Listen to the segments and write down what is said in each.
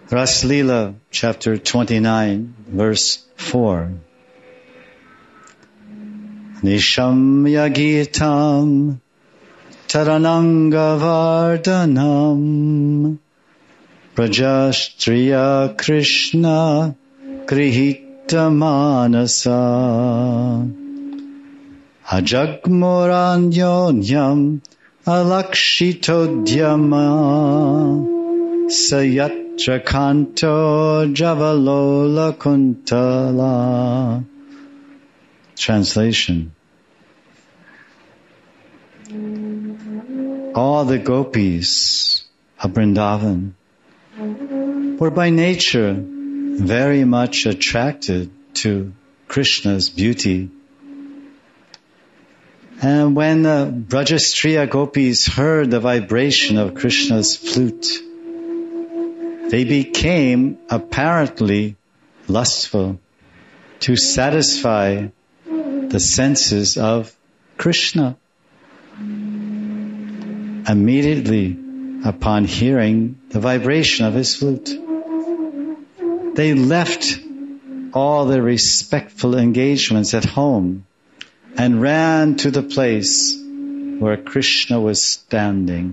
Ras Leela, chapter 29, verse 4. Nishamya Gitam Tarananga Vardhanam Prajastriya Krishna Grihita Manasa Ajagmoranyonyam Alakshitodyama Sayatra Kanto Javalola Kuntala. Translation. All the gopis of Vrindavan were by nature very much attracted to Krishna's beauty. And when the Brajastriya gopis heard the vibration of Krishna's flute, they became apparently lustful to satisfy the senses of Krishna. Immediately upon hearing the vibration of his flute, they left all their respectful engagements at home and ran to the place where Krishna was standing.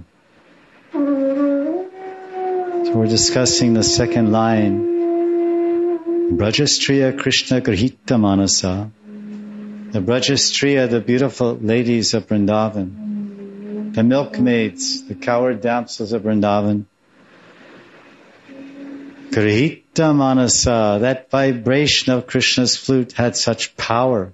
So we're discussing the second line. Brajastriya Krishna Grihita Manasa. The Brajastriya, the beautiful ladies of Vrindavan, the milkmaids, the cowherd damsels of Vrindavan. Grihita Manasa, that vibration of Krishna's flute had such power,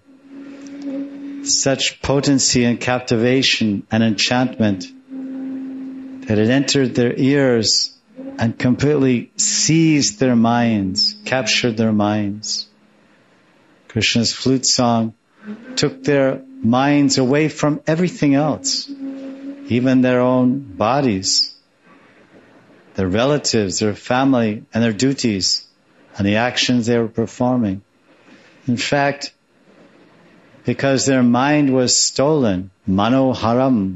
such potency and captivation and enchantment that it entered their ears and completely seized their minds, captured their minds. Krishna's flute song took their minds away from everything else, even their own bodies, their relatives, their family, and their duties, and the actions they were performing. In fact, because their mind was stolen, manoharam,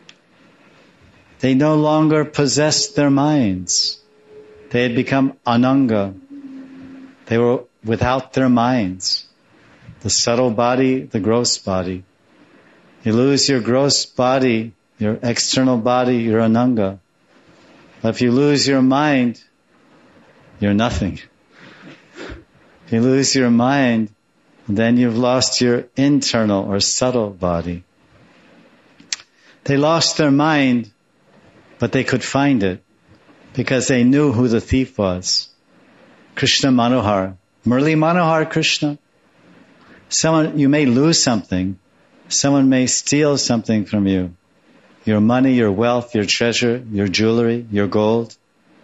they no longer possessed their minds. They had become ananga. They were without their minds. The subtle body, the gross body. You lose your gross body, your external body, you're ananga. But if you lose your mind, you're nothing. If you lose your mind, then you've lost your internal or subtle body. They lost their mind, but they could find it because they knew who the thief was. Krishna Manohar. Murli Manohar Krishna. You may lose something. Someone may steal something from you. Your money, your wealth, your treasure, your jewelry, your gold.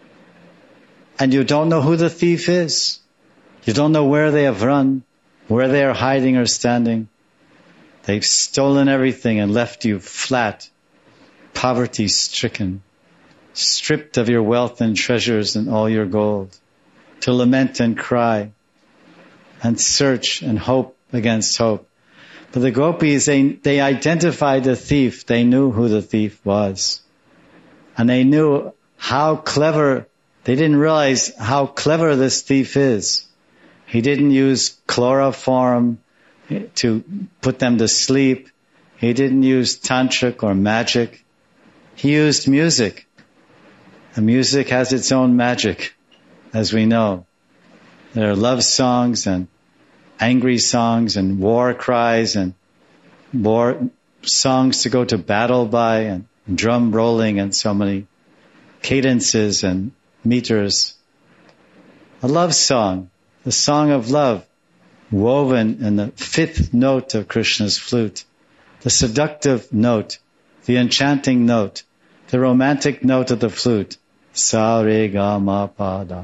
And you don't know who the thief is. You don't know where they have run, where they are hiding or standing. They've stolen everything and left you flat, poverty-stricken, stripped of your wealth and treasures and all your gold, to lament and cry and search and hope against hope. But the gopis, they identified the thief. They knew who the thief was. And they knew how clever, they didn't realize how clever this thief is. He didn't use chloroform to put them to sleep. He didn't use tantric or magic. He used music. And music has its own magic, as we know. There are love songs and angry songs and war cries and war songs to go to battle by and drum rolling and so many cadences and meters. A love song, the song of love, woven in the fifth note of Krishna's flute, the seductive note, the enchanting note, the romantic note of the flute, sa re ga ma pa da.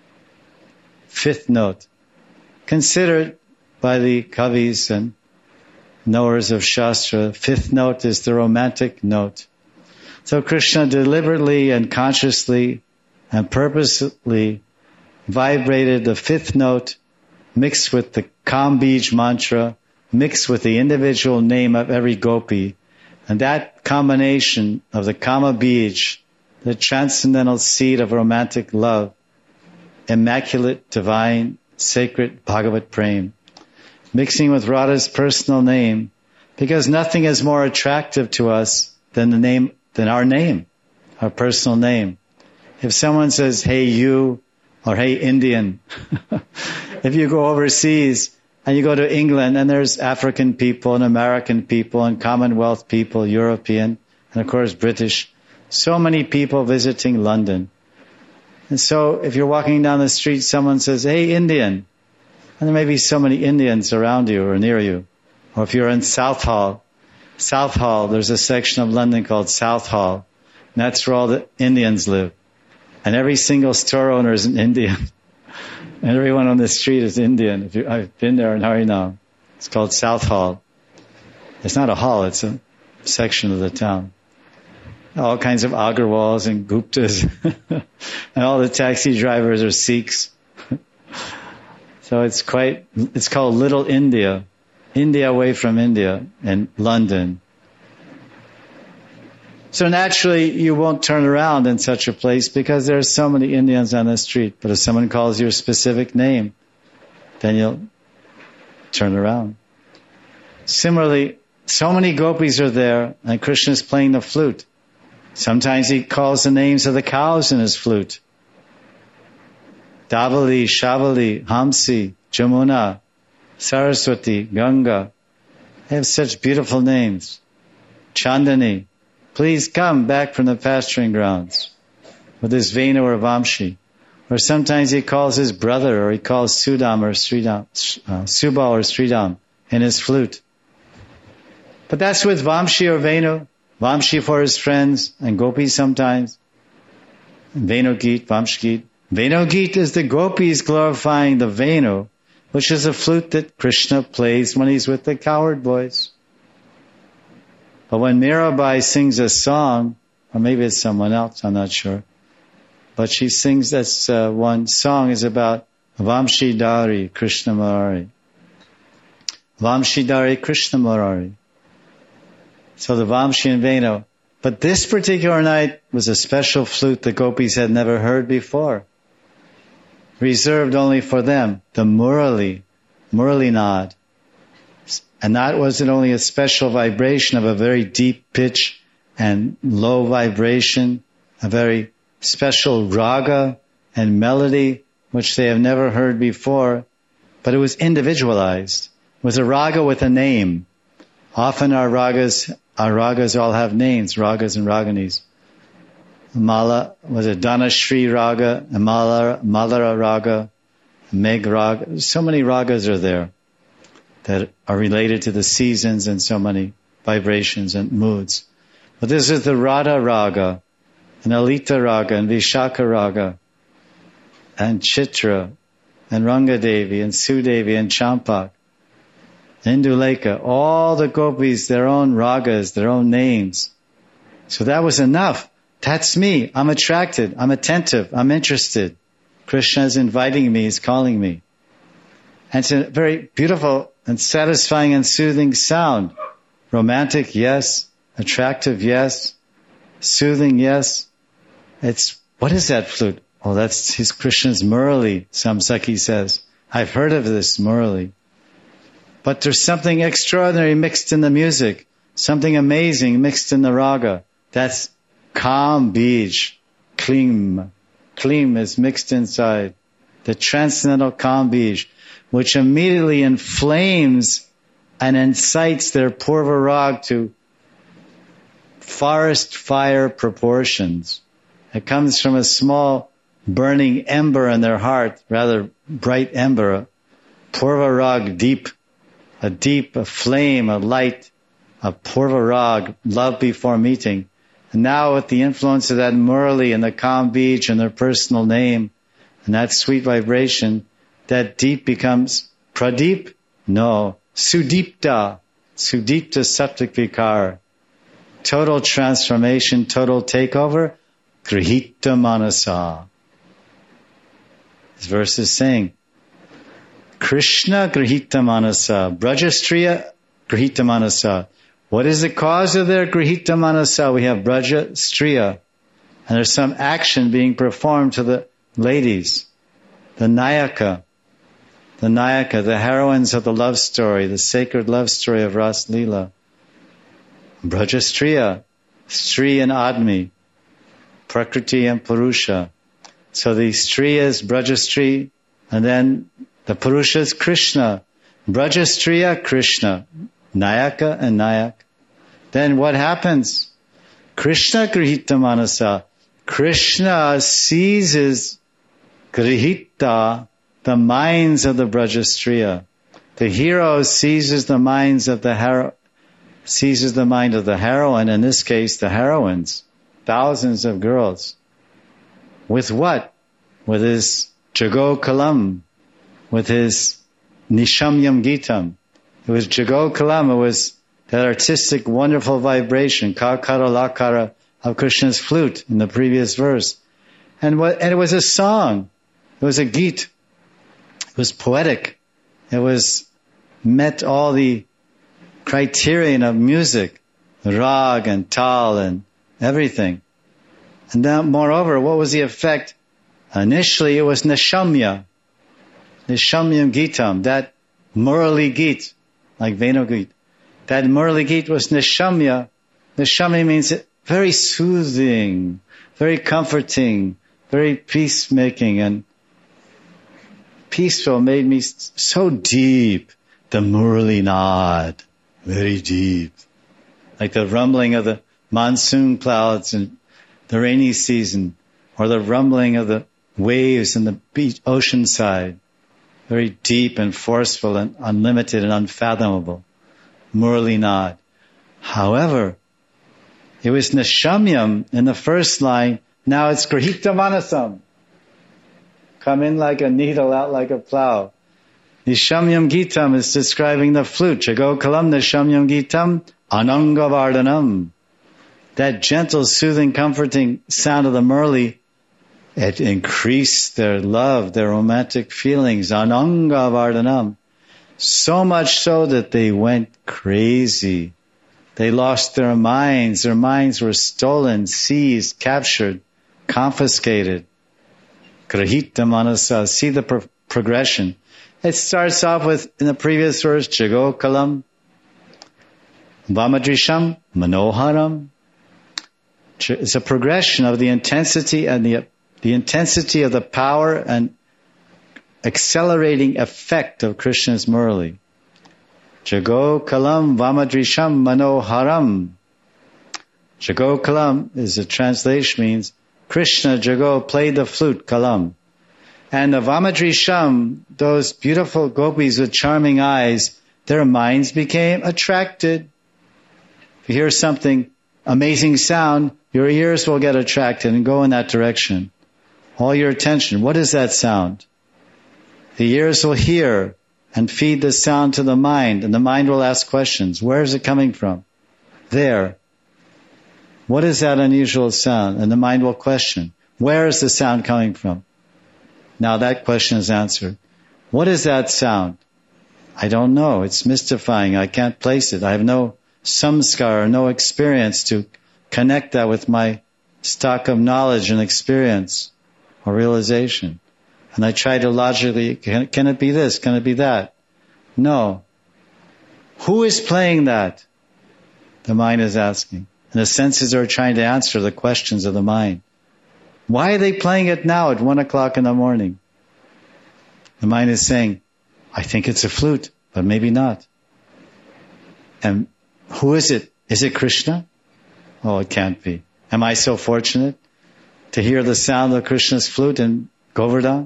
Fifth note, considered by the kavis and knowers of Shastra, fifth note is the romantic note. So Krishna deliberately and consciously and purposely vibrated the fifth note mixed with the Kambij mantra, mixed with the individual name of every gopi. And that combination of the Kama Bij, the transcendental seed of romantic love, immaculate, divine, sacred Bhagavat Prem, mixing with Radha's personal name, because nothing is more attractive to us than our name, our personal name. If someone says, "Hey you," or "Hey Indian," if you go overseas and you go to England and there's African people and American people and Commonwealth people, European, and of course British, so many people visiting London. And so if you're walking down the street, someone says, "Hey Indian," and there may be so many Indians around you or near you. Or if you're in Southall, there's a section of London called Southall, and that's where all the Indians live. And every single store owner is an Indian. And everyone on the street is Indian. I've been there, and how you know? It's called Southall. It's not a hall, it's a section of the town. All kinds of Agarwals and Guptas. And all the taxi drivers are Sikhs. So it's called Little India. India away from India in London. So naturally, you won't turn around in such a place because there are so many Indians on the street. But if someone calls you a specific name, then you'll turn around. Similarly, so many gopis are there, and Krishna is playing the flute. Sometimes he calls the names of the cows in his flute. Davali, Shavali, Hamsi, Jamuna, Saraswati, Ganga. They have such beautiful names. Chandani. Please come back from the pasturing grounds with his Venu or Vamshi. Or sometimes he calls his brother, or he calls Sudam or Sridam, Subal or Sridam in his flute. But that's with Vamshi or Venu. Vamshi for his friends, and gopis sometimes. Venu Geet, Vamshi Geet. Venu Geet is the gopis glorifying the Venu, which is a flute that Krishna plays when he's with the cowherd boys. But when Mirabai sings a song, or maybe it's someone else, I'm not sure, but she sings this one song is about Vamshidhari Krishna Murari. Vamshidhari Krishna Murari. So the Vamshi and Venu. But this particular night was a special flute the gopis had never heard before. Reserved only for them, the Murali Nad. And that wasn't only a special vibration of a very deep pitch and low vibration, a very special raga and melody, which they have never heard before, but it was individualized. It was a raga with a name. Often our ragas all have names, ragas and raganis. Mala was a Dhanashri raga, a Malara raga, Meg raga. So many ragas are there that are related to the seasons and so many vibrations and moods. But this is the Radha raga, and Alita raga, and Vishaka raga, and Chitra, and Rangadevi, and Sudevi, and Champak, Indulekha. All the gopis, their own ragas, their own names. So that was enough. That's me. I'm attracted. I'm attentive. I'm interested. Krishna is inviting me. He's calling me. And it's a very beautiful and satisfying and soothing sound. Romantic, yes. Attractive, yes. Soothing, yes. What is that flute? Oh, that's his Krishna's Murali, Samsaki says. I've heard of this Murali. But there's something extraordinary mixed in the music. Something amazing mixed in the raga. That's Kam Bij, Klim. Klim is mixed inside. The transcendental Kam Bij, which immediately inflames and incites their Purva Rag to forest fire proportions. It comes from a small burning ember in their heart, rather bright ember, Purva Rag deep, a flame, a light, a Purva Rag, love before meeting. And now with the influence of that Murali and the Kam Bij and their personal name and that sweet vibration, that deep becomes Pradeep? No, Sudipta. Sudipta Saptak Vikar. Total transformation, total takeover. Grihita Manasa. This verse is saying, Krishna Grihita Manasa. Brajastriya Grihita Manasa. What is the cause of their Grihita Manasa? We have Brajastriya. And there's some action being performed to the ladies. the Nayaka, the heroines of the love story, the sacred love story of Ras Leela. Brajastriya, Stri and Admi, Prakriti and Purusha. So the Stri is Brajastri, and then the Purusha is Krishna. Brajastriya, Krishna. Nayaka and Nayak. Then what happens? Krishna Grihita Manasa. Krishna seizes Grihita, the minds of the Brajastriya. The hero seizes the minds of the seizes the mind of the heroine, in this case the heroines, thousands of girls. With what? With his Jago Kalam, with his Nishamyam Gitam. It was Jago Kalam, it was that artistic, wonderful vibration, Kakara Lakara of Krishna's flute in the previous verse. And it was a song. It was a geet. It was poetic. It met all the criterion of music, rag and tal and everything. And now, moreover, what was the effect? Initially, it was Nishamya, Nishamyam Gitam, that Murali Geet, like Venu Geet. That Murali Geet was Nishamya. Nishamya means very soothing, very comforting, very peacemaking and peaceful, made me so deep. The Murali Naad, very deep. Like the rumbling of the monsoon clouds in the rainy season, or the rumbling of the waves in the beach, ocean side. Very deep and forceful and unlimited and unfathomable. Murali Naad. However, it was Nishamyam in the first line. Now it's Grihita Manasam. Come in like a needle, out like a plow. Nishamyam Gitam is describing the flute. Jago Kalam Nishamyam Gitam Ananga Vardhanam. That gentle, soothing, comforting sound of the Murli, it increased their love, their romantic feelings. Ananga Vardhanam. So much so that they went crazy. They lost their minds. Their minds were stolen, seized, captured, confiscated. Grahita Manasa. See the progression. It starts off with, in the previous verse, Jago Kalam, Vamadrisham, Manoharam. It's a progression of the intensity and the intensity of the power and accelerating effect of Krishna's Murali. Jago Kalam Vamadrisham Manoharam. Jago Kalam is a translation, means Krishna Jago played the flute Kalam. And the Vamadrisham, those beautiful gopis with charming eyes, their minds became attracted. If you hear something, amazing sound, your ears will get attracted and go in that direction. All your attention. What is that sound? The ears will hear and feed the sound to the mind, and the mind will ask questions. Where is it coming from? There. What is that unusual sound? And the mind will question. Where is the sound coming from? Now that question is answered. What is that sound? I don't know. It's mystifying. I can't place it. I have no samskar, no experience to connect that with my stock of knowledge and experience or realization. And I try to logically, can it be this? Can it be that? No. Who is playing that? The mind is asking. And the senses are trying to answer the questions of the mind. Why are they playing it now at 1 o'clock in the morning? The mind is saying, I think it's a flute, but maybe not. And who is it? Is it Krishna? Oh, it can't be. Am I so fortunate to hear the sound of Krishna's flute in Govardhan?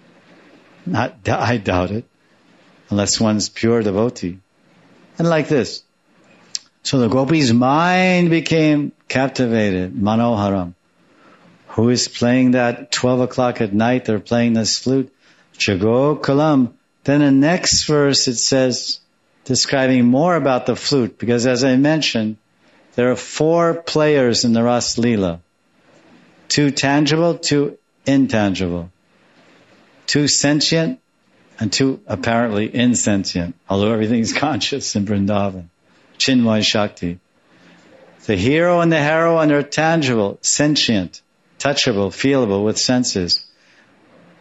I doubt it, unless one's pure devotee. And like this. So the gopis' mind became captivated, Manoharam. Who is playing that 12 o'clock at night? They're playing this flute. Jago Kalam. Then in the next verse it says, describing more about the flute, because as I mentioned, there are 4 players in the Ras Leela. 2 tangible, 2 intangible. 2 sentient, and 2 apparently insentient, although everything's conscious in Vrindavan. Chinmay Shakti. The hero and the heroine are tangible, sentient, touchable, feelable with senses.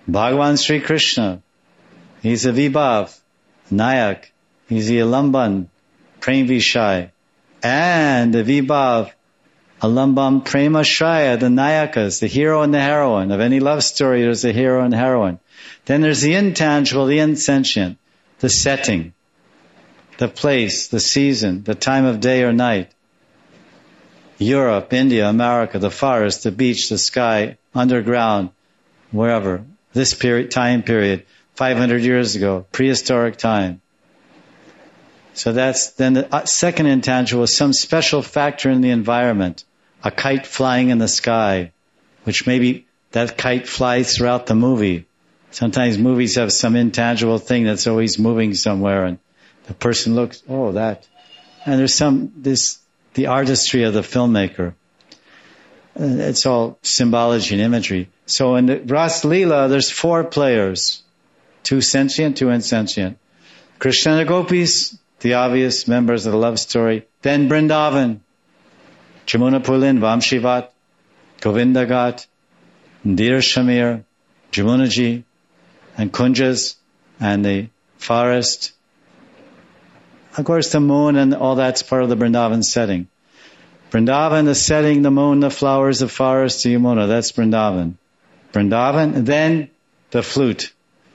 Bhagavan Sri Krishna, he's a Vibhav, Nayak, he's the Alamban, Prem Vishai, and the Vibhav, Alambam Prema Shraya, the Nayakas, the hero and the heroine. Of any love story, there's a hero and heroine. Then there's the intangible, the insentient, the setting, the place, the season, the time of day or night. Europe, India, America, the forest, the beach, the sky, underground, wherever. This time period, 500 years ago, prehistoric time. So that's then the second intangible, some special factor in the environment. A kite flying in the sky, which maybe that kite flies throughout the movie. Sometimes movies have some intangible thing that's always moving somewhere, and the person looks, oh, that. And there's the artistry of the filmmaker. It's all symbology and imagery. So in the Ras Leela, there's 4 players. 2 sentient, 2 insentient. Krishna and the Gopis, the obvious members of the love story. Then Vrindavan, Jamuna Pulin, Vamshivat, Govindagat, Ndir Shamir, Jamunaji, and Kunjas, and the forest. Of course, the moon and all that's part of the Vrindavan setting. Vrindavan, the setting, the moon, the flowers, the forest, the Yamuna, that's Vrindavan. Vrindavan, and then the flute.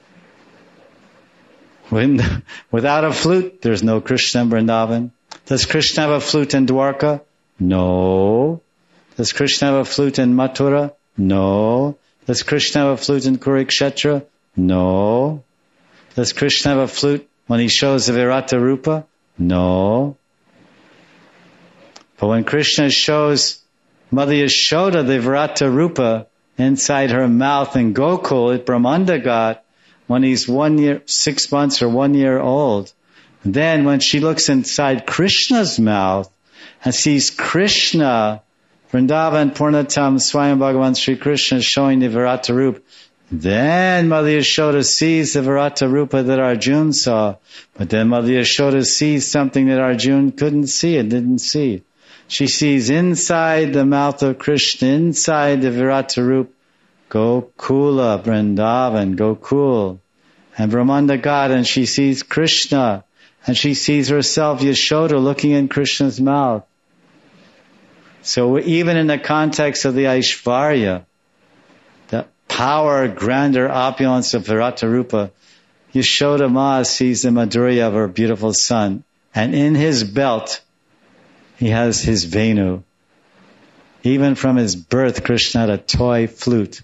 Without a flute, there's no Krishna in Vrindavan. Does Krishna have a flute in Dwarka? No. Does Krishna have a flute in Mathura? No. Does Krishna have a flute in Kurukshetra? No. Does Krishna have a flute when he shows the Virata Rupa? No. But when Krishna shows Mother Yashoda the Virata Rupa inside her mouth in Gokul at Brahmandagat, when he's 1 year, 6 months or 1 year old, then when she looks inside Krishna's mouth and sees Krishna, Vrindavan Purnatam Swayam Bhagavan Sri Krishna showing the Virata Rupa, then Mother Yashoda sees the Virata Rupa that Arjuna saw, but then Mother Yashoda sees something that Arjuna couldn't see and didn't see. She sees inside the mouth of Krishna, inside the Virata Rupa, Gokula, Vrindavan, Gokul, and Brahmandagat, and she sees Krishna, and she sees herself, Yashoda, looking in Krishna's mouth. So even in the context of the Aishvarya, the power, grandeur, opulence of Virata Rupa, Yashoda Ma sees the Madhurya of her beautiful son, and in his belt, he has his Venu. Even from his birth, Krishna had a toy flute.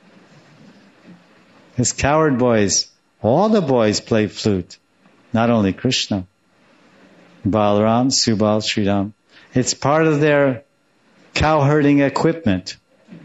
His cowherd boys, all the boys play flute. Not only Krishna. Balaram, Subal, Sridham. It's part of their cowherding equipment.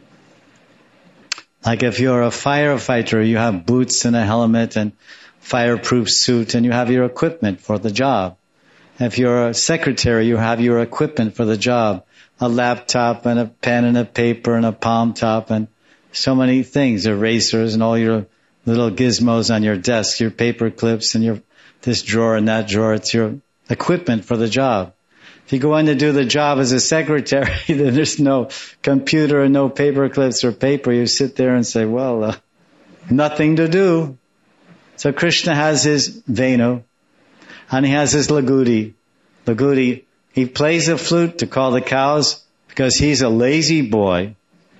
Like if you're a firefighter, you have boots and a helmet and fireproof suit, and you have your equipment for the job. If you're a secretary, you have your equipment for the job. A laptop and a pen and a paper and a palm top and so many things, erasers and all your little gizmos on your desk, your paper clips and your this drawer and that drawer. It's your equipment for the job. If you go in to do the job as a secretary, then there's no computer and no paper clips or paper. You sit there and say, well, nothing to do. So Krishna has his Venu and he has his Lagudi. Lagudi, he plays a flute to call the cows because he's a lazy boy,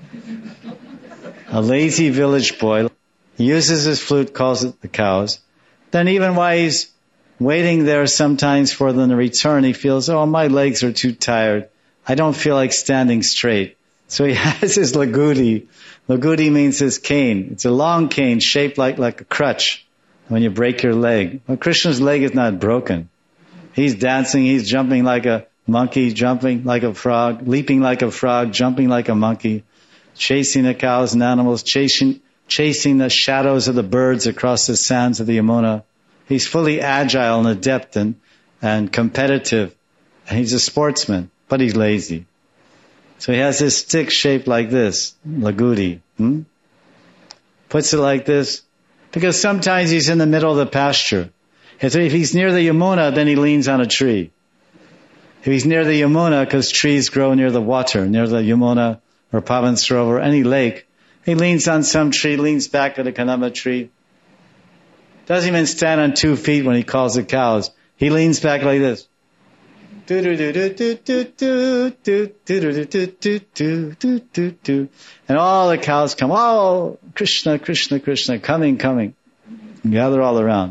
a lazy village boy. He uses his flute, calls it the cows. Then even while he's waiting there sometimes for them to return, he feels, oh, my legs are too tired. I don't feel like standing straight. So he has his Lagudi. Lagudi means his cane. It's a long cane shaped like a crutch when you break your leg. Well, Krishna's leg is not broken. He's dancing, he's jumping like a monkey, jumping like a frog, leaping like a frog, jumping like a monkey, chasing the cows and animals, chasing the shadows of the birds across the sands of the Yamuna. He's fully agile and adept and competitive. He's a sportsman, but he's lazy. So he has this stick shaped like this, Lagudi. Puts it like this, because sometimes he's in the middle of the pasture. If he's near the Yamuna, then he leans on a tree. If he's near the Yamuna, because trees grow near the water, near the Yamuna or Pavan Sarovar or any lake, He leans on some tree, leans back at a kanama tree. Doesn't even stand on 2 feet when he calls the cows. He leans back like this. And all the cows come, oh, Krishna, Krishna, Krishna, coming, coming. And gather all around.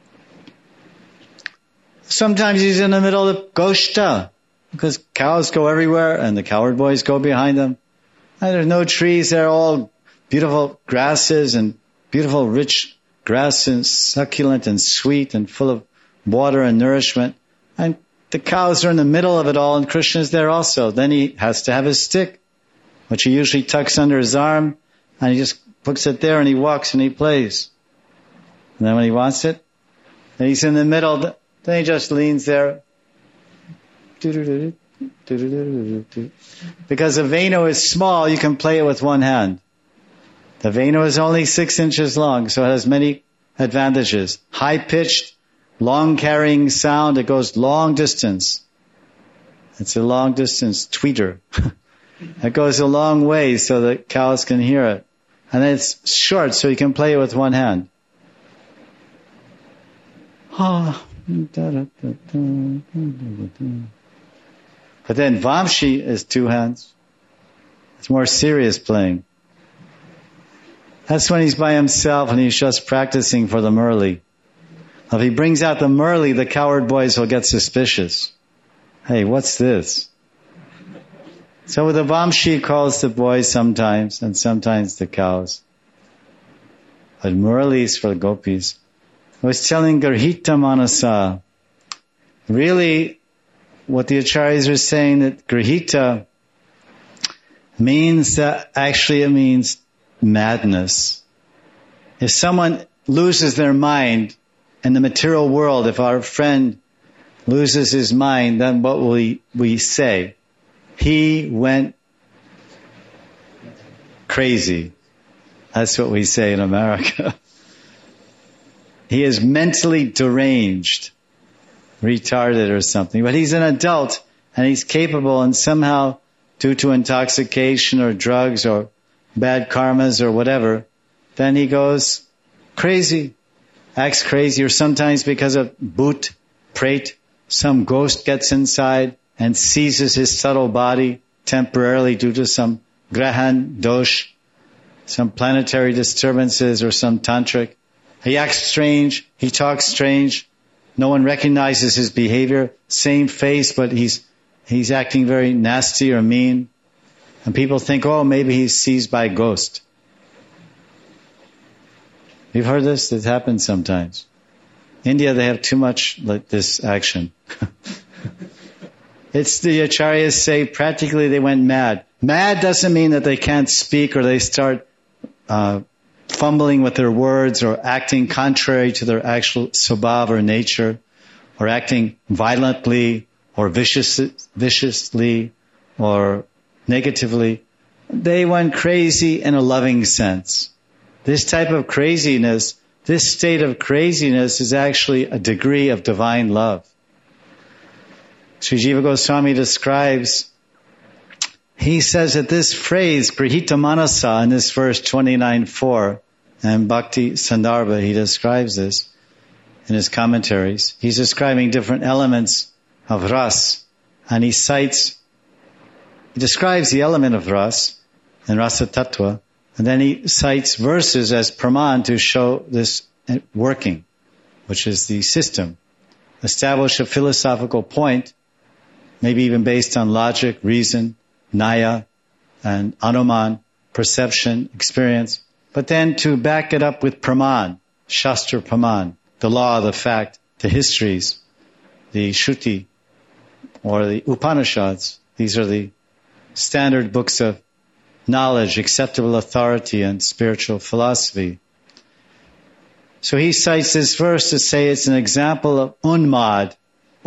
Sometimes he's in the middle of the goshta, because cows go everywhere and the cowherd boys go behind them. And there's no trees there, all beautiful grasses and beautiful rich grass and succulent and sweet and full of water and nourishment. And the cows are in the middle of it all and Krishna's there also. Then he has to have his stick, which he usually tucks under his arm, and he just puts it there and he walks and he plays. And then when he wants it, then he's in the middle, then he just leans there. Because the Venu is small, you can play it with one hand. The Venu is only 6 inches long, so it has many advantages. High-pitched, long-carrying sound, it goes long distance. It's a long-distance tweeter. It goes a long way so the cows can hear it. And then it's short, so you can play it with one hand. But then Vamshi is 2 hands. It's more serious playing. That's when he's by himself and he's just practicing for the Murli. If he brings out the Murli, the cowherd boys will get suspicious. Hey, what's this? So the Vamshi calls the boys sometimes, and sometimes the cows. But Murli is for the gopis. I was telling Grihita Manasa, really what the acharyas are saying, that Grihita means that actually it means madness. If someone loses their mind in the material world, if our friend loses his mind, then what will we say? He went crazy. That's what we say in America. He is mentally deranged, retarded or something. But he's an adult and he's capable, and somehow due to intoxication or drugs or bad karmas or whatever, then he goes crazy, acts crazy, or sometimes because of bhut, prait, some ghost gets inside and seizes his subtle body temporarily due to some grahan dosh, some planetary disturbances or some tantric. He acts strange, he talks strange, no one recognizes his behavior, same face, but he's acting very nasty or mean. And people think, oh, maybe he's seized by a ghost. You've heard this? It happens sometimes. India, they have too much like this action. It's the acharyas say practically they went mad. Mad doesn't mean that they can't speak or they start fumbling with their words or acting contrary to their actual swabhav or nature, or acting violently or viciously or negatively. They went crazy in a loving sense. This type of craziness, this state of craziness is actually a degree of divine love. Sri Jiva Goswami describes, he says that this phrase, Grihita Manasa, in this verse 29.4, and Bhakti Sandarbha, he describes this in his commentaries. He's describing different elements of ras, and he describes the element of ras and rasa tattva, and then he cites verses as praman to show this working, which is the system. Establish a philosophical point, maybe even based on logic, reason, Naya, and Anuman, perception, experience, but then to back it up with praman, Shastra praman, the law, the fact, the histories, the Shruti, or the Upanishads. These are the standard books of knowledge, acceptable authority, and spiritual philosophy. So he cites this verse to say it's an example of unmad,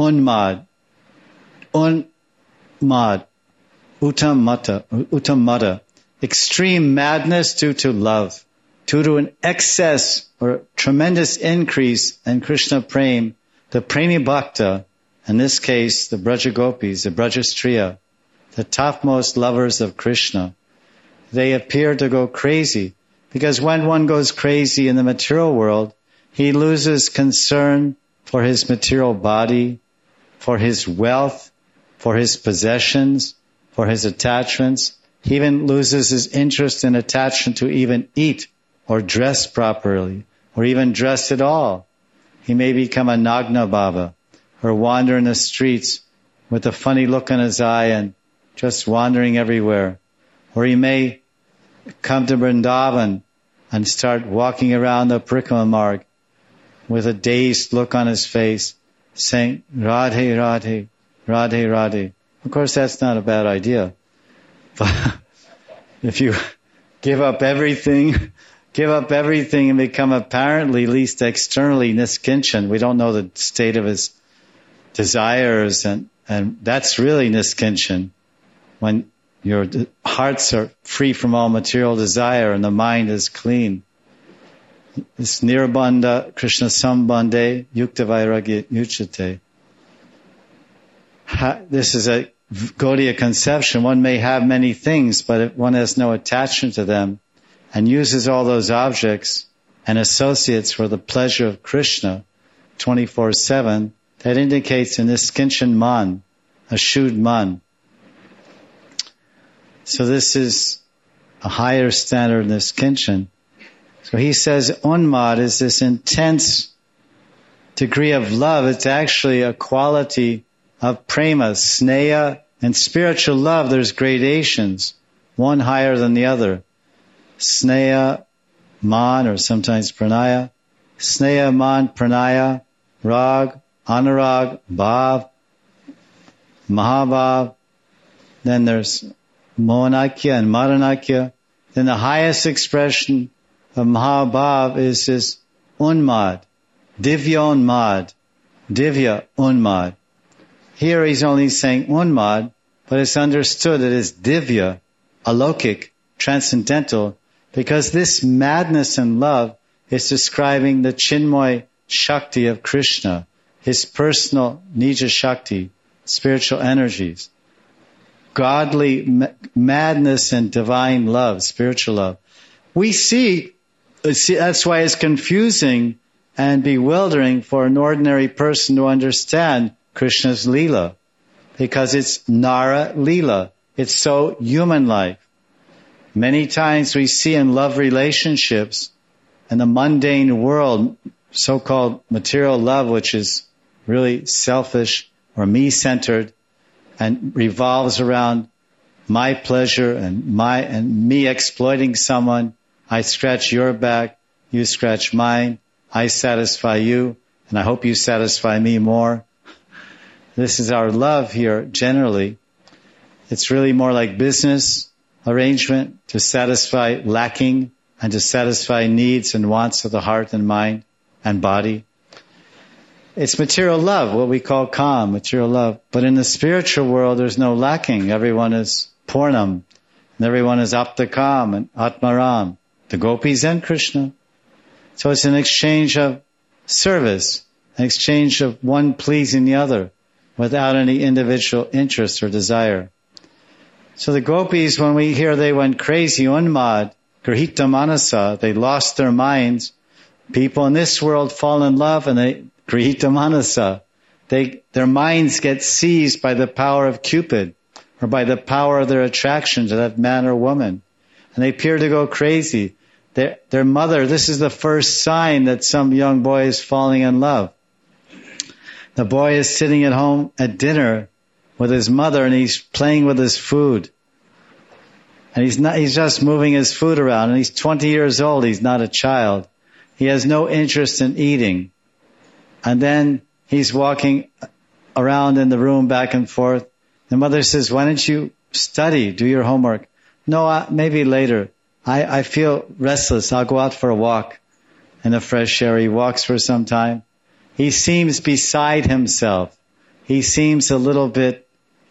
utammata, extreme madness due to love, due to an excess or tremendous increase in Krishna Prem, the Premi Bhakta, in this case the Braja Gopis, the Braja Striya, the topmost lovers of Krishna. they appear to go crazy. Because when one goes crazy in the material world, he loses concern for his material body, for his wealth, for his possessions, for his attachments. He even loses his interest and attachment to even eat or dress properly, or even dress at all. He may become a Nagna Baba, or wander in the streets with a funny look in his eye and just wandering everywhere. Or he may come to Vrindavan and start walking around the Parikrama Marg with a dazed look on his face, saying, Radhe, Radhe, Radhe, Radhe. Of course, that's not a bad idea. But if you give up everything and become apparently, at least externally, niskinchan, we don't know the state of his desires, and that's really niskinchan. When your hearts are free from all material desire and the mind is clean. It's nirbandha Krishna sambandhe yukta vairagya uchate. This is a Gaudiya conception. One may have many things, but if one has no attachment to them and uses all those objects and associates for the pleasure of Krishna 24/7, that indicates a niskinchan man, a shuddh man. So this is a higher standard of niskinchan. So he says unmad is this intense degree of love. It's actually a quality of prema, sneha, and spiritual love. There's gradations, one higher than the other. Sneha, man, or sometimes pranaya. Sneha, man, pranaya, rag, anurag, bhav, mahabhav. Then there's mohanakya and madanakya. Then the highest expression of mahabhav is this unmad, divya unmad, divya unmad. Here he's only saying unmad, but it's understood that it's divya, alokik, transcendental, because this madness and love is describing the Chinmoy Shakti of Krishna, his personal Nija Shakti, spiritual energies. Godly madness and divine love, spiritual love. We see, that's why it's confusing and bewildering for an ordinary person to understand Krishna's Leela, because it's Nara Leela. It's so human-like. Many times we see in love relationships, in the mundane world, so-called material love, which is really selfish or me-centered, and revolves around my pleasure and me exploiting someone. I scratch your back, you scratch mine, I satisfy you, and I hope you satisfy me more. This is our love here, generally. It's really more like business arrangement to satisfy lacking and to satisfy needs and wants of the heart and mind and body. It's material love, what we call kam, material love. But in the spiritual world, there's no lacking. Everyone is Purnam, and everyone is Aptakam and Atmaram, the gopis and Krishna. So it's an exchange of service, an exchange of one pleasing the other, without any individual interest or desire. So the gopis, when we hear they went crazy, unmad, grihita manasa, they lost their minds. People in this world fall in love and they grihita manasa. Their minds get seized by the power of Cupid or by the power of their attraction to that man or woman. And they appear to go crazy. Their mother, this is the first sign that some young boy is falling in love. The boy is sitting at home at dinner with his mother and he's playing with his food. And he's just moving his food around, and he's 20 years old, he's not a child. He has no interest in eating. And then he's walking around in the room back and forth. The mother says, why don't you study, do your homework? No, maybe later. I feel restless, I'll go out for a walk in the fresh air. He walks for some time. He seems beside himself. He seems a little bit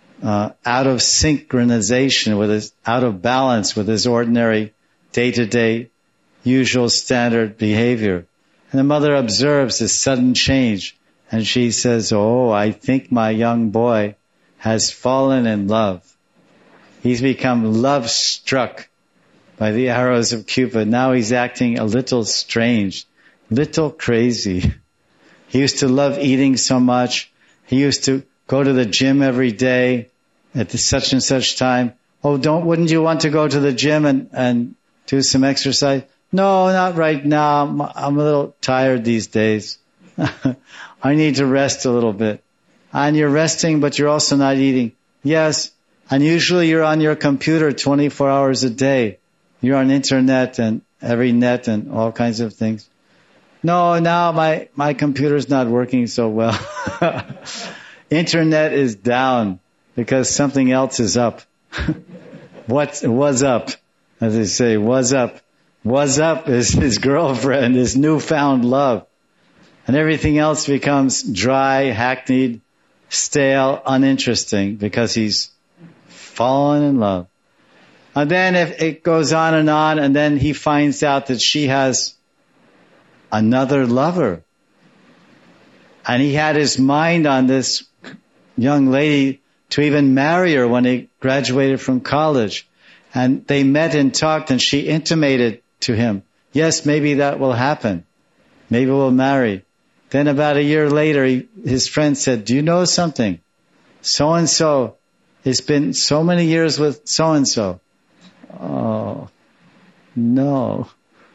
out of synchronization out of balance with his ordinary day-to-day usual standard behavior. And the mother observes this sudden change and she says, oh, I think my young boy has fallen in love. He's become love-struck by the arrows of Cupid. Now he's acting a little strange, little crazy. He used to love eating so much. He used to go to the gym every day at such and such time. Oh, wouldn't you want to go to the gym and do some exercise? No, not right now. I'm a little tired these days. I need to rest a little bit. And you're resting, but you're also not eating. Yes. And usually you're on your computer 24 hours a day. You're on internet and every net and all kinds of things. No, now my computer's not working so well. Internet is down because something else is up. Was up? As they say, was up? Was up is his girlfriend, his newfound love. And everything else becomes dry, hackneyed, stale, uninteresting because he's fallen in love. And then if it goes on, and then he finds out that she has another lover. And he had his mind on this young lady to even marry her when he graduated from college. And they met and talked, and she intimated to him, yes, maybe that will happen. Maybe we'll marry. Then about a year later, his friend said, do you know something? So-and-so has been so many years with so-and-so. Oh, no.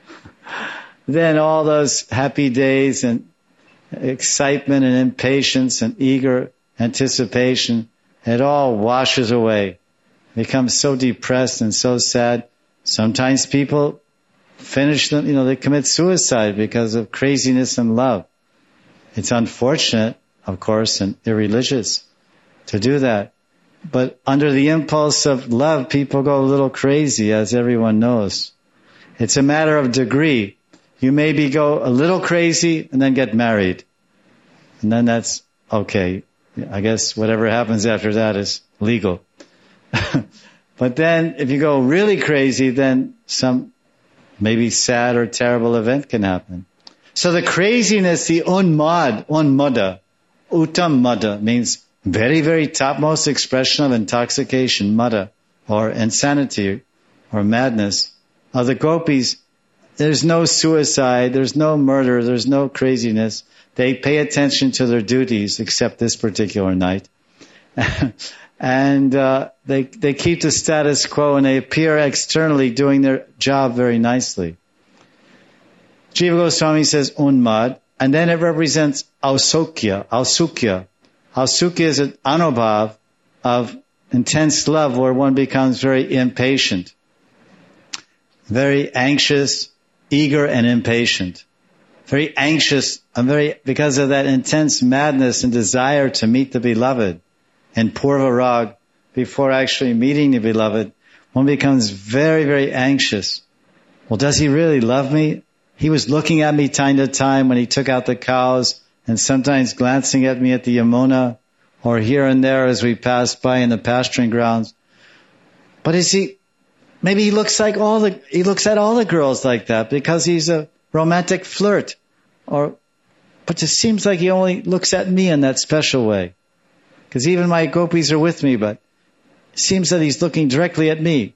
Then all those happy days and excitement and impatience and eager anticipation, it all washes away. Becomes so depressed and so sad. Sometimes people finish them, they commit suicide because of craziness and love. It's unfortunate, of course, and irreligious to do that. But under the impulse of love, people go a little crazy, as everyone knows. It's a matter of degree. You maybe go a little crazy and then get married. And then that's okay. I guess whatever happens after that is legal. But then if you go really crazy, then some maybe sad or terrible event can happen. So the craziness, the unmada, uttam mada, means very, very topmost expression of intoxication, mada, or insanity, or madness. Of the gopis, there's no suicide, there's no murder, there's no craziness. They pay attention to their duties, except this particular night. And they keep the status quo, and they appear externally doing their job very nicely. Jiva Goswami says unmad, and then it represents ausukya. Ausukya is an anubhav of intense love where one becomes very impatient, very anxious, eager and impatient. Very anxious and because of that intense madness and desire to meet the beloved. And Purva Rag, before actually meeting the beloved, one becomes very, very anxious. Well, does he really love me? He was looking at me time to time when he took out the cows, and sometimes glancing at me at the Yamuna, or here and there as we passed by in the pasturing grounds. But maybe he looks at all the girls like that because he's a romantic flirt. But it seems like he only looks at me in that special way. Because even my gopis are with me, but it seems that he's looking directly at me.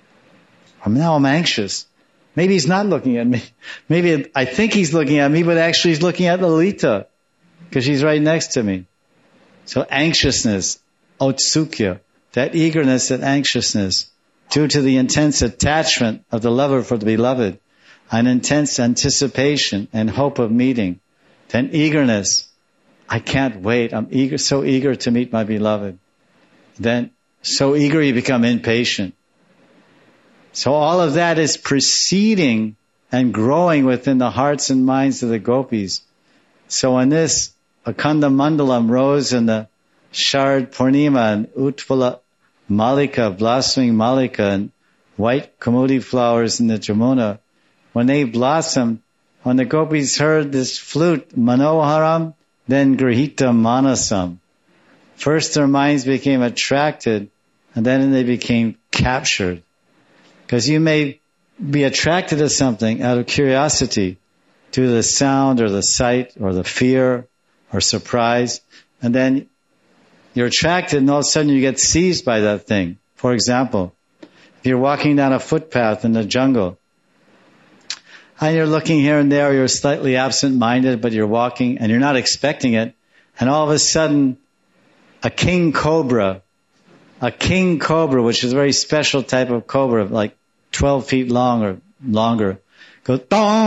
Now I'm anxious. Maybe he's not looking at me. Maybe I think he's looking at me, but actually he's looking at Lalita, because she's right next to me. So anxiousness, otsukya, that eagerness and anxiousness, due to the intense attachment of the lover for the beloved, an intense anticipation and hope of meeting, then eagerness, I can't wait. I'm so eager to meet my beloved. Then, so eager you become impatient. So all of that is proceeding and growing within the hearts and minds of the gopis. So when this Akhanda Mandalam rose in the Sharad Purnima and Utpala Malika, blossoming Malika, and white Kamudi flowers in the Jamuna, when they blossomed, when the gopis heard this flute, Manoharam, then Grihita Manasam. First their minds became attracted, and then they became captured. Because you may be attracted to something out of curiosity, due to the sound or the sight or the fear or surprise, and then you're attracted and all of a sudden you get seized by that thing. For example, If you're walking down a footpath in the jungle, and you're looking here and there, you're slightly absent-minded, but you're walking, and you're not expecting it, and all of a sudden, a king cobra, which is a very special type of cobra, like 12 feet long or longer, goes,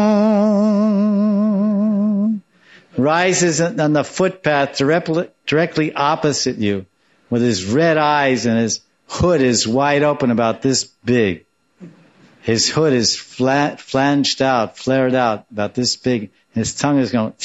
dong, rises on the footpath directly opposite you, with his red eyes, and his hood is wide open about this big. His hood is flared out, about this big. And his tongue is going,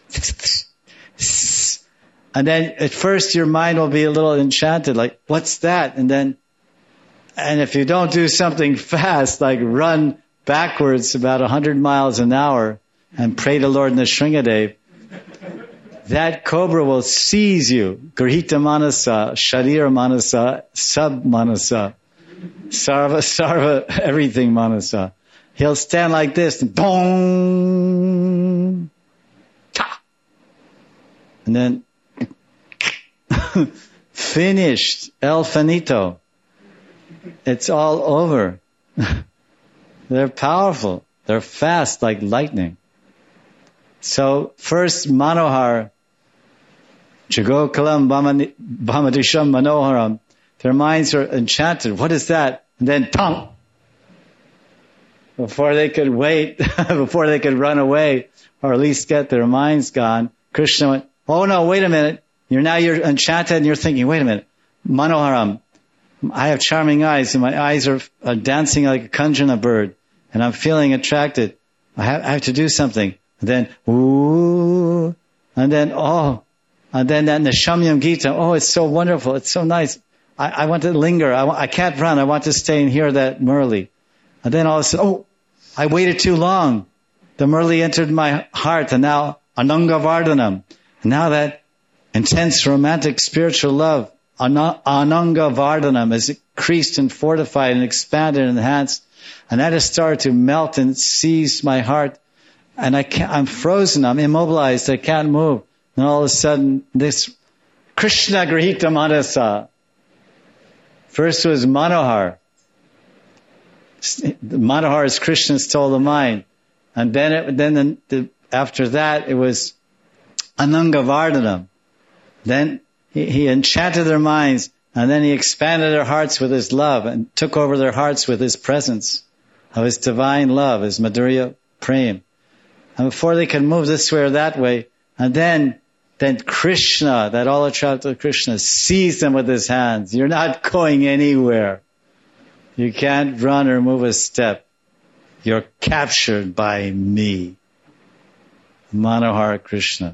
and then at first your mind will be a little enchanted, like, what's that? And if you don't do something fast, like run backwards about 100 miles an hour and pray to Lord Nrsingadev, that cobra will seize you. Grihita manasa, sharir manasa, sab manasa, sarva, everything manasa. He'll stand like this, and boom, ta, and then finished, el finito. It's all over. They're powerful. They're fast like lightning. So first Manohar, Jagokalam Bhamadisham Manoharam, their minds are enchanted. What is that? And then tongue. Before they could wait, before they could run away, or at least get their minds gone, Krishna went, oh no, wait a minute. You're enchanted and you're thinking, wait a minute, Manoharam, I have charming eyes and my eyes are dancing like a Kanjana bird and I'm feeling attracted. I have to do something. And then, ooh, and then that Nishamyam Gita, oh, it's so wonderful, it's so nice. I want to linger, I can't run, I want to stay and hear that Murli. And then all of a sudden, oh, I waited too long. The Murli entered my heart and now Ananga Vardhanam. And now that intense romantic spiritual love, Ananga Vardhanam, is increased and fortified and expanded and enhanced. And that has started to melt and seize my heart. And I'm frozen, I'm immobilized, I can't move. And all of a sudden, this Krishna Grihita Manasa. First was Manohar. Manohar is Krishna's stole the mind. And then after that, it was Ananga Vardhanam. Then he enchanted their minds, and then he expanded their hearts with his love and took over their hearts with his presence of his divine love, his Madhurya Prem. And before they could move this way or that way, and then Krishna, that all-attractive Krishna, seized them with his hands. You're not going anywhere. You can't run or move a step. You're captured by me. Manohar Krishna.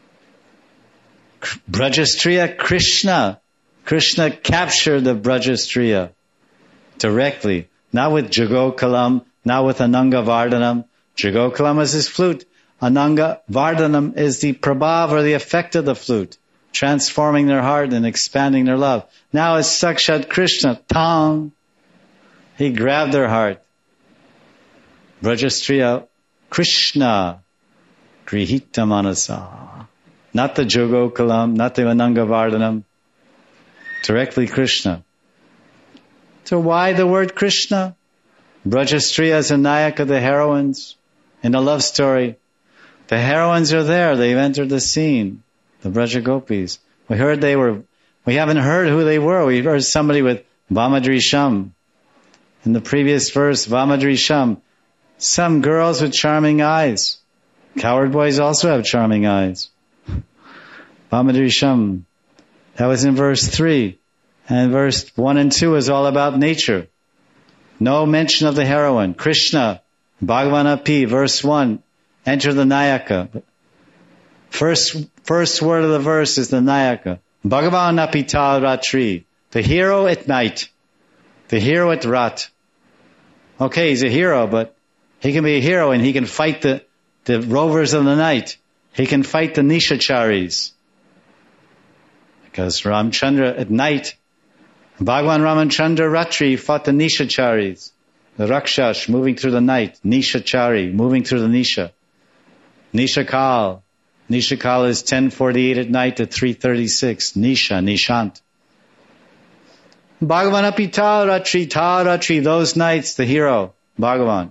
Brajastriya Krishna. Krishna captured the Brajastriya directly. Not with Jagokalam, not with Ananga Vardhanam. Jagokalam is his flute. Ananga Vardhanam is the prabhav or the effect of the flute, transforming their heart and expanding their love. Now it's Sakshat Krishna. Tang. He grabbed their heart. Brajastriya Krishna. Grihita Manasa. Not the Jagokalam, not the Ananga Vardhanam. Directly Krishna. So why the word Krishna? Brajastriyas and Nayaka, the heroines in a love story. The heroines are there. They've entered the scene. The Braja Gopis. We haven't heard who they were. We heard somebody with Vamadrisham. In the previous verse, Vamadrisham. Some girls with charming eyes. Coward boys also have charming eyes. Vamadrisham. That was in verse 3. And verse 1 and 2 is all about nature. No mention of the heroine. Krishna, Bhagavan Api, verse 1. Enter the Nayaka. First word of the verse is the Nayaka. Bhagavan Api ta ratri. The hero at night. The hero at rat. Okay, he's a hero, but he can be a hero and he can fight the rovers of the night. He can fight the Nishacharis. Because Ramchandra at night, Bhagavan Ramachandra Ratri fought the Nishacharis. The Rakshash moving through the night. Nishachari moving through the Nisha. Nishakal. Nishakal is 10:48 at night to 3:36. Nisha, Nishant. Bhagavan api taratri, those nights, the hero, Bhagavan.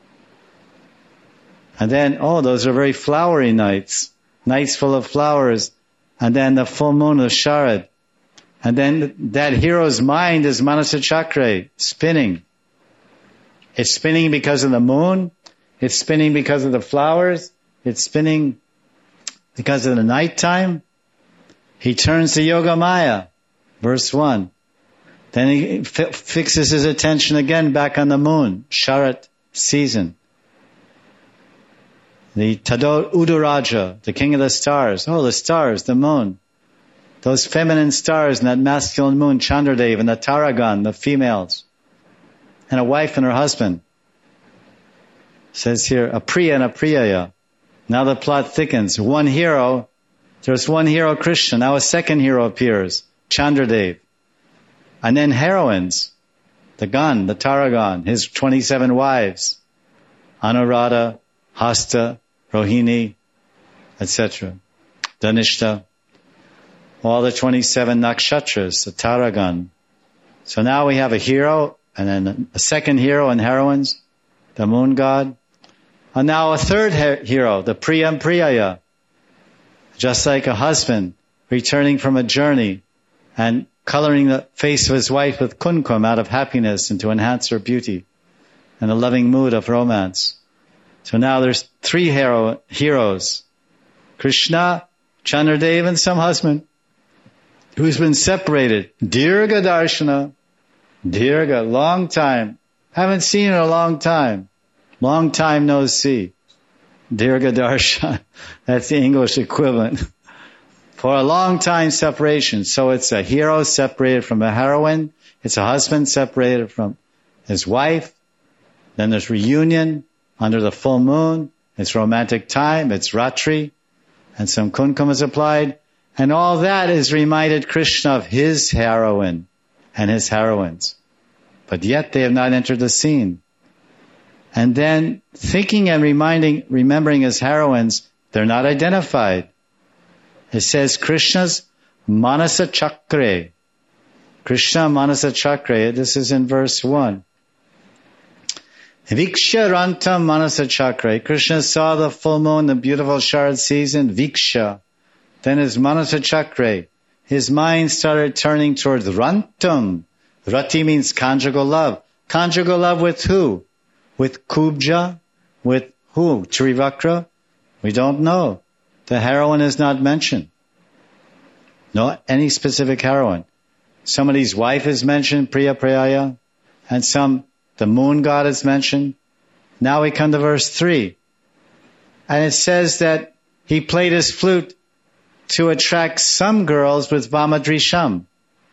And then, those are very flowery nights full of flowers. And then the full moon of Sharad. And then that hero's mind is Manasa Chakra, spinning. It's spinning because of the moon. It's spinning because of the flowers. It's spinning because of the nighttime. He turns to Yoga Maya, verse 1. Then he fixes his attention again back on the moon, Sharat season. The Tadot Udaraja, the king of the stars. The stars, the moon. Those feminine stars and that masculine moon, Chandradev, and the Taragan, the females. And a wife and her husband. It says here, Apriya and Apriyaya. Now the plot thickens. One hero, there's one hero, Krishna. Now a second hero appears, Chandradev. And then heroines, the Gan, the Taragan, his 27 wives, Anuradha, Hasta, Rohini, etc. Dhanishta, all the 27 nakshatras, the Taragan. So now we have a hero, and then a second hero and heroines, the moon god. And now a third hero, the Priyam Priyaya. Just like a husband returning from a journey and coloring the face of his wife with kumkum out of happiness and to enhance her beauty and a loving mood of romance. So now there's three heroes. Krishna, Chandradev, and some husband who's been separated. Dirga Darshana. Dirga, long time. Haven't seen in a long time. Long time no see. Dirga Darshana. That's the English equivalent. For a long time separation. So it's a hero separated from a heroine. It's a husband separated from his wife. Then there's reunion under the full moon. It's romantic time. It's Ratri. And some kumkum is applied. And all that is reminded Krishna of his heroine and his heroines. But yet they have not entered the scene. And then thinking and remembering his heroines, they're not identified. It says Krishna's Manasa Chakra. Krishna Manasa Chakra. This is in verse 1. Viksha Rantam Manasa Chakra. Krishna saw the full moon, the beautiful Sharad season. Viksha. Then his Manasa Chakra. His mind started turning towards Rantam. Rati means conjugal love. Conjugal love with who? With Kubja? With who? Trivakra? We don't know. The heroine is not mentioned. No, any specific heroine. Somebody's wife is mentioned, Priya Priyaya, and the moon god is mentioned. Now we come to verse 3. And it says that he played his flute to attract some girls with Vamadrisham.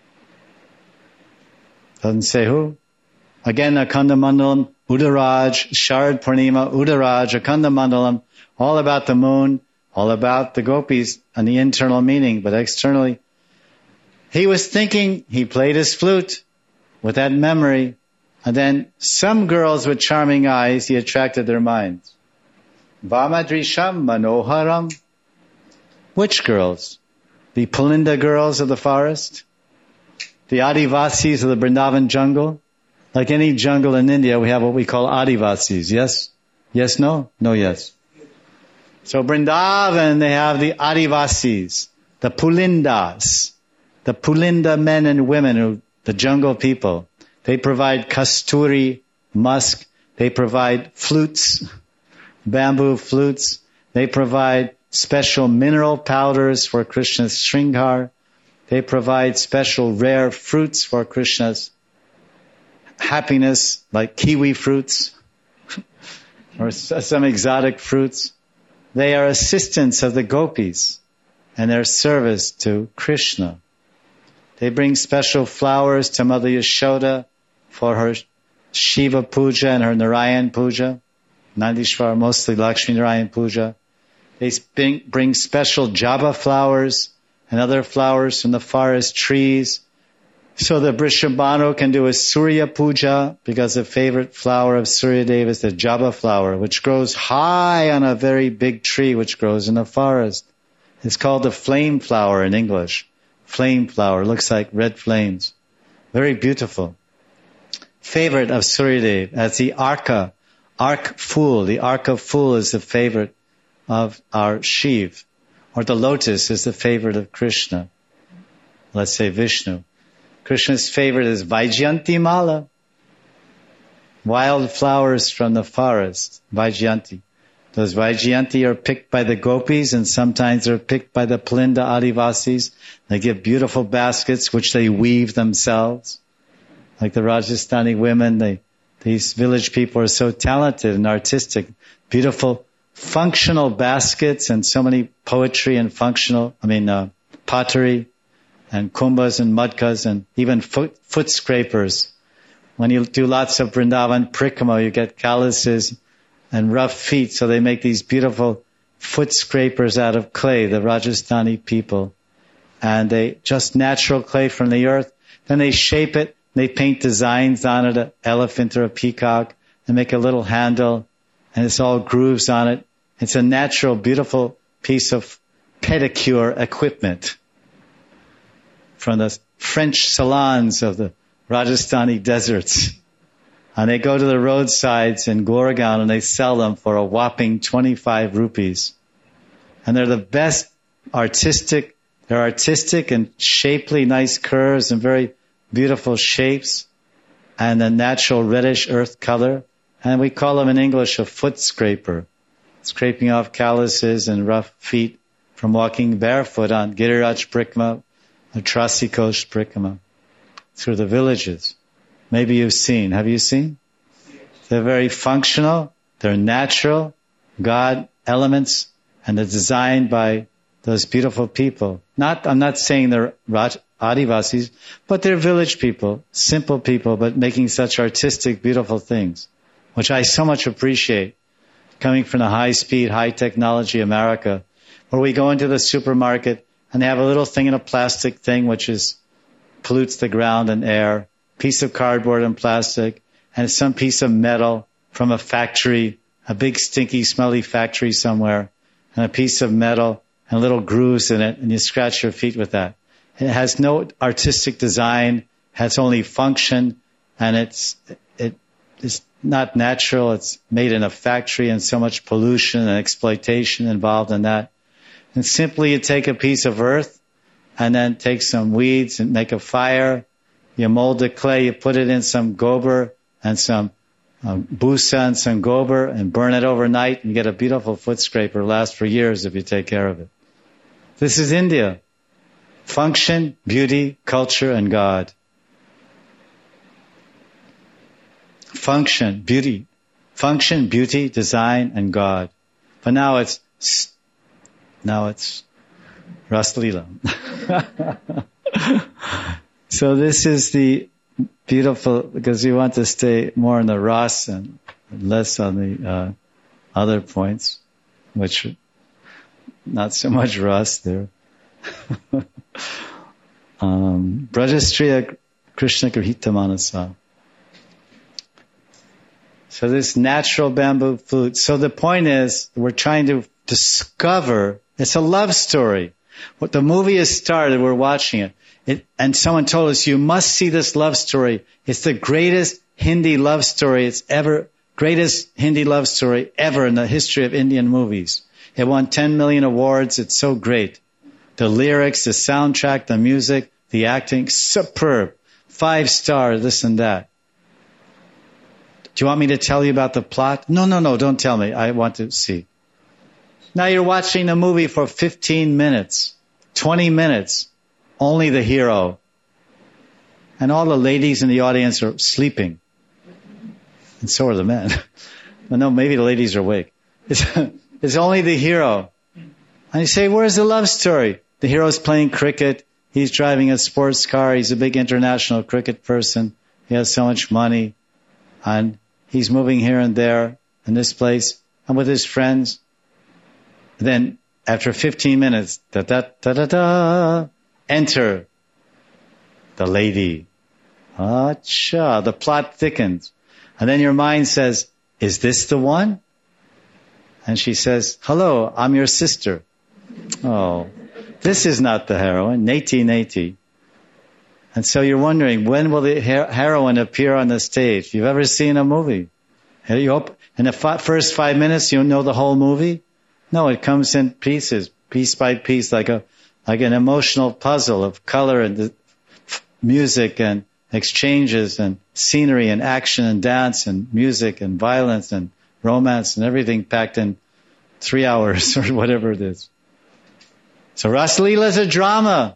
Doesn't say who. Again, Akanda Mandalam, Udaraj, Sharad Purnima, Udaraj, Akanda Mandalam, all about the moon, all about the gopis and the internal meaning, but externally. He was thinking, he played his flute with that memory, and then some girls with charming eyes, he attracted their minds. Vamadrisham Manoharam. Which girls? The Pulinda girls of the forest? The Adivasis of the Vrindavan jungle? Like any jungle in India, we have what we call Adivasis, yes? Yes, no? No, yes. So Vrindavan, they have the Adivasis, the Pulindas, the Pulinda men and women, the jungle people. They provide kasturi, musk. They provide flutes, bamboo flutes. They provide special mineral powders for Krishna's Shringar. They provide special rare fruits for Krishna's happiness, like kiwi fruits or some exotic fruits. They are assistants of the gopis and their service to Krishna. They bring special flowers to Mother Yashoda for her Shiva Puja and her Narayan Puja. Nandishwar, mostly Lakshmi Narayan Puja. They bring special jaba flowers and other flowers from the forest trees. So the Vrishabhanu can do a Surya Puja because the favorite flower of Surya Deva is the jaba flower, which grows high on a very big tree which grows in the forest. It's called the flame flower in English. Flame flower, looks like red flames. Very beautiful. Favorite of Suryadev as the arc fool. The arc of fool is the favorite of our Shiv. Or the lotus is the favorite of Krishna. Let's say Vishnu. Krishna's favorite is Vaijayanti Mala. Wild flowers from the forest. Vaijayanti. Those Vaijayanti are picked by the gopis and sometimes they're picked by the Pulinda Adivasis. They give beautiful baskets which they weave themselves. Like the Rajasthani women, these village people are so talented and artistic. Beautiful functional baskets and so many poetry and pottery and kumbhas and mudkas and even foot scrapers. When you do lots of Vrindavan Prikrama, you get calluses and rough feet, so they make these beautiful foot scrapers out of clay, the Rajasthani people. And they just natural clay from the earth. Then they shape it, they paint designs on it, an elephant or a peacock, and make a little handle, and it's all grooves on it. It's a natural, beautiful piece of pedicure equipment from the French salons of the Rajasthani deserts. And they go to the roadsides in Goregaon and they sell them for a whopping 25 rupees. And they're the best artistic. They're artistic and shapely, nice curves and very beautiful shapes and a natural reddish earth color. And we call them in English a foot scraper, scraping off calluses and rough feet from walking barefoot on Giriraj Prikrama, or Trasikosh Prikrama, through the villages. Maybe you've seen. Have you seen? They're very functional. They're natural, God elements, and they're designed by those beautiful people. I'm not saying they're Adivasis, but they're village people, simple people, but making such artistic, beautiful things, which I so much appreciate. Coming from the high-speed, high-technology America, where we go into the supermarket and they have a little thing in a plastic thing which pollutes the ground and air, piece of cardboard and plastic, and some piece of metal from a factory, a big stinky smelly factory somewhere, and a piece of metal and little grooves in it, and you scratch your feet with that. It has no artistic design, has only function, and it's not natural. It's made in a factory and so much pollution and exploitation involved in that. And simply you take a piece of earth and then take some weeds and make a fire. You mold the clay, you put it in some gober and some busa and some gober and burn it overnight and you get a beautiful foot scraper. Lasts for years if you take care of it. This is India. Function, beauty, culture, and God. Function, beauty, design, and God. But now it's Raslila. So this is the beautiful, because we want to stay more in the Ras and less on the other points, which not so much Ras there. Brajastriya Krishna Grihita Manasa. So this natural bamboo flute. So the point is, we're trying to discover, it's a love story. What the movie has started, we're watching it. And someone told us, you must see this love story. It's the greatest Hindi love story greatest Hindi love story ever in the history of Indian movies. It won 10 million awards. It's so great. The lyrics, the soundtrack, the music, the acting, superb. 5 stars, this and that. Do you want me to tell you about the plot? No, don't tell me. I want to see. Now you're watching the movie for 15 minutes, 20 minutes, only the hero. And all the ladies in the audience are sleeping. And so are the men. But no, maybe the ladies are awake. It's only the hero. And you say, where's the love story? The hero's playing cricket. He's driving a sports car. He's a big international cricket person. He has so much money. And he's moving here and there in this place and with his friends. Then after 15 minutes, enter the lady. Acha, the plot thickens. And then your mind says, is this the one? And she says, hello, I'm your sister. Oh, this is not the heroine. Neti. And so you're wondering, when will the heroine appear on the stage? If you've ever seen a movie, in the first 5 minutes, you know the whole movie? No, it comes in pieces, piece by piece, like an emotional puzzle of color and music and exchanges and scenery and action and dance and music and violence and romance and everything packed in 3 hours or whatever it is. So Rasa Leela is a drama.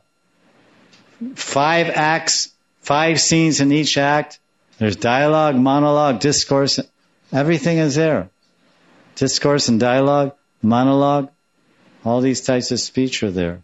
5 acts, 5 scenes in each act. There's dialogue, monologue, discourse. Everything is there. Discourse and dialogue, monologue, all these types of speech are there.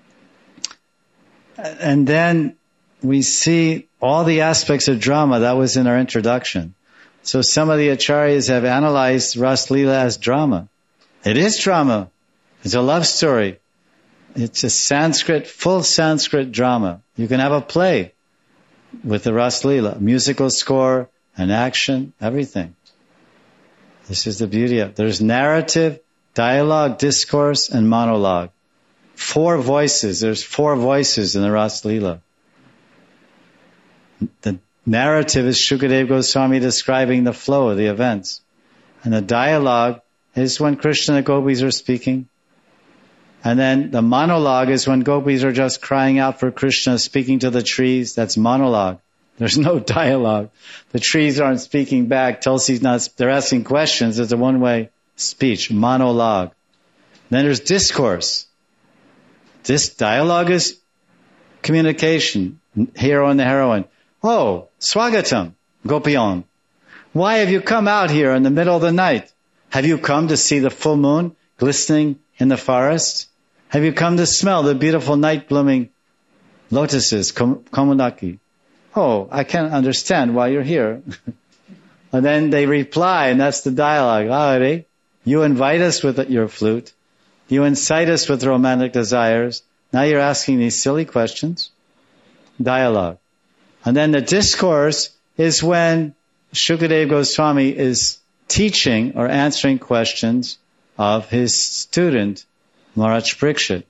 And then we see all the aspects of drama. That was in our introduction. So some of the acharyas have analyzed Rasa Leela as drama. It is drama. It's a love story. It's a full Sanskrit drama. You can have a play with the Rasa Leela, musical score, and action, everything. This is the beauty of it. There's narrative, dialogue, discourse, and monologue. 4 voices. There's 4 voices in the Rasa Leela. The narrative is Shukadeva Goswami describing the flow of the events. And the dialogue is when Krishna and the gopis are speaking. And then the monologue is when gopis are just crying out for Krishna, speaking to the trees. That's monologue. There's no dialogue. The trees aren't speaking back. Tulsi's not, they're asking questions. It's a one-way speech, monologue. Then there's discourse. This dialogue is communication. Hero and the heroine. Oh, Swagatam, Gopion. Why have you come out here in the middle of the night? Have you come to see the full moon glistening in the forest? Have you come to smell the beautiful night-blooming lotuses, Komundaki? Oh, I can't understand why you're here. And then they reply, and that's the dialogue. Hare, you invite us with your flute. You incite us with romantic desires. Now you're asking these silly questions. Dialogue. And then the discourse is when Shukadeva Goswami is teaching or answering questions of his student, Maharaj Parikshit.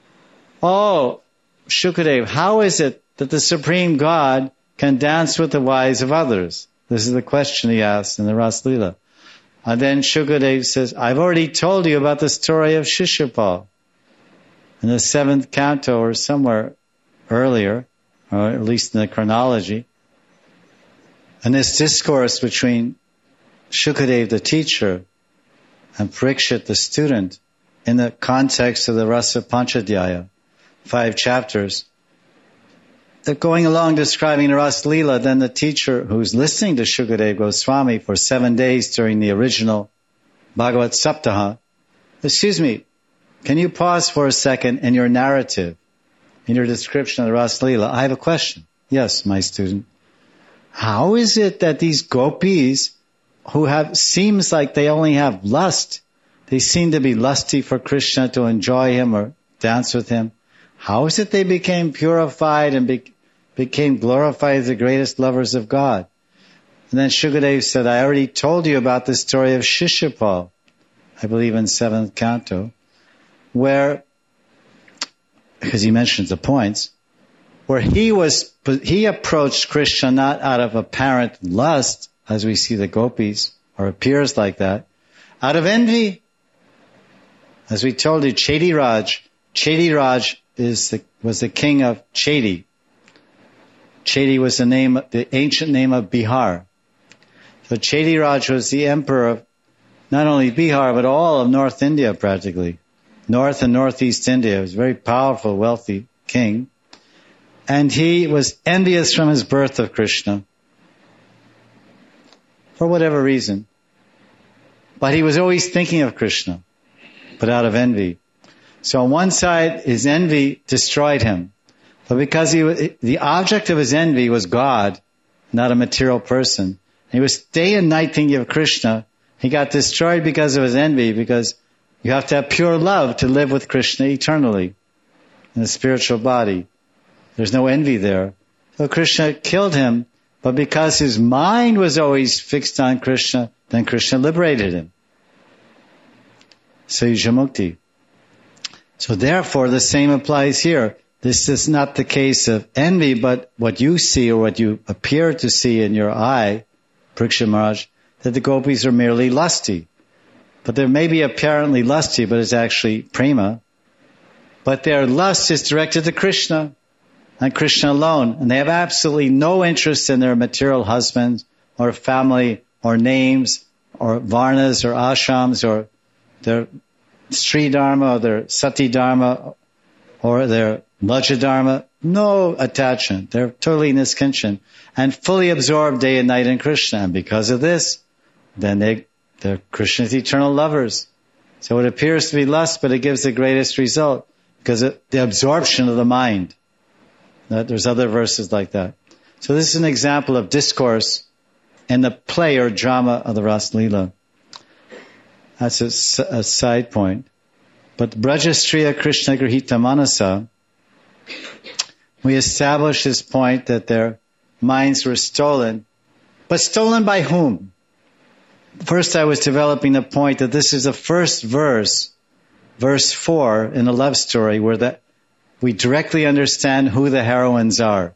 Oh, Shukadeva, how is it that the Supreme God can dance with the wives of others? This is the question he asks in the Rasa Leela. And then Shukadeva says, I've already told you about the story of Shishupal in the 7th canto or somewhere earlier, or at least in the chronology. And this discourse between Shukadeva, the teacher, and Parikshit, the student, in the context of the Rasa Panchadhyaya, 5 chapters. They're going along describing the Rasa Leela, then the teacher who's listening to Shukadeva Goswami for 7 days during the original Bhagavat Saptaha, excuse me, can you pause for a second in your narrative, in your description of the Rasa Leela? I have a question. Yes, my student. How is it that these gopis who seems like they only have lust, they seem to be lusty for Krishna to enjoy him or dance with him. How is it they became purified and became glorified as the greatest lovers of God? And then Shukadeva said, I already told you about the story of Shishupal, I believe in 7th canto, where, because he mentions the points, where he approached Krishna not out of apparent lust, as we see the gopis, or appears like that, out of envy. As we told you, Chediraj was the king of Chedi. Chedi was the ancient name of Bihar. So Chediraj was the emperor of not only Bihar, but all of North India practically. North and Northeast India. He was a very powerful, wealthy king. And he was envious from his birth of Krishna. For whatever reason. But he was always thinking of Krishna, but out of envy. So on one side, his envy destroyed him. But because the object of his envy was God, not a material person. He was day and night thinking of Krishna. He got destroyed because of his envy, because you have to have pure love to live with Krishna eternally in the spiritual body. There's no envy there. So Krishna killed him, but because his mind was always fixed on Krishna, then Krishna liberated him. Sayuja Mukti. So therefore, the same applies here. This is not the case of envy, but what you see or what you appear to see in your eye, Parikshit Maharaj, that the gopis are merely lusty. But they may be apparently lusty, but it's actually prema. But their lust is directed to Krishna and Krishna alone. And they have absolutely no interest in their material husbands or family or names or varnas or ashrams or their Sri Dharma or their Sati Dharma or their Laja Dharma. No attachment. They're totally niskinchan and fully absorbed day and night in Krishna. And because of this, then they're Krishna's eternal lovers. So it appears to be lust, but it gives the greatest result because of the absorption of the mind. There's other verses like that. So this is an example of discourse in the play or drama of the Ras Leela. That's a side point. But Brajastriya Krishna Grihita Manasa, we established this point that their minds were stolen. But stolen by whom? First I was developing the point that this is the first verse 4 in a love story where we directly understand who the heroines are.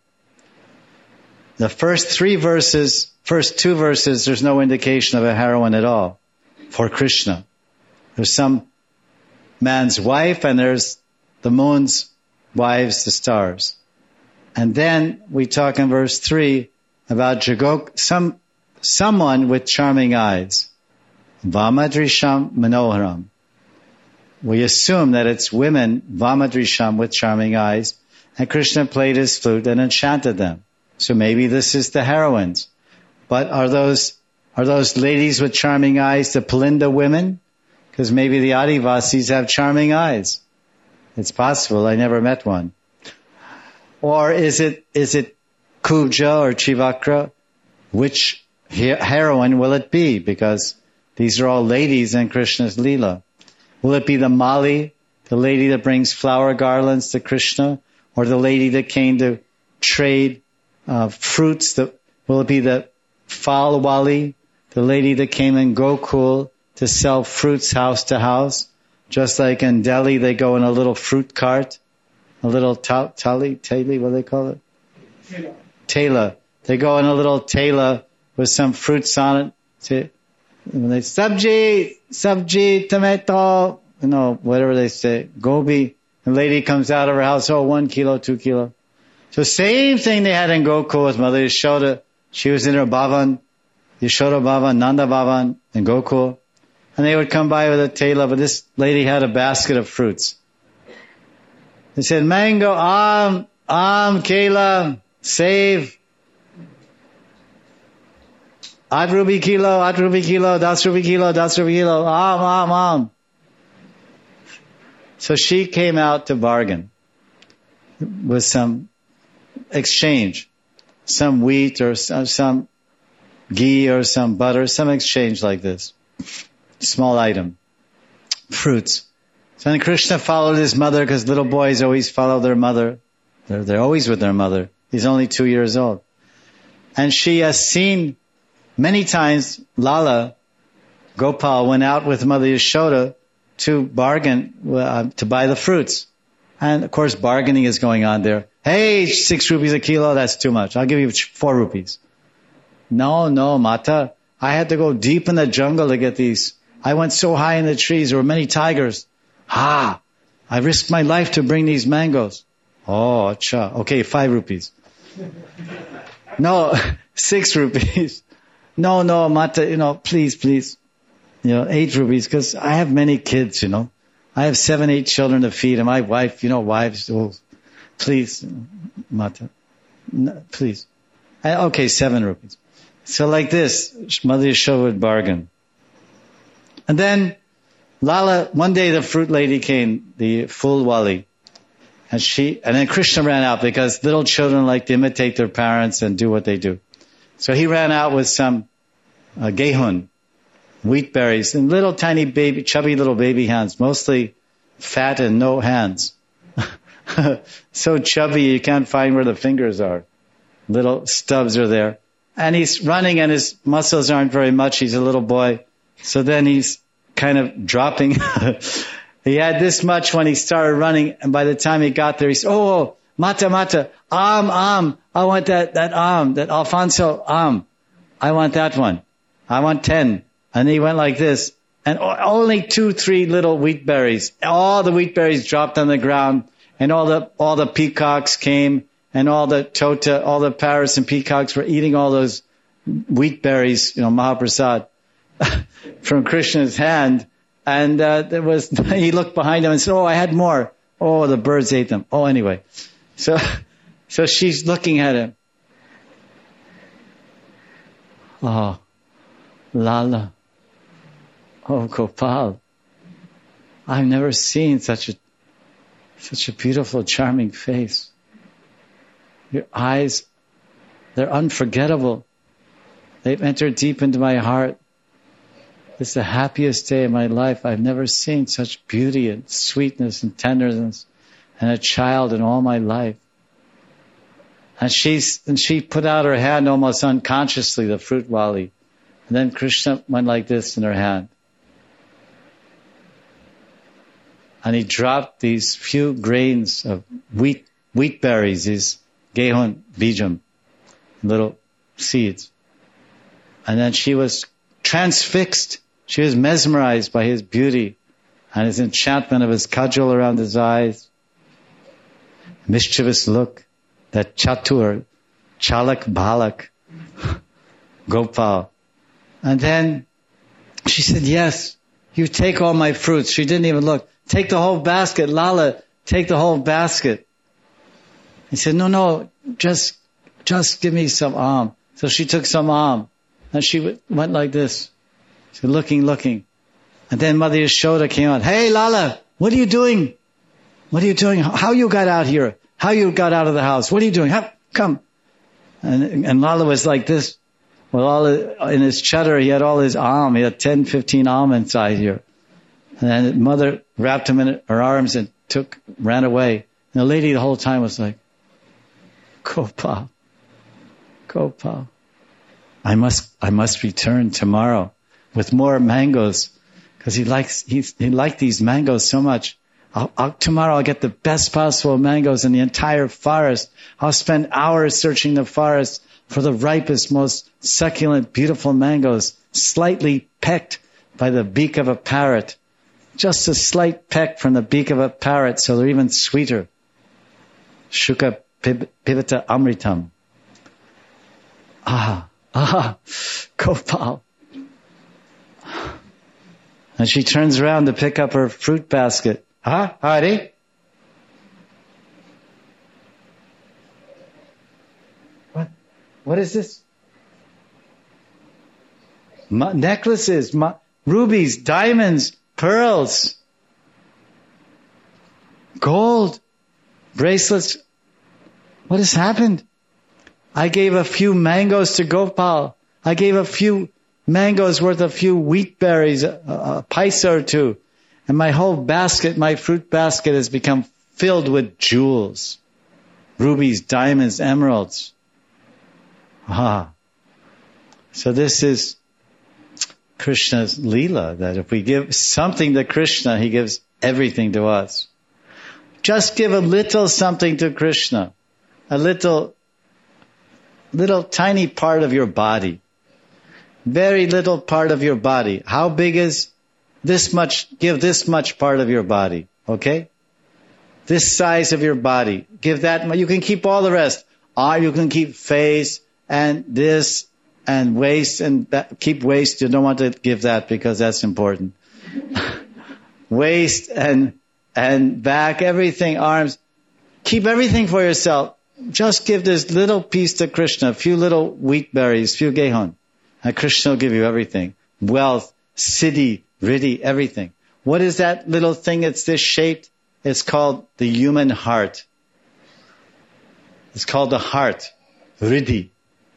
The first two verses, there's no indication of a heroine at all for Krishna. There's some man's wife and there's the moon's wives, the stars. And then we talk in verse 3 about someone with charming eyes. Vamadrisham Manoharam. We assume that it's women, Vamadrisham, with charming eyes, and Krishna played his flute and enchanted them. So maybe this is the heroines. But are those ladies with charming eyes the Palinda women? Because maybe the Adivasis have charming eyes. It's possible. I never met one. Or is it Kubja or Chivakra? Which heroine will it be? Because these are all ladies in Krishna's Leela. Will it be the Mali, the lady that brings flower garlands to Krishna? Or the lady that came to trade fruits? Will it be the Falwali, the lady that came in Gokul to sell fruits house to house? Just like in Delhi, they go in a little fruit cart, a little tali, what do they call it? Tela. They go in a little tela with some fruits on it. Sabji, tomato, whatever they say, gobi. The lady comes out of her house, 1 kilo, 2 kilo. So same thing they had in Gokul with Mother Yashoda. She was in her Bhavan, Yashoda Bhavan, Nanda Bhavan in Gokul. And they would come by with a tela, but this lady had a basket of fruits. They said, mango, kela, save. 8 rupee kilo, 10 rupee kilo, 10 rupee kilo, So she came out to bargain with some exchange, some wheat or some ghee or some butter, some exchange like this. Small item. Fruits. So then Krishna followed his mother because little boys always follow their mother. They're always with their mother. He's only 2 years old. And she has seen many times Lala, Gopal, went out with Mother Yashoda to bargain, to buy the fruits. And of course bargaining is going on there. Hey, 6 rupees a kilo, that's too much. I'll give you 4 rupees. No, Mata. I had to go deep in the jungle to get these. I went so high in the trees, there were many tigers. I risked my life to bring these mangoes. Oh, acha. Okay, 5 rupees. No, 6 rupees. No, Mata, please. 8 rupees, because I have many kids, I have 7, 8 children to feed, and my wife, wives, please, Mata. No, please. Okay, 7 rupees. So like this, Mother Yashoda would bargain. And then Lala, one day the fruit lady came, the Fulwali, and then Krishna ran out because little children like to imitate their parents and do what they do. So he ran out with some gehun, wheat berries, and little tiny chubby little baby hands, mostly fat and no hands. So chubby you can't find where the fingers are. Little stubs are there. And he's running and his muscles aren't very much. He's a little boy. So then he's kind of dropping He had this much when he started running, and by the time he got there, he said, oh, mata, I want that Alfonso, I want that one. I want 10. And he went like this, and only 2-3 little wheat berries. All the wheat berries dropped on the ground, and all the peacocks came, and all the parrots and peacocks were eating all those wheat berries, Mahaprasad, from Krishna's hand. And he looked behind him and said, oh, I had more. Oh, the birds ate them. Oh, anyway. So she's looking at him. Oh, Lala. Oh, Gopal. I've never seen such a beautiful, charming face. Your eyes, they're unforgettable. They've entered deep into my heart. It's the happiest day of my life. I've never seen such beauty and sweetness and tenderness and a child in all my life. And she put out her hand almost unconsciously, the fruit wali. And then Krishna went like this in her hand. And he dropped these few grains of wheat berries, these gehun bijam, little seeds. And then she was transfixed. She was mesmerized by his beauty and his enchantment of his kajal around his eyes, mischievous look, that chatur, chalak balak, Gopal. And then she said, yes, you take all my fruits. She didn't even look. Take the whole basket. Lala, take the whole basket. He said, no, just give me some So she took some and she went like this. She was looking. And then Mother Yashoda came out. Hey, Lala, what are you doing? What are you doing? How you got out here? How you got out of the house? What are you doing? Come. And Lala was like this. Well, in his cheddar, he had all his He had 10, 15 inside here. And then Mother wrapped him in her arms and ran away. And the lady the whole time was like, Gopal. I must return tomorrow with more mangoes, because he liked these mangoes so much. Tomorrow I'll get the best possible mangoes in the entire forest. I'll spend hours searching the forest for the ripest, most succulent, beautiful mangoes, slightly pecked by the beak of a parrot. Just a slight peck from the beak of a parrot, so they're even sweeter. Shuka pivata amritam. Gopal. And she turns around to pick up her fruit basket. Hari? What is this? Necklaces, rubies, diamonds, pearls, gold, bracelets. What has happened? I gave a few mangoes to Gopal. I gave a few mangoes worth a few wheat berries, a paisa or two. And my whole basket, my fruit basket, has become filled with jewels. Rubies, diamonds, emeralds. So this is Krishna's Leela, that if we give something to Krishna, he gives everything to us. Just give a little something to Krishna. A little tiny part of your body. Very little part of your body. How big is this much? Give this much part of your body. Okay? This size of your body. Give that. You can keep all the rest. Or you can keep face and this and waist and that. Keep waist. You don't want to give that because that's important. Waist and back, everything, arms. Keep everything for yourself. Just give this little piece to Krishna, a few little wheat berries, few gehun. And Krishna will give you everything. Wealth, siddhi, riddhi, everything. What is that little thing that's this shaped? It's called the human heart. It's called the heart. Riddhi.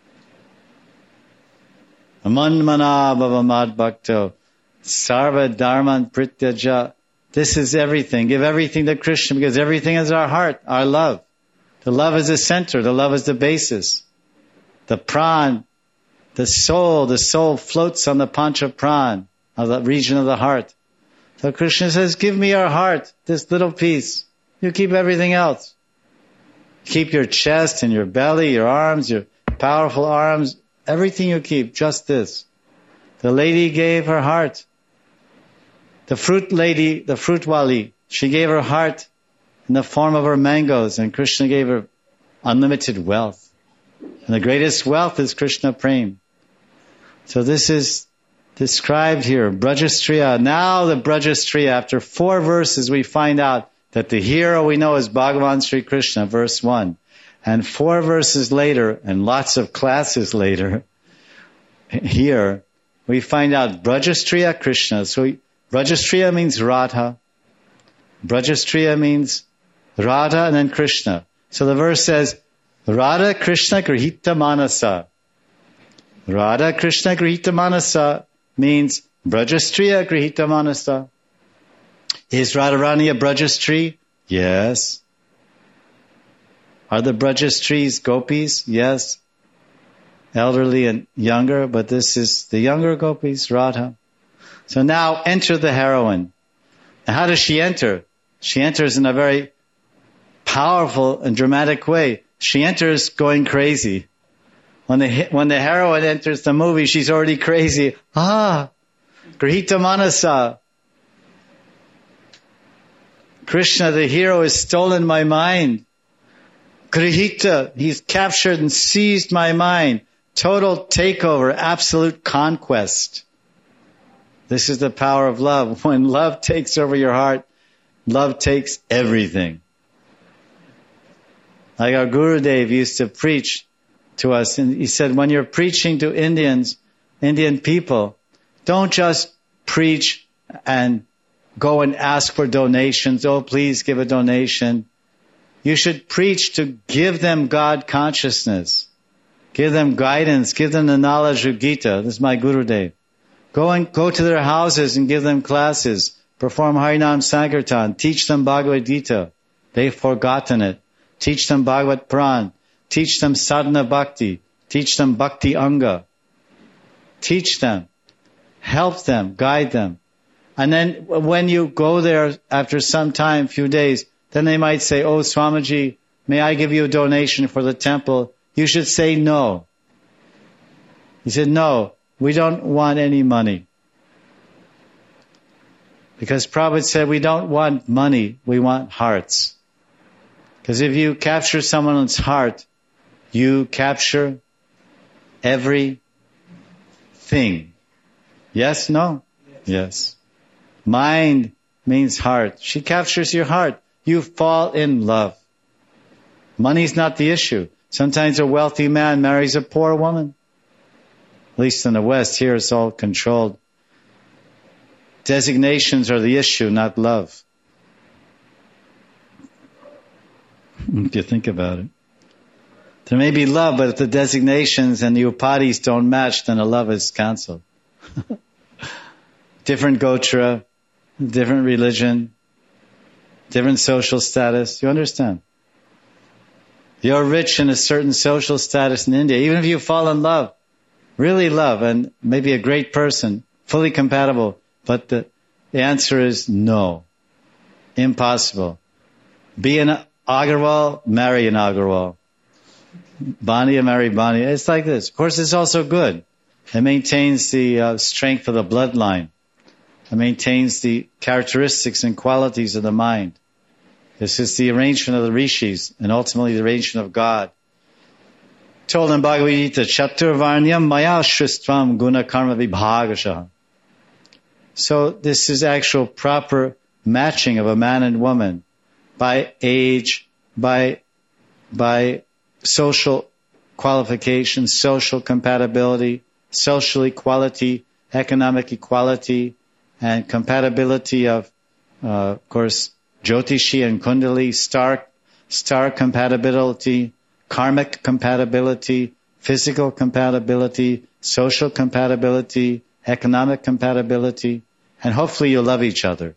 Amanmana bhavamad bhakto. Sarva dharman prityaja. This is everything. Give everything to Krishna because everything is our heart, our love. The love is the center. The love is the basis. The pran, the soul floats on the pancha pran of the region of the heart. So Krishna says, give me your heart, this little piece. You keep everything else. Keep your chest and your belly, your arms, your powerful arms, everything you keep, just this. The lady gave her heart. The fruit lady, the fruit wali, she gave her heart in the form of her mangoes, and Krishna gave her unlimited wealth. And the greatest wealth is Krishna Prem. So this is described here, Brajastriya. Now the Brajastriya, after 4 verses, we find out that the hero we know is Bhagavan Sri Krishna, verse 1. And 4 verses later, and lots of classes later, here, we find out Brajastriya Krishna. So Brajastriya means Radha. Brajastriya means Radha and then Krishna. So the verse says, Radha Krishna Grihita Manasa. Radha Krishna Grihita Manasa means Brajastriya Grihita Manasa. Is Radharani a Brajastri? Yes. Are the Brajastris gopis? Yes. Elderly and younger, but this is the younger gopis, Radha. So now enter the heroine. And how does she enter? She enters in a very powerful and dramatic way. She enters going crazy. When the heroine enters the movie, she's already crazy. Grihita Manasa. Krishna, the hero, has stolen my mind. Grihita, he's captured and seized my mind. Total takeover, absolute conquest. This is the power of love. When love takes over your heart, love takes everything. Like our Gurudev used to preach to us, and he said, when you're preaching to Indian people, don't just preach and go and ask for donations. Oh, please give a donation. You should preach to give them God consciousness. Give them guidance. Give them the knowledge of Gita. This is my Gurudev. Go to their houses and give them classes. Perform Harinam Sankirtan. Teach them Bhagavad Gita. They've forgotten it. Teach them Bhagavad Puran. Teach them Sadhana Bhakti. Teach them Bhakti Anga. Teach them. Help them. Guide them. And then when you go there after some time, few days, then they might say, oh, Swamiji, may I give you a donation for the temple? You should say no. He said, no, we don't want any money. Because Prabhupada said, we don't want money, we want hearts. Because if you capture someone's heart, you capture everything. Yes, no? Yes. Mind means heart. She captures your heart. You fall in love. Money's not the issue. Sometimes a wealthy man marries a poor woman. At least in the West, here it's all controlled. Designations are the issue, not love. If you think about it. There may be love, but if the designations and the upadhis don't match, then the love is cancelled. Different gotra, different religion, different social status. You understand? You're rich in a certain social status in India. Even if you fall in love, really love, and maybe a great person, fully compatible, but the answer is no. Impossible. Be an Agarwal, marry an Agarwal. Bania, marry Bania. It's like this. Of course, it's also good. It maintains the strength of the bloodline. It maintains the characteristics and qualities of the mind. This is the arrangement of the rishis and ultimately the arrangement of God. Told in Bhagavad Gita, Chaturvarnyam maya shristvam guna karma vibhagasha. So this is actual proper matching of a man and woman by age, by social qualifications, social compatibility, social equality, economic equality, and compatibility of course, Jyotishi and Kundali, star compatibility, karmic compatibility, physical compatibility, social compatibility, economic compatibility, and hopefully you'll love each other.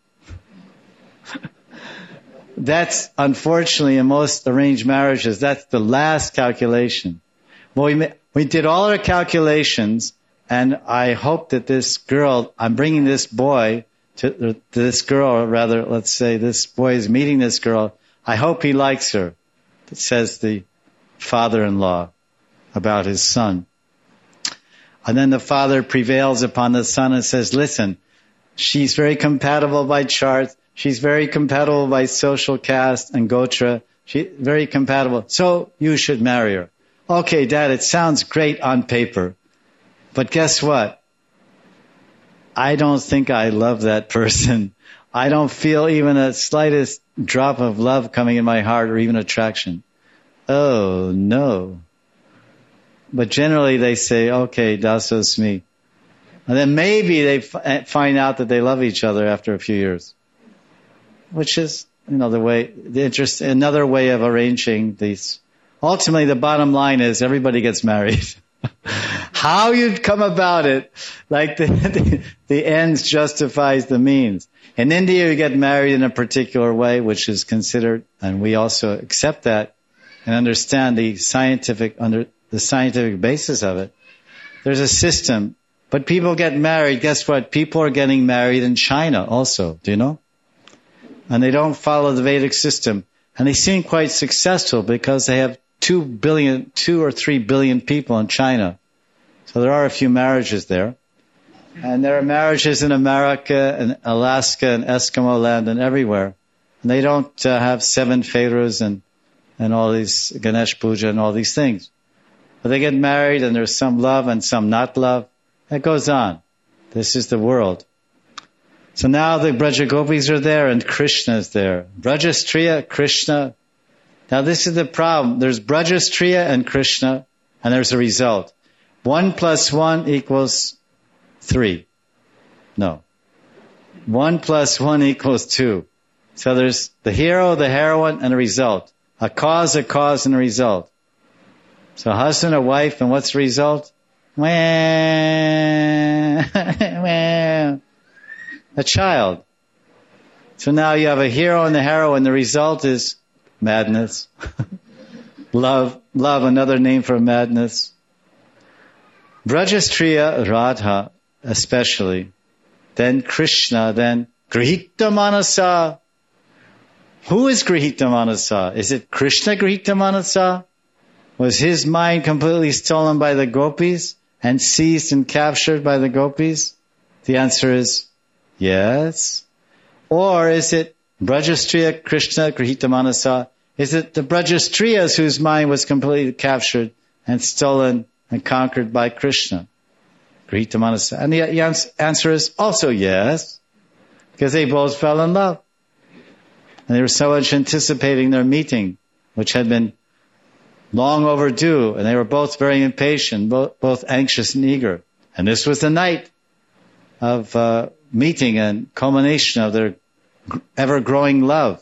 That's, unfortunately, in most arranged marriages, that's the last calculation. Well, we did all our calculations, and I hope that this girl, I'm bringing this boy to this girl, or rather, let's say this boy is meeting this girl. I hope he likes her, says the father-in-law about his son. And then the father prevails upon the son and says, listen, she's very compatible by chart. She's very compatible by social caste and gotra. She's very compatible. So you should marry her. Okay, Dad, it sounds great on paper. But guess what? I don't think I love that person. I don't feel even a slightest drop of love coming in my heart or even attraction. Oh, no. But generally they say, okay, dasos me. And then maybe they find out that they love each other after a few years. Which is, another way of arranging these. Ultimately, the bottom line is everybody gets married. How you'd come about it, like the ends justifies the means. In India, you get married in a particular way, which is considered, and we also accept that and understand the scientific basis of it. There's a system, but people get married. Guess what? People are getting married in China also. Do you know? And they don't follow the Vedic system, and they seem quite successful because they have 2 or 3 billion people in China. So there are a few marriages there. And there are marriages in America and Alaska and Eskimo land and everywhere. And they don't have 7 Pharaohs and all these Ganesh Puja and all these things. But they get married and there's some love and some not love. That goes on. This is the world. So now the Braja Gopis are there and Krishna is there. Brajastriya, Krishna. Now this is the problem. There's Brajastriya and Krishna, and there's a result. 1 + 1 = 3. No. 1 + 1 = 2. So there's the hero, the heroine, and a result. A cause, and a result. So husband, a wife, and what's the result? A child. So now you have a hero and a heroine. The result is madness. Love, another name for madness. Brajastriya, Radha, especially. Then Krishna, then Grihita Manasa. Who is Grihita Manasa? Is it Krishna Grihita Manasa? Was his mind completely stolen by the gopis and seized and captured by the gopis? The answer is yes. Or is it Brajastriya, Krishna Grihita Manasa? Is it the Brajastriyas whose mind was completely captured and stolen and conquered by Krishna? Grihita Manasa. And the answer is also yes, because they both fell in love. And they were so much anticipating their meeting, which had been long overdue, and they were both very impatient, both anxious and eager. And this was the night of meeting and culmination of their ever-growing love.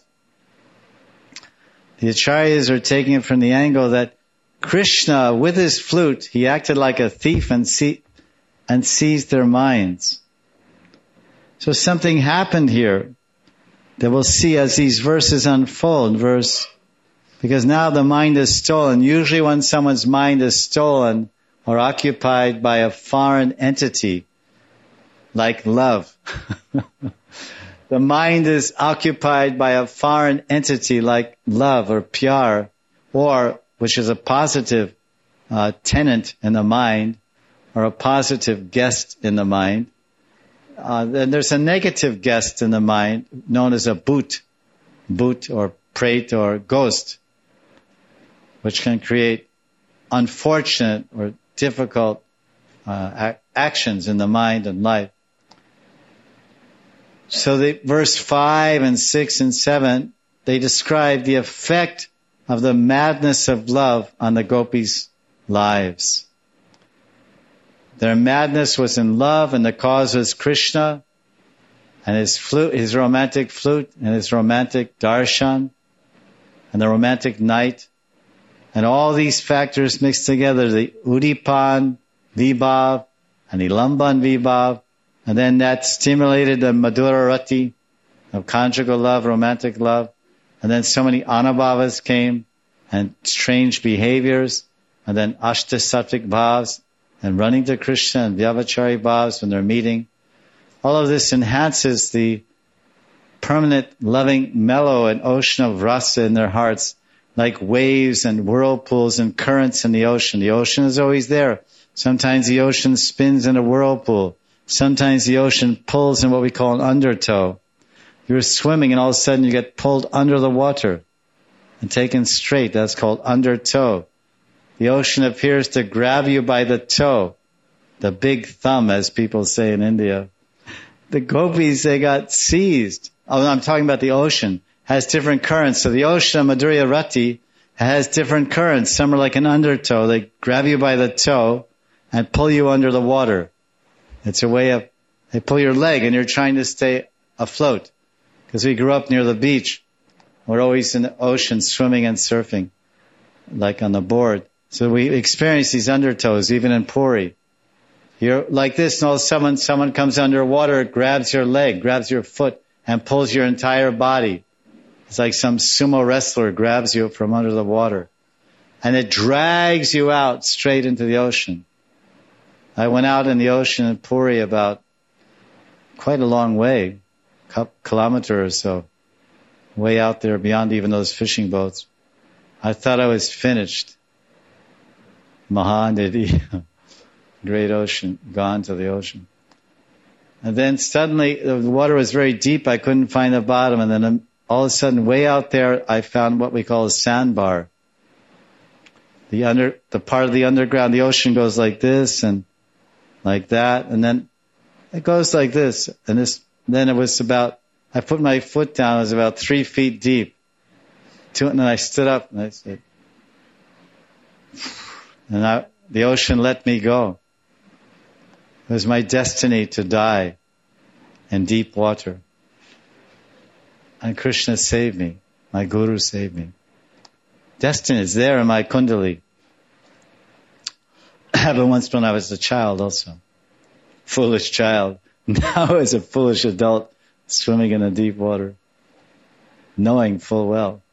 The Acharyas are taking it from the angle that Krishna, with his flute, he acted like a thief and seized their minds. So something happened here that we'll see as these verses unfold. Because now the mind is stolen. Usually when someone's mind is stolen or occupied by a foreign entity, like love, the mind is occupied by a foreign entity like love or pyar, or which is a positive tenant in the mind, or a positive guest in the mind. Then there's a negative guest in the mind known as a bhut or prait or ghost, which can create unfortunate or difficult actions in the mind and life. So verse 5 and 6 and 7, they describe the effect of the madness of love on the gopis' lives. Their madness was in love, and the cause was Krishna and his flute, his romantic flute, and his romantic darshan, and the romantic night. And all these factors mixed together, the Udipan Vibhav and the Lamban Vibhav, and then that stimulated the Madhura Rati of conjugal love, romantic love. And then so many Anubhavas came, and strange behaviors, and then Ashta Sattvic Bhavs, and running to Krishna and Vyavachari Bhavs when they're meeting. All of this enhances the permanent, loving, mellow and ocean of rasa in their hearts, like waves and whirlpools and currents in the ocean. The ocean is always there. Sometimes the ocean spins in a whirlpool. Sometimes the ocean pulls in what we call an undertow. You're swimming and all of a sudden you get pulled under the water and taken straight. That's called undertow. The ocean appears to grab you by the toe, the big thumb, as people say in India. The gopis, they got seized. Oh, I'm talking about the ocean. Has different currents. So the ocean of Madhurya Rati has different currents. Some are like an undertow. They grab you by the toe and pull you under the water. It's a way of, they pull your leg and you're trying to stay afloat. Because we grew up near the beach. We're always in the ocean swimming and surfing, like on the board. So we experience these undertows, even in Puri. You're like this, and all of a sudden someone comes underwater, grabs your leg, grabs your foot, and pulls your entire body. It's like some sumo wrestler grabs you from under the water. And it drags you out straight into the ocean. I went out in the ocean in Puri about quite a long way, a kilometer or so, way out there beyond even those fishing boats. I thought I was finished. Mahanadi, great ocean, gone to the ocean. And then suddenly the water was very deep. I couldn't find the bottom. And then all of a sudden, way out there, I found what we call a sandbar. The part of the underground, the ocean goes like this and like that. And then it goes like this. And then it was about, I put my foot down, it was about 3 feet deep. And then I stood up and I said, and the ocean let me go. It was my destiny to die in deep water. And Krishna saved me. My Guru saved me. Destiny is there in my Kundali. It happened once when I was a child also. Foolish child. Now as a foolish adult swimming in the deep water. Knowing full well.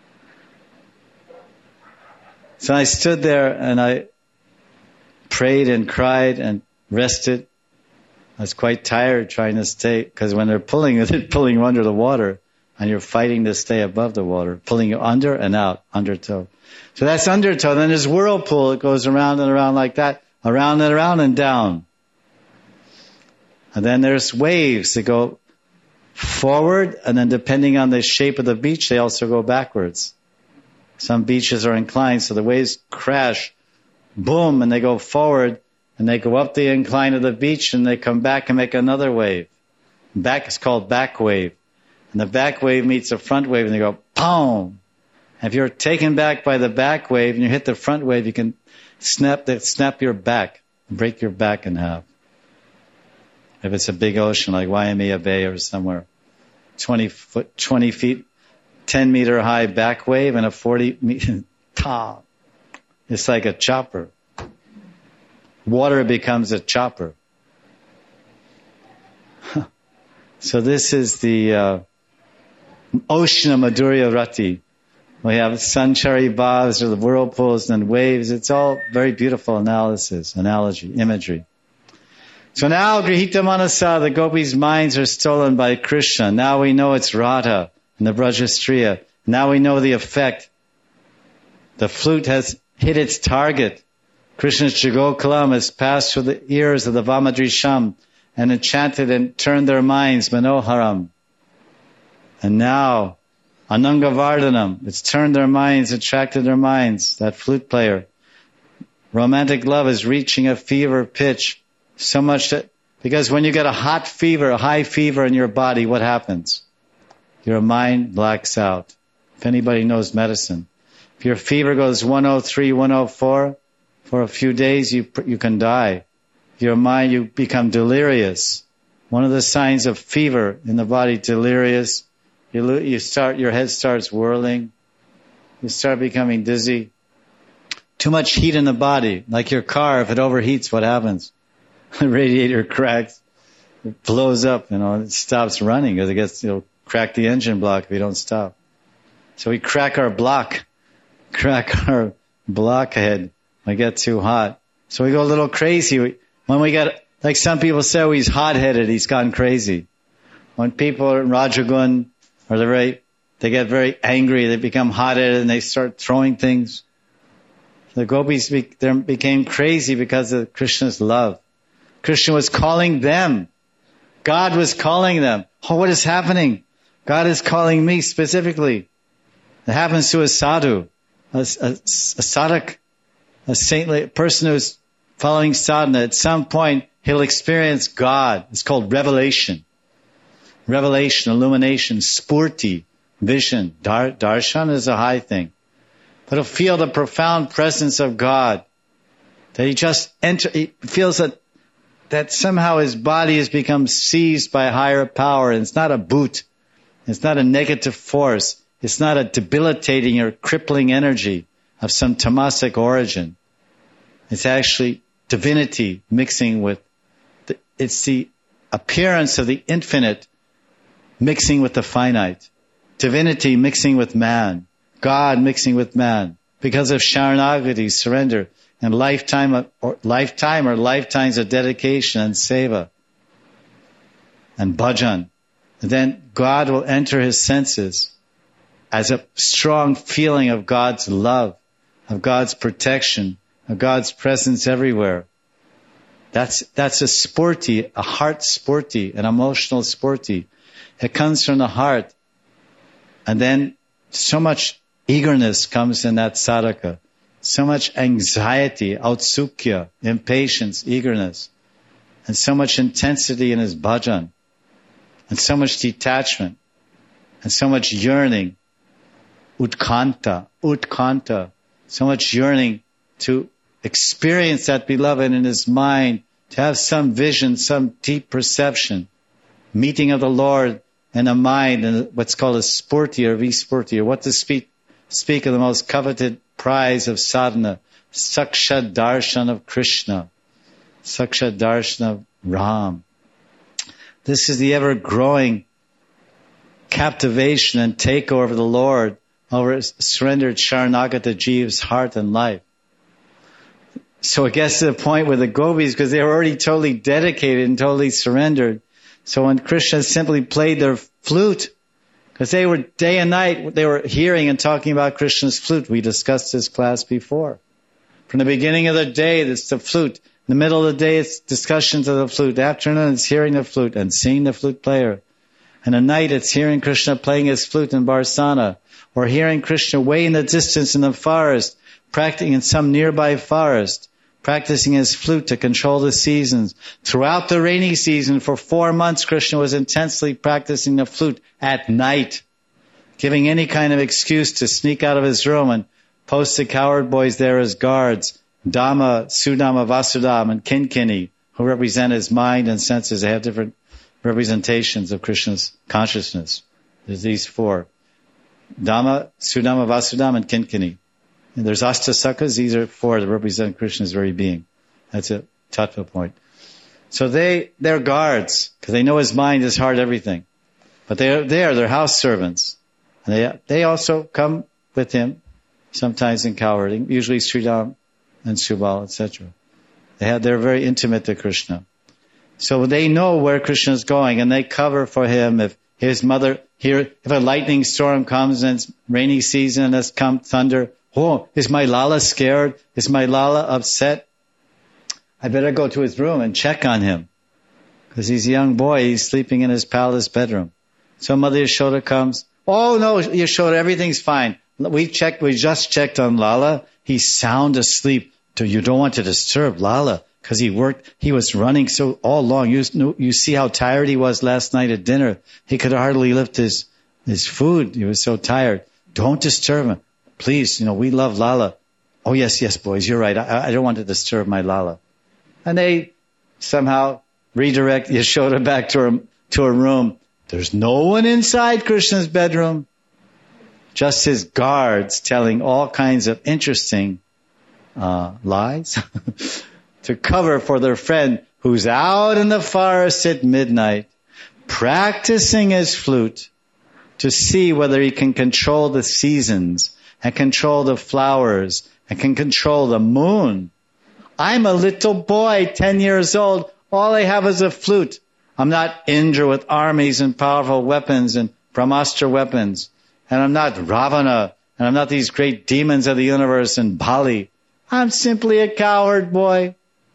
So I stood there and I prayed and cried and rested. I was quite tired trying to stay, because when they're pulling you under the water and you're fighting to stay above the water, pulling you under and out, undertow. So that's undertow. Then there's whirlpool. It goes around and around like that, around and around and down. And then there's waves that go forward, and then depending on the shape of the beach, they also go backwards. Some beaches are inclined, so the waves crash, boom, and they go forward, and they go up the incline of the beach, and they come back and make another wave. Back is called back wave. And the back wave meets the front wave, and they go, boom. If you're taken back by the back wave, and you hit the front wave, you can snap your back, break your back in half. If it's a big ocean, like Waimea Bay or somewhere, 20 feet, 10 meter high back wave and a 40 meter top. It's like a chopper. Water becomes a chopper. So this is the ocean of Madhurya Rati. We have Sanchari Bhavs or the whirlpools and waves. It's all very beautiful analogy, imagery. So now Grihita Manasa, the gopis' minds are stolen by Krishna. Now we know it's Radha and the Brajastriya. Now we know the effect. The flute has hit its target. Krishna's Jagokalam has passed through the ears of the Vamadrisham and enchanted and turned their minds, Manoharam. And now, Anangavardhanam, it's turned their minds, attracted their minds, that flute player. Romantic love is reaching a fever pitch, so much that, because when you get a hot fever, a high fever in your body, what happens? Your mind blacks out. If anybody knows medicine. If your fever goes 103, 104, for a few days you can die. Your mind, you become delirious. One of the signs of fever in the body, delirious. Your head starts whirling. You start becoming dizzy. Too much heat in the body. Like your car, if it overheats, what happens? The radiator cracks. It blows up, it stops running because it'll crack the engine block if you don't stop. So we crack our blockhead. We get too hot. So we go a little crazy. When we get Like some people say, oh, he's hot-headed, he's gone crazy. When people are in Rajagun, or they get very angry, they become hot-headed and they start throwing things. The gopis became crazy because of Krishna's love. Krishna was calling them. God was calling them. Oh, what is happening? God is calling me specifically. It happens to a sadhu, a sadhak, a saintly person who's following sadhana. At some point, he'll experience God. It's called revelation. Revelation, illumination, spurti, vision. Darshan is a high thing. But he'll feel the profound presence of God. That he feels that somehow his body has become seized by a higher power. And it's not a boot. It's not a negative force. It's not a debilitating or crippling energy of some tamasic origin. It's actually divinity mixing with, it's the appearance of the infinite mixing with the finite. Divinity mixing with man. God mixing with man. Because of Sharanagati, surrender, and lifetimes of dedication and seva and bhajan. And then God will enter his senses as a strong feeling of God's love, of God's protection, of God's presence everywhere. That's a spurti, a heart spurti, an emotional spurti. It comes from the heart. And then so much eagerness comes in that sadhaka. So much anxiety, autsukya, impatience, eagerness. And so much intensity in his bhajan. And so much detachment. And so much yearning. Utkanta. So much yearning to experience that beloved in his mind, to have some vision, some deep perception, meeting of the Lord in a mind, and what's called a spurti or vispurti, or what to speak of the most coveted prize of sadhana, sakshat darshan of Krishna, sakshat darshan of Ram. This is the ever-growing captivation and takeover of the Lord over his surrendered Sharanagata Jeev's heart and life. So it gets to the point with the gopis, because they were already totally dedicated and totally surrendered. So when Krishna simply played their flute, because they were day and night, they were hearing and talking about Krishna's flute. We discussed this class before. From the beginning of the day, it's the flute. In the middle of the day, it's discussions of the flute. Afternoon, it's hearing the flute and seeing the flute player. And at night, it's hearing Krishna playing his flute in Barsana, or hearing Krishna way in the distance in the forest, practicing in some nearby forest, practicing his flute to control the seasons. Throughout the rainy season, for 4 months, Krishna was intensely practicing the flute at night, giving any kind of excuse to sneak out of his room and post the coward boys there as guards, Dhamma, Sudama, Vasudama, and Kinkini, who represent his mind and senses. They have different representations of Krishna's consciousness. There's these 4. Dhamma, Sudama, Vasudama, and Kinkini. And there's Ashtasakas. These are 4 that represent Krishna's very being. That's a tattva point. So they're guards, because they know his mind, his heart, everything. But they're house servants. And they also come with him, sometimes in cowherding, usually Sridham and Subal, etc. They're very intimate to Krishna. So they know where Krishna is going, and they cover for him if his mother, if a lightning storm comes and it's rainy season and there's come thunder. Oh, is my Lala scared? Is my Lala upset? I better go to his room and check on him. Because he's a young boy, he's sleeping in his palace bedroom. So Mother Yashoda comes. Oh no, Yashoda, everything's fine. We just checked on Lala. He's sound asleep. You don't want to disturb Lala, because he was running so all long. You see how tired he was last night at dinner. He could hardly lift his food. He was so tired. Don't disturb him. Please, we love Lala. Oh yes, boys, you're right. I don't want to disturb my Lala. And they somehow redirect Yashoda back to her room. There's no one inside Krishna's bedroom. Just his guards telling all kinds of interesting lies to cover for their friend who's out in the forest at midnight, practicing his flute to see whether he can control the seasons and control the flowers and can control the moon. I'm a little boy, 10 years old. All I have is a flute. I'm not Indra with armies and powerful weapons and Brahmastra weapons. And I'm not Ravana. And I'm not these great demons of the universe and Bali. I'm simply a cowherd boy.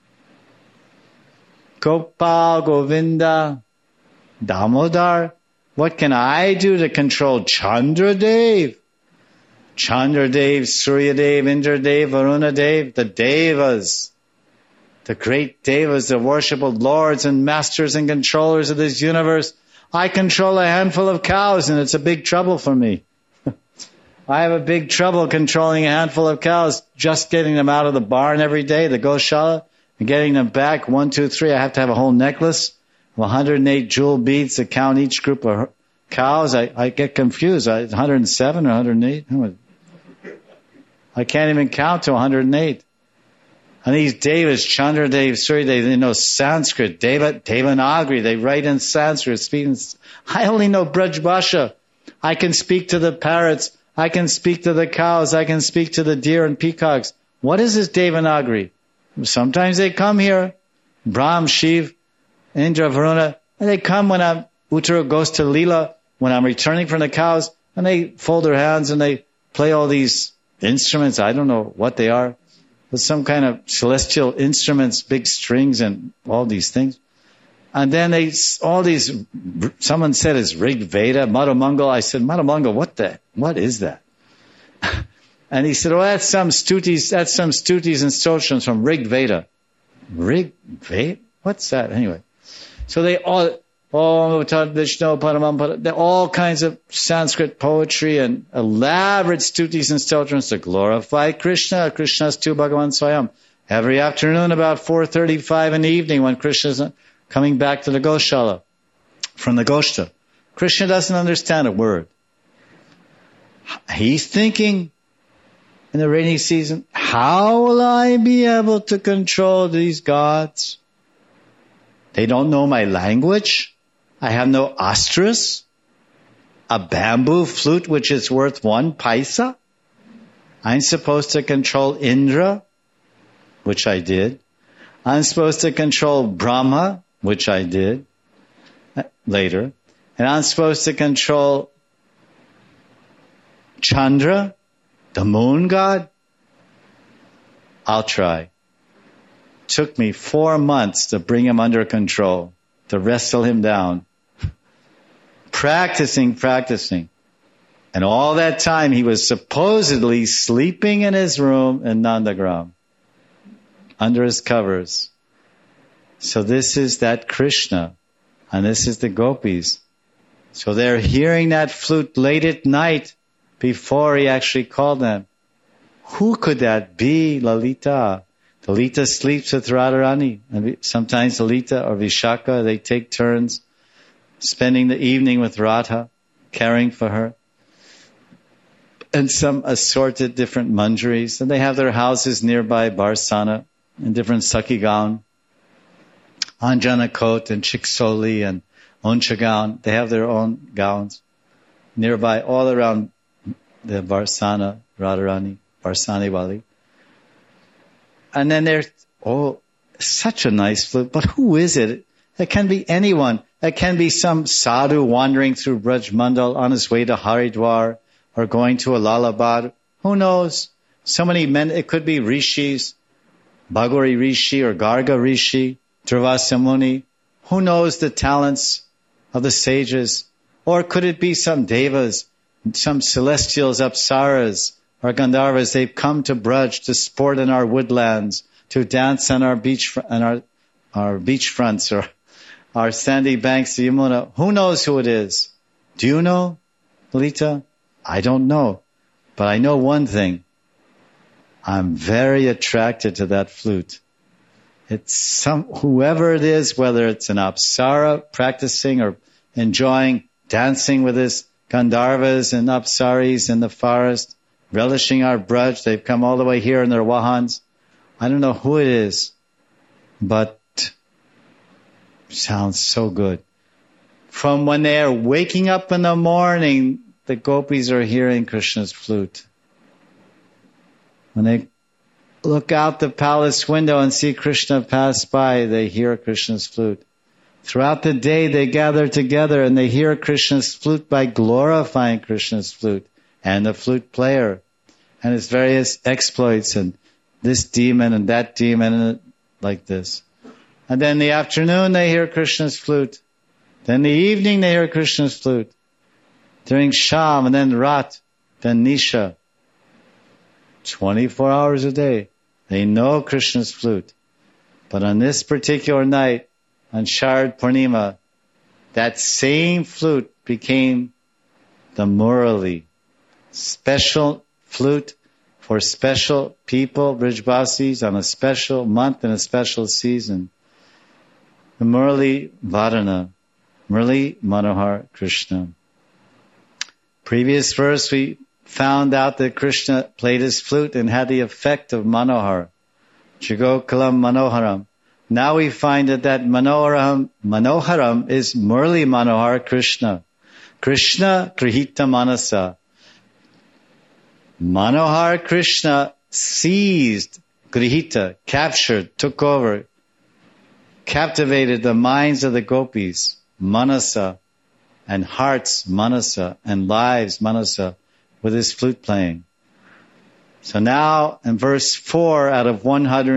Gopal, Govinda, Damodar. What can I do to control Chandradev? Chandradev, Suryadev, Indradev, Varunadev, the Devas. The great Devas, the worshipful lords and masters and controllers of this universe. I control a handful of cows and it's a big trouble for me. I have a big trouble controlling a handful of cows, just getting them out of the barn every day, the Goshala, and getting them back, 1, 2, 3. I have to have a whole necklace of 108 jewel beads to count each group of cows. I get confused. 107 or 108? I can't even count to 108. And these Devas, Chandradev, Suryadev, they know Sanskrit, Devanagari, they write in Sanskrit. I only know Braj Bhasha. I can speak to the parrots. I can speak to the cows. I can speak to the deer and peacocks. What is this Devanagari? Sometimes they come here, Brahm, Shiv, Indra, Varuna, and they come when Uttara goes to Leela, when I'm returning from the cows, and they fold their hands and they play all these instruments. I don't know what they are. But some kind of celestial instruments, big strings and all these things. And then someone said it's Rig Veda, Madhumangal. I said, Madhumangal, what is that? And he said, oh, that's some stutis and stotrams from Rig Veda. Rig Veda? What's that? Anyway. So they all kinds of Sanskrit poetry and elaborate stutis and stotrams to glorify Krishna. Krishna's tu Bhagavan Swayam. Every afternoon about 4:35 in the evening when Krishna's coming back to the Goshala from the Goshta. Krishna doesn't understand a word. He's thinking in the rainy season, how will I be able to control these gods? They don't know my language. I have no astras, a bamboo flute which is worth 1 paisa. I'm supposed to control Indra, which I did. I'm supposed to control Brahma, which I did later. And I'm supposed to control Chandra, the moon god. I'll try. Took me 4 months to bring him under control, to wrestle him down. Practicing. And all that time he was supposedly sleeping in his room in Nandagram, under his covers. So this is that Krishna, and this is the gopis. So they're hearing that flute late at night before he actually called them. Who could that be? Lalita. Lalita sleeps with Radharani. And sometimes Lalita or Vishaka, they take turns spending the evening with Radha, caring for her. And some assorted different manjaris. And they have their houses nearby Barsana in different Sakhigaon, Anjanakot and Chiksoli and Onchagaon. They have their own gowns nearby all around the Barsana, Radharani, Barsani Wali. And then there's, such a nice flute. But who is it? It can be anyone. It can be some sadhu wandering through Braj Mandal on his way to Haridwar or going to Allahabad. Who knows? So many men, it could be rishis, Bhagwari Rishi or Garga Rishi, Durvasa Muni. Who knows the talents of the sages? Or could it be some devas, some celestials, apsaras, or Gandharvas? They've come to Braj to sport in our woodlands, to dance on our beach, our beach fronts or our sandy banks of Yamuna. Who knows who it is? Do you know, Lalita? I don't know. But I know one thing. I'm very attracted to that flute. It's whoever it is, whether it's an apsara practicing or enjoying dancing with his Gandharvas and apsaris in the forest, relishing our Braj. They've come all the way here in their Wahans. I don't know who it is, but sounds so good. From when they are waking up in the morning, the gopis are hearing Krishna's flute. When they look out the palace window and see Krishna pass by, they hear Krishna's flute. Throughout the day they gather together and they hear Krishna's flute by glorifying Krishna's flute and the flute player and his various exploits and this demon and that demon and like this. And then in the afternoon they hear Krishna's flute. Then in the evening they hear Krishna's flute. During Sham and then Rat, then Nisha. 24 hours a day. They know Krishna's flute. But on this particular night, on Sharad Purnima, that same flute became the Murali. Special flute for special people, Brijbasis, on a special month and a special season. The Murali Varana, Murali Manohar Krishna. Previous verse we found out that Krishna played his flute and had the effect of Manohar. Chigokalam Manoharam. Now we find that Manoharam is Murli Manohar Krishna. Krishna Krihita Manasa. Manohar Krishna seized, Grihita, captured, took over, captivated the minds of the gopis, Manasa, and hearts, Manasa, and lives, Manasa, with his flute playing. So now, in verse 4 out of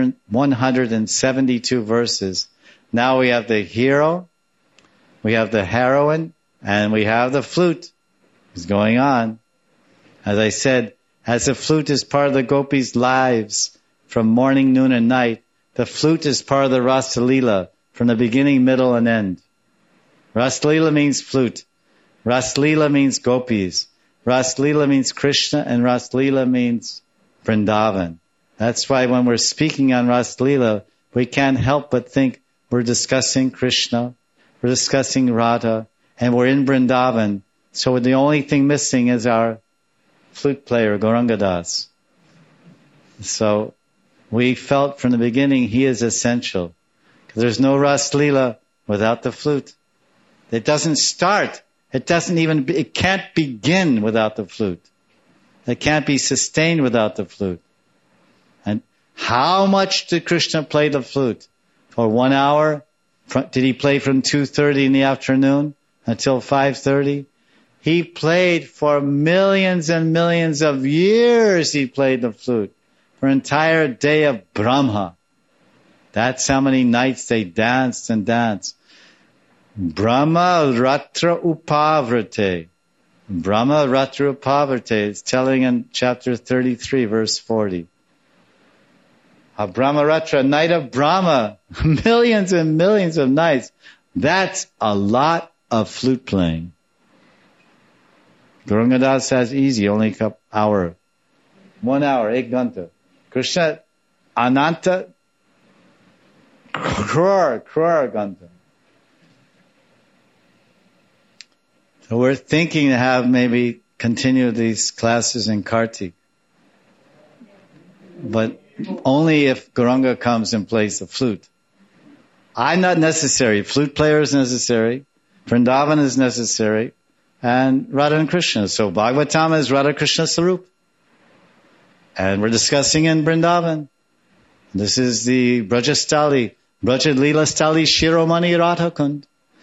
172 verses, now we have the hero, we have the heroine, and we have the flute. It's going on. As I said, as the flute is part of the gopis' lives from morning, noon, and night, the flute is part of the Rasa Leela from the beginning, middle, and end. Rasa Leela means flute. Rasa Leela means gopis. Rasa Leela means Krishna, and Rasa Leela means Vrindavan. That's why when we're speaking on Rasa Leela, we can't help but think we're discussing Krishna, we're discussing Radha, and we're in Vrindavan. So the only thing missing is our flute player, Gauranga Das. So we felt from the beginning he is essential. Because there's no Rasa Leela without the flute. It doesn't start. It can't begin without the flute. It can't be sustained without the flute. And how much did Krishna play the flute? For 1 hour? Did he play from 2:30 in the afternoon until 5:30? He played for millions and millions of years. He played the flute for an entire day of Brahma. That's how many nights they danced and danced. Brahma Ratra Upavrate. Brahma Ratra Upavrate is telling in chapter 33, verse 40. A Brahma Ratra, night of Brahma, millions and millions of nights. That's a lot of flute playing. Gauranga Das says easy, only a hour. 1 hour, 1 ghanta. Krishna, Ananta, crore ghanta. So we're thinking to have maybe continue these classes in Kartik. But only if Gauranga comes and plays the flute. I'm not necessary. Flute player is necessary. Vrindavan is necessary. And Radha and Krishna. So Bhagavatam is Radha Krishna Sarup. And we're discussing in Vrindavan. This is the Brajastali, Braja Leela Stali Shiromani Radhakund.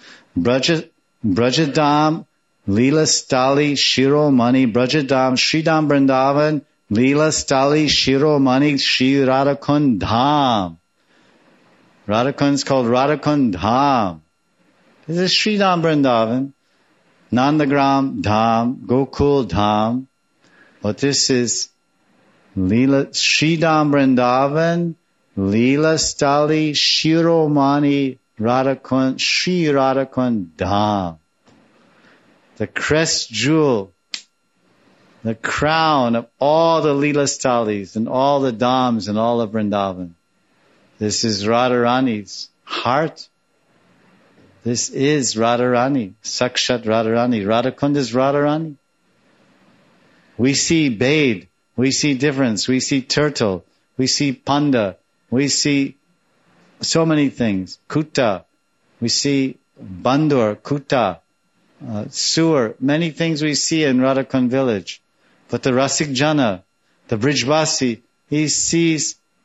Brajadam Leela Stali Shiromani Brajadam Sridham Vrindavan Leela Stali Shiromani Shri Radhakund Dham. Radhakund is called Radhakund Dham. This is Sridham Vrindavan. Nandagram Dham, Gokul Dham. But this is Leela Sridham Vrindavan, Leela Stali Shiromani Radhakund, Shri Radhakund Dham. The crest jewel, the crown of all the Leela Stalis and all the Dhams and all of Vrindavan. This is Radharani's heart. This is Radharani, Sakshat Radharani. Radhakund is Radharani. We see Bade, we see difference, we see turtle, we see panda, we see so many things. Kuta, we see Bandur, Kuta, sewer, many things we see in Radhakund village. But the Rasik Jana, the Brijbasi, he sees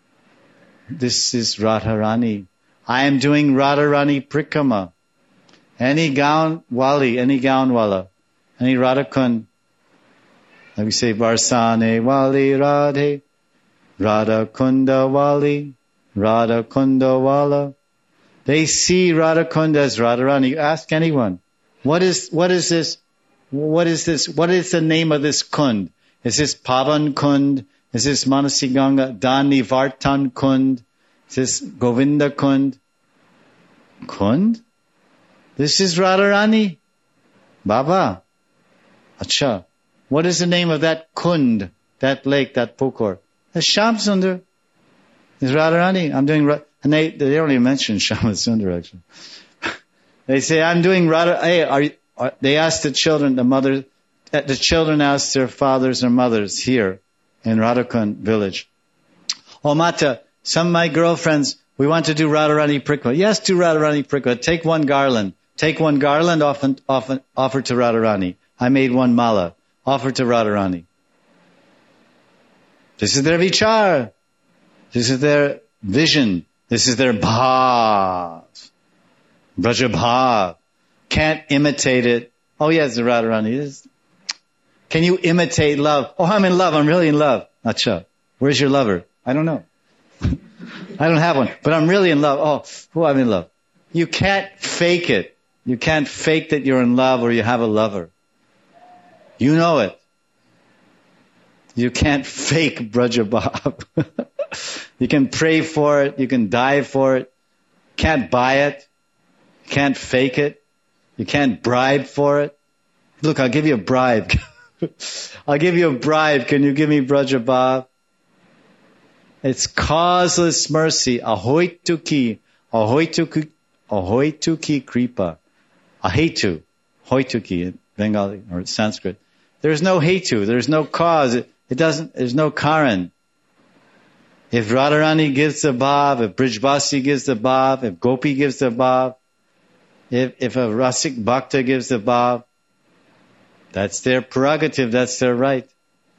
This is Radharani. I am doing Radharani Prikrama. Any gown wali, any gown wala, any Radhakund. Like we say, Barsane wali Radhe, Radhakunda wali, Radhakunda wala. They see Radhakunda as Radharani. You ask anyone, what is this? What is this? What is the name of this Kund? Is this Pavan Kund? Is this Manasi Ganga? Dani Vartan Kund? Is this Govinda Kund? Kund? This is Radharani? Baba. Acha. What is the name of that Kund? That lake, that Pukor? That's Shyam Sundar. It's Radharani. I'm doing, and they don't even mention Shyam Sundar actually. They say, I'm doing Radharani. Hey, they ask the children, the children ask their fathers or mothers here in Radhakund village. Oh Mata, some of my girlfriends, we want to do Radharani Prikrama. Yes, do Radharani Prikrama. Take one garland. Take one garland, offer to Radharani. I made one mala. Offer to Radharani. This is their vichar. This is their vision. This is their bhav. Braja bhav. Can't imitate it. Oh yes, the Radharani. Can you imitate love? Oh, I'm in love. I'm really in love. Acha. Where's your lover? I don't know. I don't have one, but I'm really in love. Oh, I'm in love. You can't fake it. You can't fake that you're in love or you have a lover. You know it. You can't fake Braja Bhav. You can pray for it. You can die for it. Can't buy it. You can't fake it. You can't bribe for it. Look, I'll give you a bribe. I'll give you a bribe. Can you give me Braja Bhav? It's causeless mercy. Ahoituki kripa. Ahetu. Hoituki in Bengali or Sanskrit. There's no hetu. There's no cause. There's no karan. If Radharani gives the bhav, if Brijbasi gives the bhav, if Gopi gives the bhav, if a Rasik Bhakta gives the bhav, that's their prerogative, that's their right.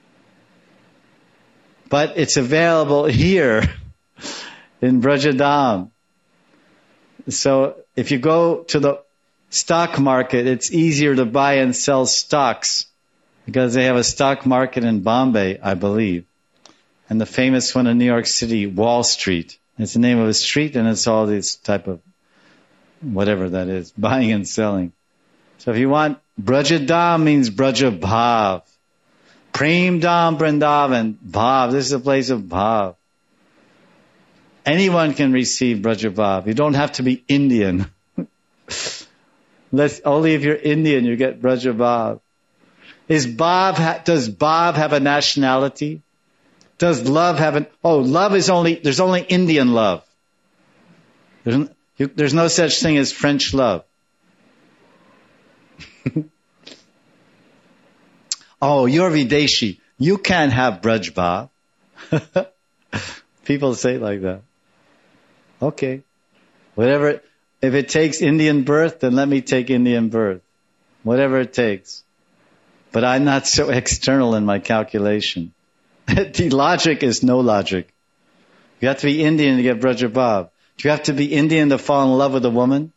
But it's available here in Brajadam. So if you go to the stock market, it's easier to buy and sell stocks because they have a stock market in Bombay, I believe. And the famous one in New York City, Wall Street. It's the name of a street and it's all this type of whatever that is, buying and selling. So if you want, Brajadam means Braja Bhav. Prem Dham Vrindavan, Bhav. This is a place of Bhav. Anyone can receive Braja Bhav. You don't have to be Indian. Only if you're Indian you get Braja Bhav. Does Bhav have a nationality? Does love have love is there's only Indian love. There's no such thing as French love. Oh, you're Videshi. You can't have Braj Bhav. People say it like that. Okay. Whatever. If it takes Indian birth, then let me take Indian birth. Whatever it takes. But I'm not so external in my calculation. The logic is no logic. You have to be Indian to get Braja Bhav. Do you have to be Indian to fall in love with a woman?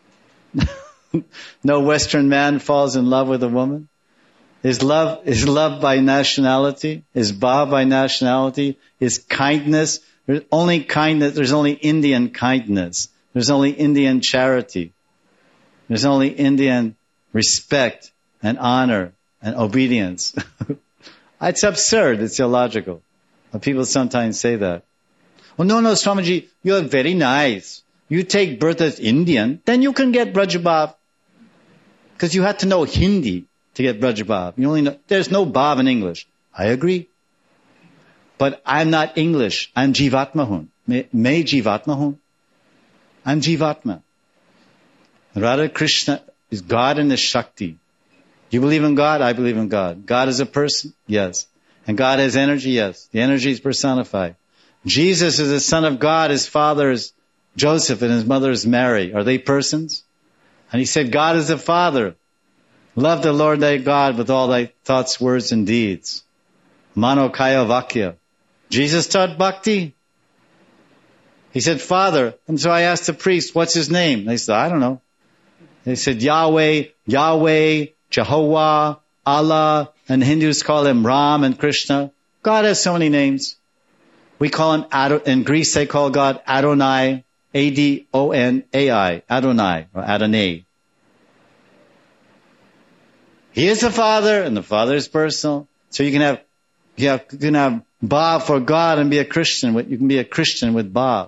No Western man falls in love with a woman. Is love by nationality? Is Bhav by nationality? Is kindness? There's only kindness. There's only Indian kindness. There's only Indian charity. There's only Indian respect and honor and obedience. It's absurd. It's illogical. But people sometimes say that. Oh, no, Swamiji, you're very nice. You take birth as Indian, then you can get Braja Bhav. Because you have to know Hindi to get Braja Bhav. You only know, there's no Bhav in English. I agree. But I'm not English. I'm Jivatma hun. May Jivatma hun. I'm Jivatma. Radha Krishna is God and is Shakti. You believe in God? I believe in God. God is a person? Yes. And God has energy? Yes. The energy is personified. Jesus is the Son of God. His father is Joseph and his mother is Mary. Are they persons? And he said, God is the Father. Love the Lord thy God with all thy thoughts, words, and deeds. Mano Kaya Vakya. Jesus taught bhakti. He said, Father. And so I asked the priest, what's his name? They said, I don't know. They said, Yahweh, Jehovah, Allah, and Hindus call him Ram and Krishna. God has so many names. We call him, in Greece they call God Adonai, A-D-O-N-A-I, Adonai, or Adonai. He is the Father, and the Father is personal. So you can have Ba for God and be a Christian. You can be a Christian with Ba.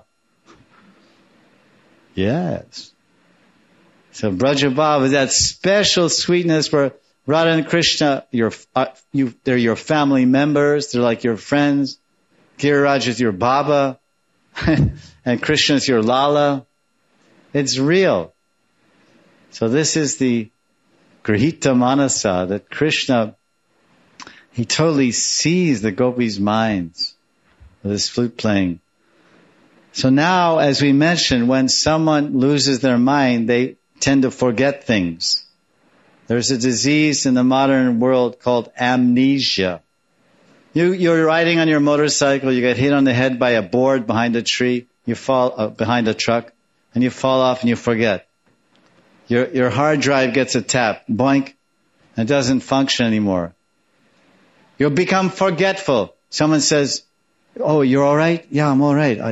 Yes. So Braja Bhav is that special sweetness where Radha and Krishna, they're your family members. They're like your friends. Giriraj is your Baba. And Krishna is your Lala. It's real. So this is the Grihita Manasa, that Krishna, he totally sees the gopis' minds with his flute playing. So now, as we mentioned, when someone loses their mind, they tend to forget things. There's a disease in the modern world called amnesia. You're riding on your motorcycle, you get hit on the head by a board behind a tree, you fall behind a truck, and you fall off and you forget. Your hard drive gets a tap, boink, and it doesn't function anymore. You'll become forgetful. Someone says, oh, you're all right? Yeah, I'm all right.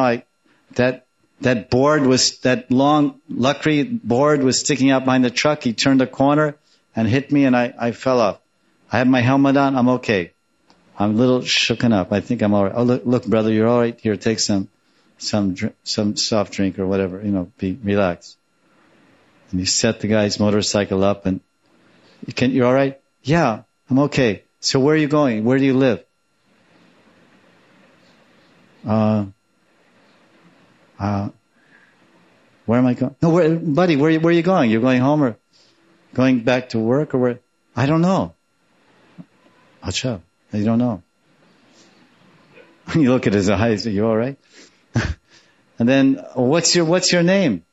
That long luckily board was sticking out behind the truck. He turned a corner and hit me and I fell off. I have my helmet on. I'm okay. I'm a little shooken up. I think I'm all right. Oh, look, brother, you're all right. Here, take some soft drink or whatever, relax. And you set the guy's motorcycle up and you're all right? Yeah, I'm okay. So where are you going? Where do you live? Where am I going? No, buddy, where are you going? You're going home or going back to work or where? I don't know. Acha, you don't know. You look at his eyes, are you all right? And then, what's your name?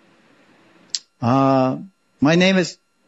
My name,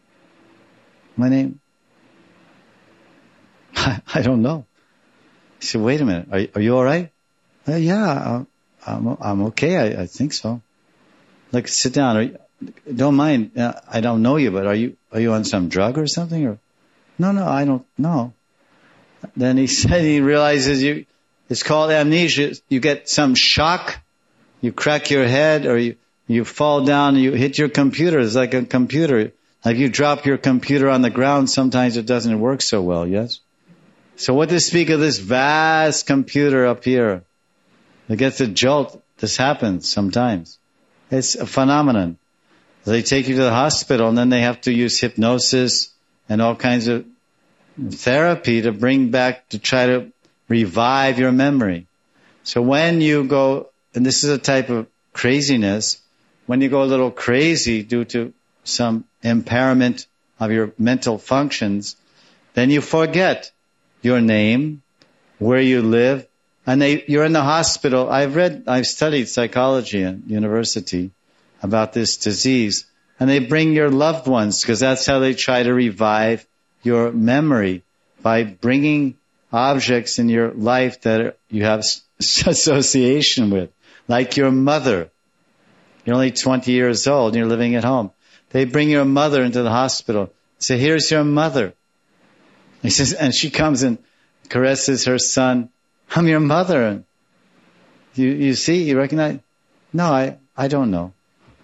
I don't know. He said, wait a minute, are you all right? Yeah, I'm okay, I think so. Like, sit down, don't mind, I don't know you, but are you on some drug or something? Or no, I don't know. Then he said he realizes it's called amnesia. You get some shock, you crack your head, or you fall down, you hit your computer. It's like a computer. Like you drop your computer on the ground, sometimes it doesn't work so well, yes? So what to speak of this vast computer up here? It gets a jolt. This happens sometimes. It's a phenomenon. They take you to the hospital and then they have to use hypnosis and all kinds of therapy to try to revive your memory. So when you go, and this is a type of craziness, when you go a little crazy due to some impairment of your mental functions, then you forget your name, where you live, and you're in the hospital. I've studied psychology in university about this disease, and they bring your loved ones because that's how they try to revive your memory, by bringing objects in your life that you have association with, like your mother. You're only 20 years old and you're living at home. They bring your mother into the hospital. Say, here's your mother. He says, and she comes and caresses her son. I'm your mother. And you see, you recognize? No, I don't know.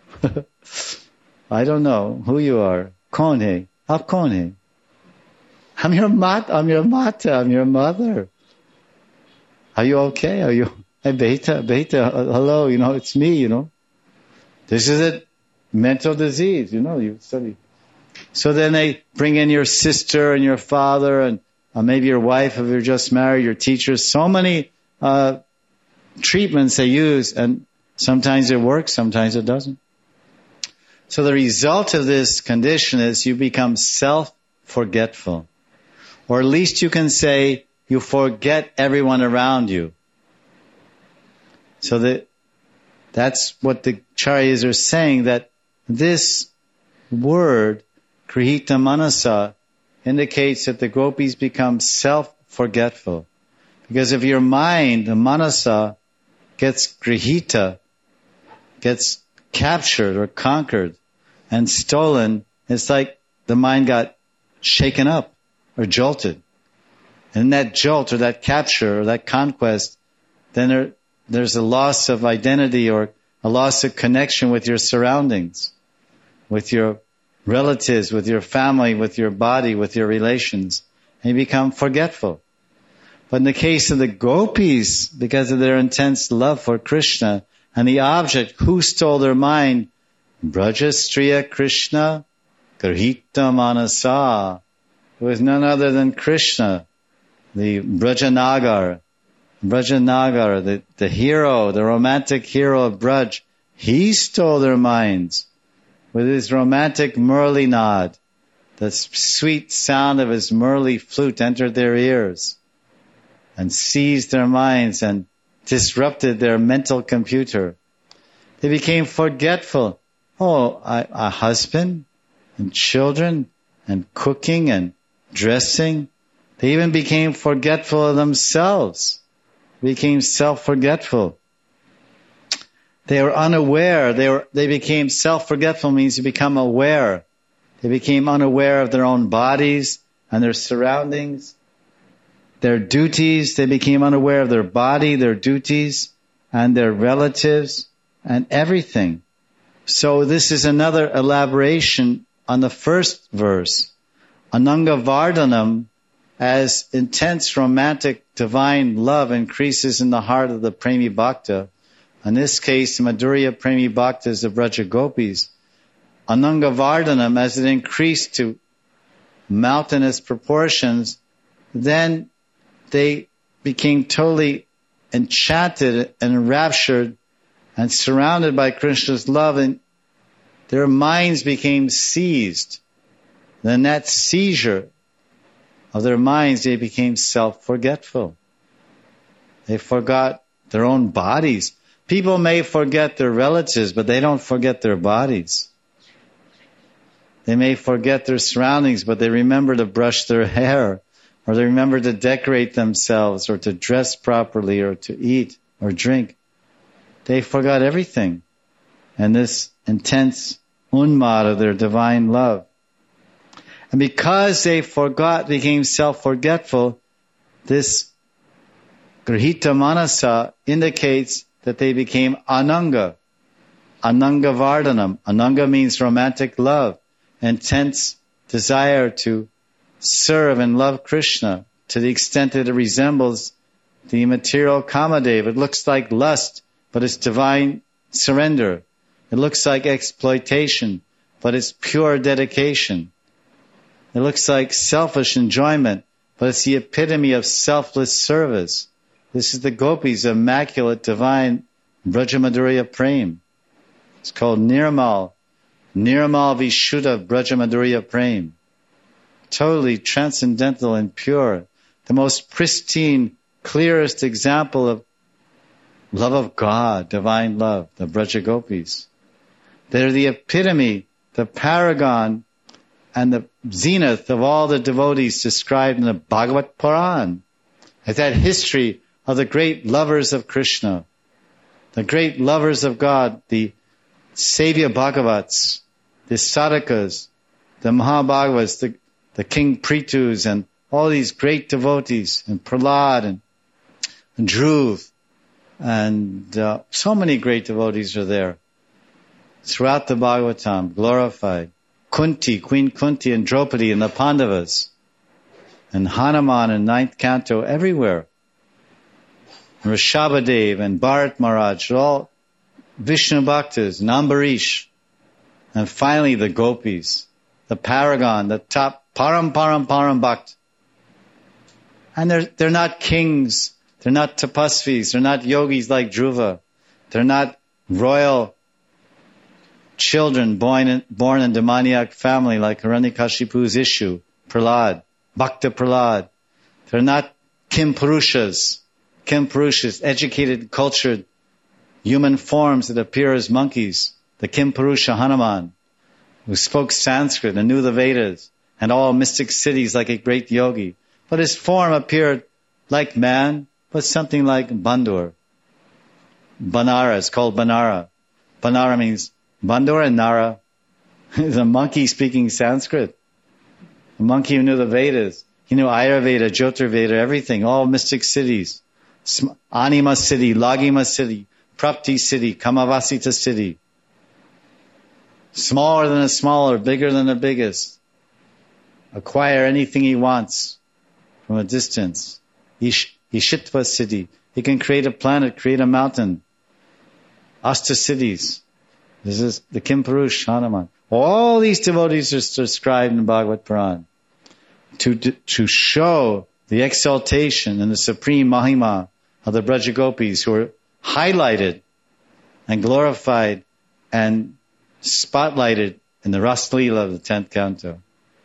I don't know who you are. Kaun hai? Aap kaun hai? I'm your mata, I'm your mother. Are you okay? Are you, hey, beta, hello, it's me, This is a mental disease, you study. So then they bring in your sister and your father and maybe your wife if you're just married, your teachers. So many treatments they use, and sometimes it works, sometimes it doesn't. So the result of this condition is you become self-forgetful. Or at least you can say you forget everyone around you. So that's what the Acharyas are saying, that this word, Grihita Manasa, indicates that the gopis become self-forgetful. Because if your mind, the Manasa, gets grihita, gets captured or conquered and stolen, it's like the mind got shaken up or jolted. And that jolt or that capture or that conquest, then there's a loss of identity or a loss of connection with your surroundings, with your relatives, with your family, with your body, with your relations. And you become forgetful. But in the case of the gopis, because of their intense love for Krishna and the object, who stole their mind? Brajastriya Krishna Grihita Manasa. It was none other than Krishna, the Brajanagar, the hero, the romantic hero of Braj. He stole their minds with his romantic Murli nod. The sweet sound of his Murli flute entered their ears and seized their minds and disrupted their mental computer. They became forgetful. A husband and children and cooking and dressing. They even became forgetful of themselves. Became self-forgetful. They were unaware. They became self-forgetful means you become aware. They became unaware of their own bodies and their surroundings, their duties. They became unaware of their body, their duties, and their relatives, and everything. So this is another elaboration on the first verse. Ananga Vardhanam, as intense romantic divine love increases in the heart of the Premi Bhakta. In this case, Madhurya Premi Bhakta is the Braja Gopis. Ananga Vardhanam, as it increased to mountainous proportions, then they became totally enchanted and enraptured and surrounded by Krishna's love, and their minds became seized. Then that seizure of their minds, they became self-forgetful. They forgot their own bodies. People may forget their relatives, but they don't forget their bodies. They may forget their surroundings, but they remember to brush their hair, or they remember to decorate themselves, or to dress properly, or to eat, or drink. They forgot everything. And this intense unmad of their divine love. And because they became self-forgetful, this Grihita Manasa indicates that they became Ananga. Ananga Vardhanam. Ananga means romantic love, intense desire to serve and love Krishna to the extent that it resembles the material Kamadeva. It looks like lust, but it's divine surrender. It looks like exploitation, but it's pure dedication. It looks like selfish enjoyment, but it's the epitome of selfless service. This is the gopis' immaculate divine Brajamadhurya Prem. It's called Nirmal Vishuddha Brajamadhurya Prem. Totally transcendental and pure. The most pristine, clearest example of love of God, divine love, the Braja Gopis. They're the epitome, the paragon, and the zenith of all the devotees described in the Bhagavat Puran. It's that history of the great lovers of Krishna, the great lovers of God, the Sevya Bhagavats, the Sadhakas, the Mahabhagavats, the King Pritus, and all these great devotees, and Prahlad, and Dhruv, and so many great devotees are there. Throughout the Bhagavatam, glorified. Kunti, Queen Kunti, and Draupadi, and the Pandavas, and Hanuman in 9th canto, everywhere. And Rishabhadev and Bharat Maharaj, all Vishnu Bhaktas, and Ambarish, and finally the Gopis, the paragon, the top Param Bhakt. And they're not kings, they're not tapasvis, they're not yogis like Dhruva, they're not royal children born in demoniac family like Hiranyakashipu's issue, Prahlad, Bhakta Prahlad. They're not Kim Purushas, educated, cultured human forms that appear as monkeys. The Kim Purusha Hanuman, who spoke Sanskrit and knew the Vedas, and all mystic cities like a great yogi. But his form appeared like man, but something like Bandur. Banara. It's called Banara. Banara means Bandura and Nara. He's a monkey speaking Sanskrit. A monkey who knew the Vedas. He knew Ayurveda, Jyotirveda, everything. All mystic cities. Anima city, Lagima city, Prapti city, Kamavasita city. Smaller than the smaller, bigger than the biggest. Acquire anything he wants from a distance. Ishitva city. He can create a planet, create a mountain. Asta cities. This is the Kimpurush Hanuman. All these devotees are described in Bhagavad Puran to show the exaltation and the supreme Mahima of the Brajagopis who are highlighted and glorified and spotlighted in the Ras Leela of the 10th canto.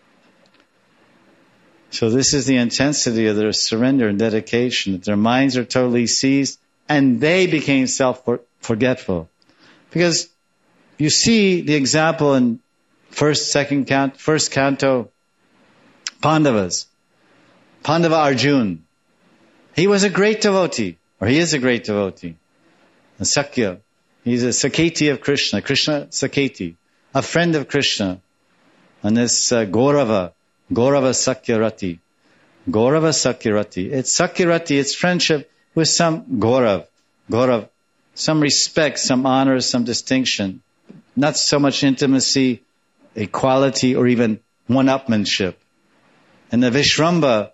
So this is the intensity of their surrender and dedication, that their minds are totally seized and they became self-forgetful. Because you see the example in first canto, Pandavas. Pandava Arjun. He was a great devotee, or he is a great devotee. And Sakya, he's a Saketi of Krishna, Krishna Saketi, a friend of Krishna. And this Gaurava Sakyarati. Gaurava Sakyarati. It's Sakyarati, it's friendship with some Gaurav, some respect, some honor, some distinction. Not so much intimacy, equality, or even one-upmanship. And the Vishramba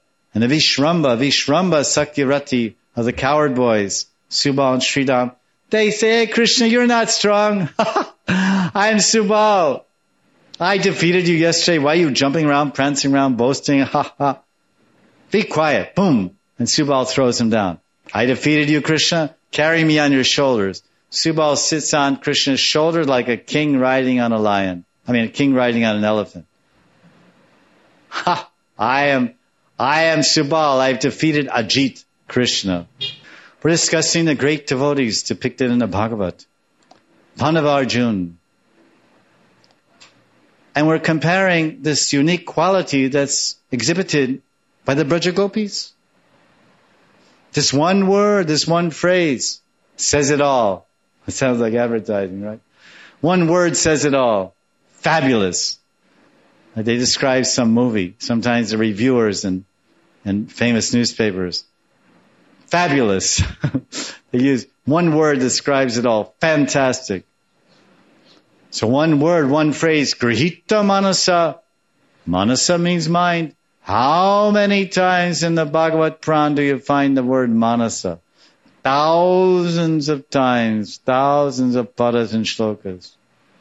Sakyarati of the coward boys, Subal and Sridham, they say, hey Krishna, you're not strong. I'm Subal. I defeated you yesterday. Why are you jumping around, prancing around, boasting? Ha ha. Be quiet. Boom. And Subal throws him down. I defeated you, Krishna. Carry me on your shoulders. Subal sits on Krishna's shoulder like a king riding on a lion. A king riding on an elephant. Ha! I am Subal. I've defeated Ajit Krishna. We're discussing the great devotees depicted in the Bhagavad. Pandava Arjun. And we're comparing this unique quality that's exhibited by the Brajagopis. This one word, this one phrase says it all. It sounds like advertising, right? One word says it all. Fabulous. They describe some movie. Sometimes the reviewers and famous newspapers. Fabulous. They use one word describes it all. Fantastic. So one word, one phrase, Grihita Manasa. Manasa means mind. How many times in the Bhagavad Puran do you find the word Manasa? Thousands of times, thousands of padas and shlokas.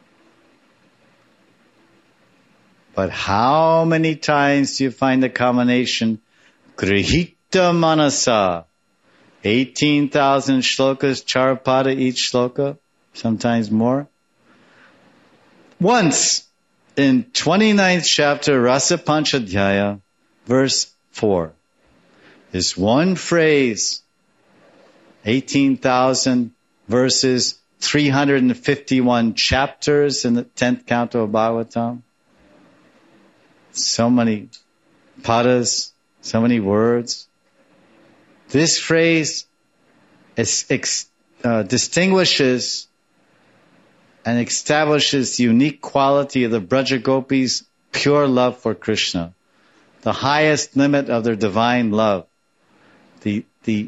But how many times do you find the combination Grihita Manasa? 18,000 shlokas, Charapada each shloka, sometimes more. Once, in 29th chapter, Rasa Panchadhyaya, verse 4. This one phrase, 18,000 verses, 351 chapters in the 10th canto of Bhagavatam. So many padas, so many words. This phrase distinguishes and establishes the unique quality of the Brajagopis' pure love for Krishna. The highest limit of their divine love. The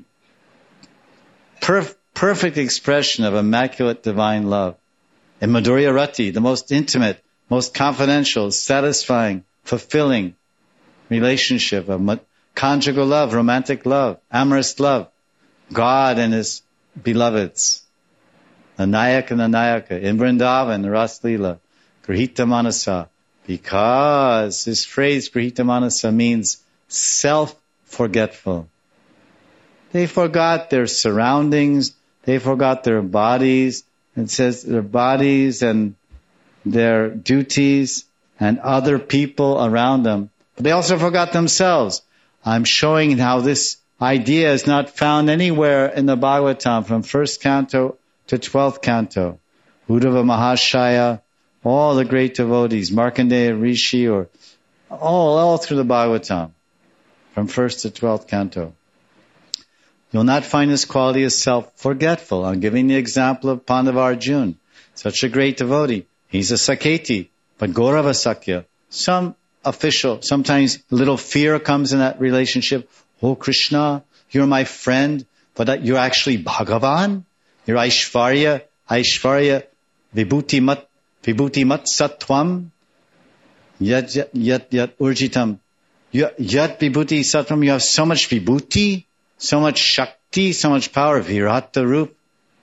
perfect expression of immaculate divine love. In Madhurya Rati, the most intimate, most confidential, satisfying, fulfilling relationship of conjugal love, romantic love, amorous love, God and His beloveds, the Nayak and the Nayaka, in Vrindavan, the Ras Leela, Grihita Manasa, because this phrase Grihita Manasa means self-forgetful. They forgot their surroundings, they forgot their bodies, it says their bodies and their duties and other people around them. But they also forgot themselves. I'm showing how this idea is not found anywhere in the Bhagavatam from 1st canto to 12th canto. Uddhava Mahashaya, all the great devotees, Markandeya Rishi, or all through the Bhagavatam, from 1st to 12th canto. you'll not find this quality as self-forgetful. I'm giving the example of Pandava Arjuna, such a great devotee. He's a Saketi, but Gaurava Sakya. Some official, sometimes a little fear comes in that relationship. Oh Krishna, you're my friend, but you're actually Bhagavan. You're Aishvarya, Vibhuti mat Sattvam, Yat Urjitam. Yat Vibhuti Sattvam, you have so much Vibhuti, so much Shakti, so much power, Virata Rup.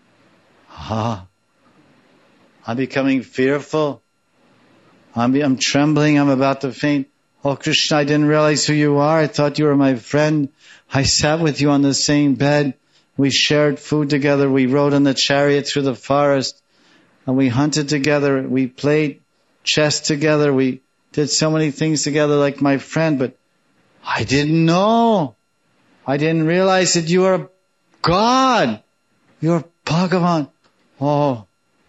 I'm becoming fearful. I'm trembling, I'm about to faint. Oh Krishna, I didn't realize who you are. I thought you were my friend. I sat with you on the same bed. We shared food together. We rode in the chariot through the forest. And we hunted together. We played chess together. We did so many things together like my friend. But I didn't know. I didn't realize that you are God. You're Bhagavan. Oh.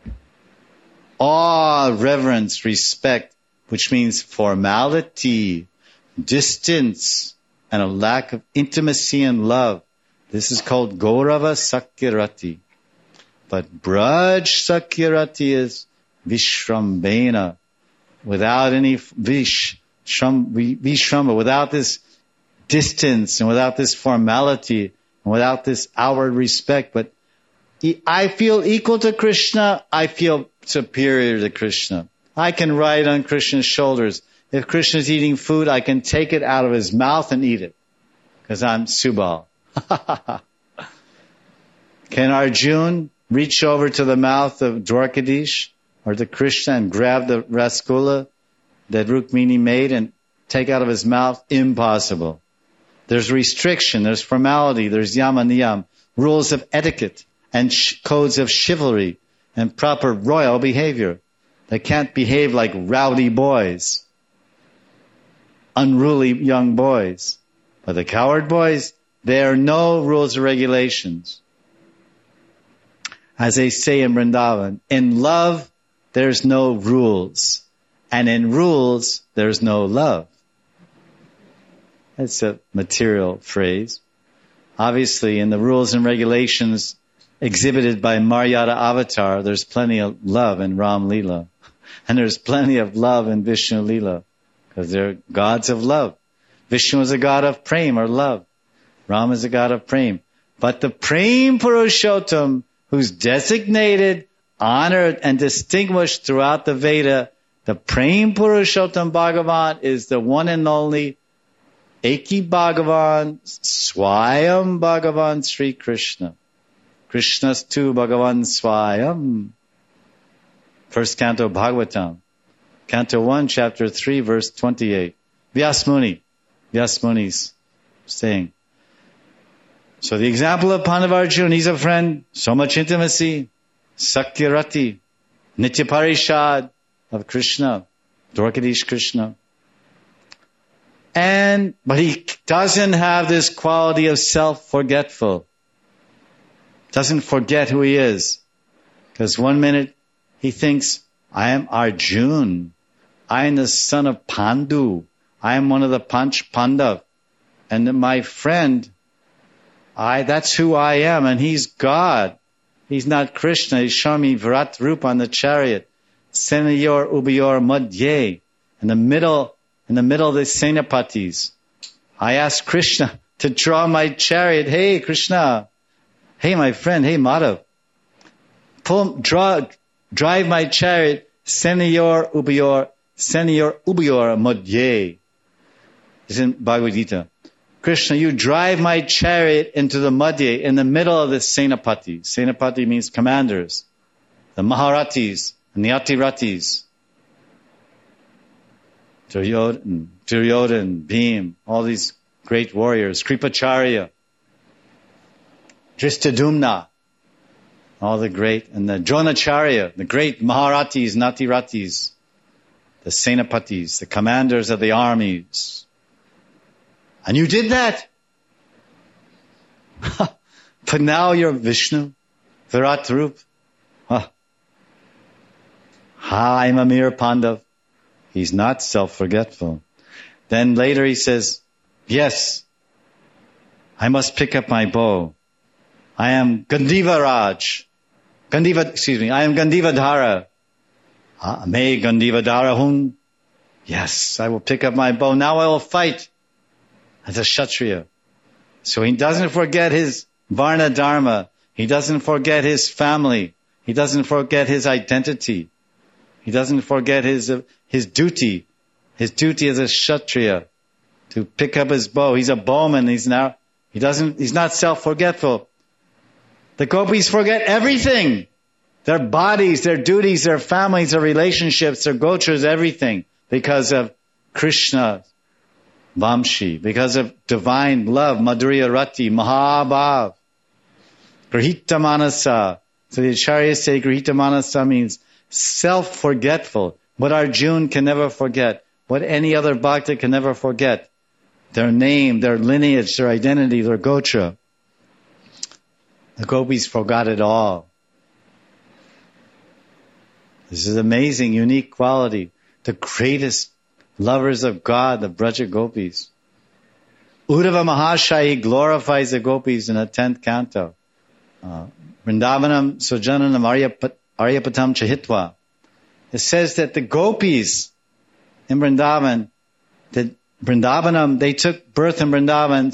Awe, reverence, respect, which means formality, distance, and a lack of intimacy and love. This is called Gaurava Sakyarati. But Braj Sakyarati is Vishrambena, without any Vishramba, without this distance and without this formality and without this outward respect. But I feel equal to Krishna, I feel superior to Krishna. I can ride on Krishna's shoulders. If Krishna's eating food, I can take it out of his mouth and eat it. Because I'm Subal. Can Arjuna reach over to the mouth of Dwarkadish or to Krishna and grab the rasgulla that Rukmini made and take out of his mouth? Impossible. There's restriction, there's formality, there's yama niyam, rules of etiquette and codes of chivalry and proper royal behavior. They can't behave like rowdy boys, unruly young boys. But the coward boys, there are no rules or regulations. As they say in Vrindavan, in love, there's no rules. And in rules, there's no love. That's a material phrase. Obviously, in the rules and regulations exhibited by Maryada Avatar, there's plenty of love in Ram Leela. And there's plenty of love in Vishnu Leela. Because they're gods of love. Vishnu is a god of prem or love. Ram is a god of prem. But the Prem Purushottam, who's designated, honored, and distinguished throughout the Veda, the Prem Purushottam Bhagavan is the one and only Eki Bhagavan, Swayam Bhagavan Sri Krishna. Krishna's tu Bhagavan Swayam. First canto Bhagavatam. Canto 1, chapter 3, verse 28. Vyasmuni's saying. So the example of Pandava Arjuna, he's a friend, so much intimacy, Sakyarati, Nitya Parishad of Krishna, Dwarkadish Krishna. But he doesn't have this quality of self-forgetful. Doesn't forget who he is. Because one minute he thinks, I am Arjuna. I am the son of Pandu. I am one of the Panch Pandav. And my friend, that's who I am, and he's God. He's not Krishna. He's showing me Virat Rup on the chariot. Senayor Ubayor Madhye. In the middle of the Senapatis. I asked Krishna to draw my chariot. Hey, Krishna. Hey, my friend. Hey, Madhav. Drive my chariot. Senayor Ubayor Madhye. It's in Bhagavad Gita. Krishna, you drive my chariot into the Madhya, in the middle of the Senapati. Senapati means commanders. The Maharatis and the Atiratis. Duryodhan, Bhim, all these great warriors. Kripacharya. Dristadumna. All the great. And the Dronacharya, the great Maharatis, Natiratis. The Senapatis, the commanders of the armies. And you did that. But now you're Vishnu, Virat Rup. I'm a mere Pandav. He's not self-forgetful. Then later he says, yes, I must pick up my bow. I am Gandiva Raj. I am Gandiva Dhara. May Gandiva Dhara Hun. Yes, I will pick up my bow. Now I will fight as a Kshatriya. So he doesn't forget his Varna Dharma. He doesn't forget his family. He doesn't forget his identity. He doesn't forget his duty. His duty as a Kshatriya to pick up his bow. He's a bowman. He's not self-forgetful. The gopis forget everything. Their bodies, their duties, their families, their relationships, their gotras, everything. Because of Krishna, Vamshi. Because of divine love, Madhurya Rati, Mahabhav. Grihita Manasa. So the Acharyas say Grihita Manasa means self-forgetful. What Arjuna can never forget. What any other bhakta can never forget. Their name, their lineage, their identity, their gotra. The gopis forgot it all. This is amazing, unique quality. The greatest lovers of God, the Braja gopis. Uddhava Mahasaya glorifies the gopis in the 10th canto. Vrindavanam Sujananam Aryapatam Chahitva. It says that the gopis in Vrindavan, they took birth in Vrindavan,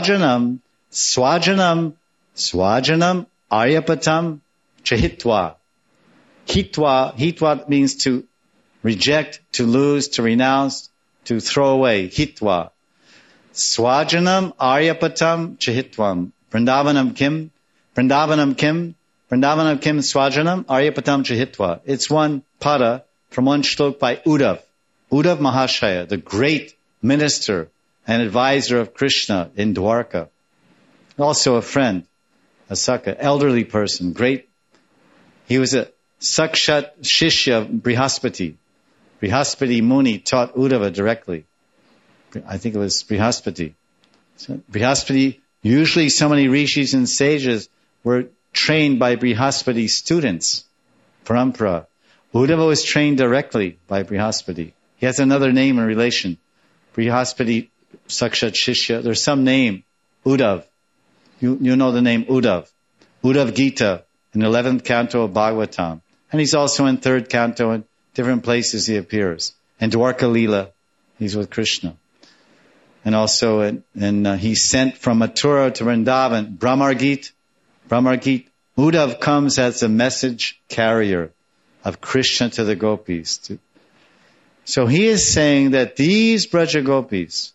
Swajanam Aryapatam Chahitva. Hitva means to reject, to lose, to renounce, to throw away. Hitva. Swajanam Aryapatam Chahitvam. Vrindavanam Kim, Swajanam Aryapatam Chahitva. It's one pada from one shlok by Uddhav Mahashaya, the great minister and advisor of Krishna in Dwarka. Also a friend, a Sakha, elderly person, great. He was a Sakshat Shishya of Brihaspati. Brihaspati Muni taught Uddhava directly. I think it was Brihaspati. So Brihaspati, usually so many rishis and sages were trained by Brihaspati students, parampara. Uddhava was trained directly by Brihaspati. He has another name in relation. Brihaspati Sakshat Shishya. There's some name, Uddhav. You know the name Uddhav. Uddhav Gita in the 11th canto of Bhagavatam. And he's also in 3rd canto in different places he appears. And Dwarka Leela, he's with Krishna. And also he's sent from Mathura to Vrindavan. Brahmar Gita. Uddhav comes as a message carrier of Krishna to the gopis. So he is saying that these Braja gopis,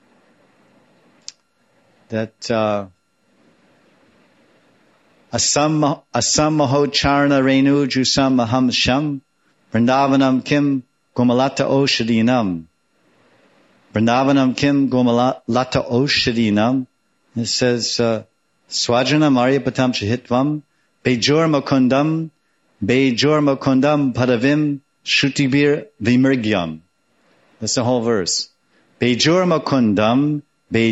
that Asam Mahocharna Renu Jusam Maham Sham Vrindavanam Kim Gomalata Oshadinam. Vrindavanam Kim Gomalata Oshadinam. It says Swajanam Aryapatam Chahitvam Bejor Mukundam Padavim Shrutibir Vimirgyam. That's the whole verse. Bejor Mukundam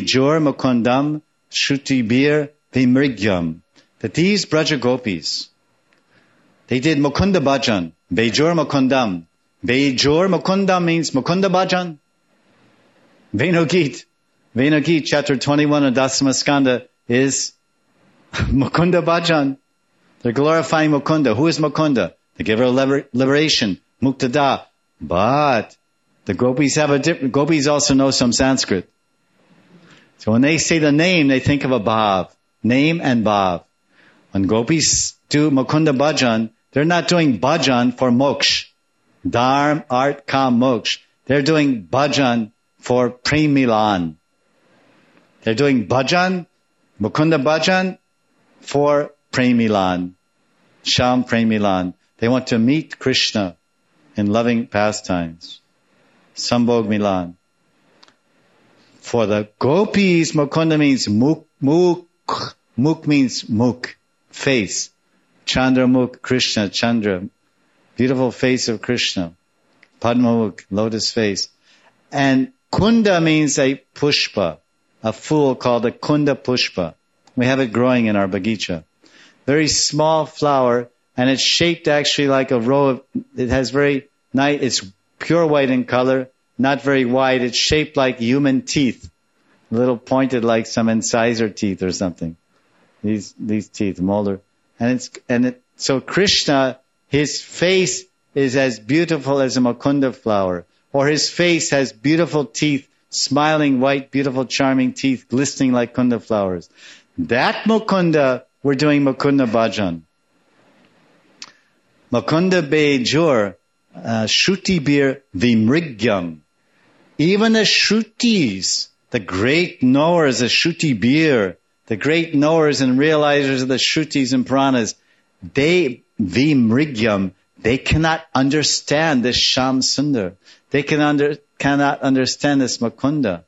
Shrutibir Vimirgyam. That these Braja gopis, they did Mukunda Bhajan. Bejor Mukundam. Bejor Mukundam means Mukunda Bhajan. Venugit, chapter 21 of Dasama Skanda is Mukunda Bhajan. They're glorifying Mukunda. Who is Mukunda? The giver of liberation, Muktada. But the gopis gopis also know some Sanskrit. So when they say the name, they think of a bhav. Name and bhav. When gopis do Mukunda Bhajan, they're not doing bhajan for moksha. Dharma, art, kam, moksha. They're doing bhajan for Prem Milan. They're doing bhajan, Mukunda Bhajan for Prem Milan. Sham Prem Milan. They want to meet Krishna in loving pastimes. Sambhog Milan. For the gopis, Mukunda means muk. Muk means muk, face. Chandra Muk, Krishna, Chandra. Beautiful face of Krishna. Padma Muk, lotus face. And Kunda means a pushpa, a fool called a Kunda pushpa. We have it growing in our bagicha. Very small flower, and it's shaped actually like a row of, it has very nice, it's pure white in color, not very wide. It's shaped like human teeth. A little pointed like some incisor teeth or something. these teeth, molder. So Krishna, his face is as beautiful as a Mukunda flower, or his face has beautiful teeth, smiling white, beautiful, charming teeth, glistening like Kunda flowers. That Mukunda, we're doing Mukunda Bhajan. Mukunda Bejur, Shruti Bir Vimrigyam. Even the Shrutis, the great knowers of Shruti Bir, the great knowers and realizers of the Shrutis and Puranas, they, Vimrigyam, they cannot understand this Sham Sundar. They cannot understand this Mukunda.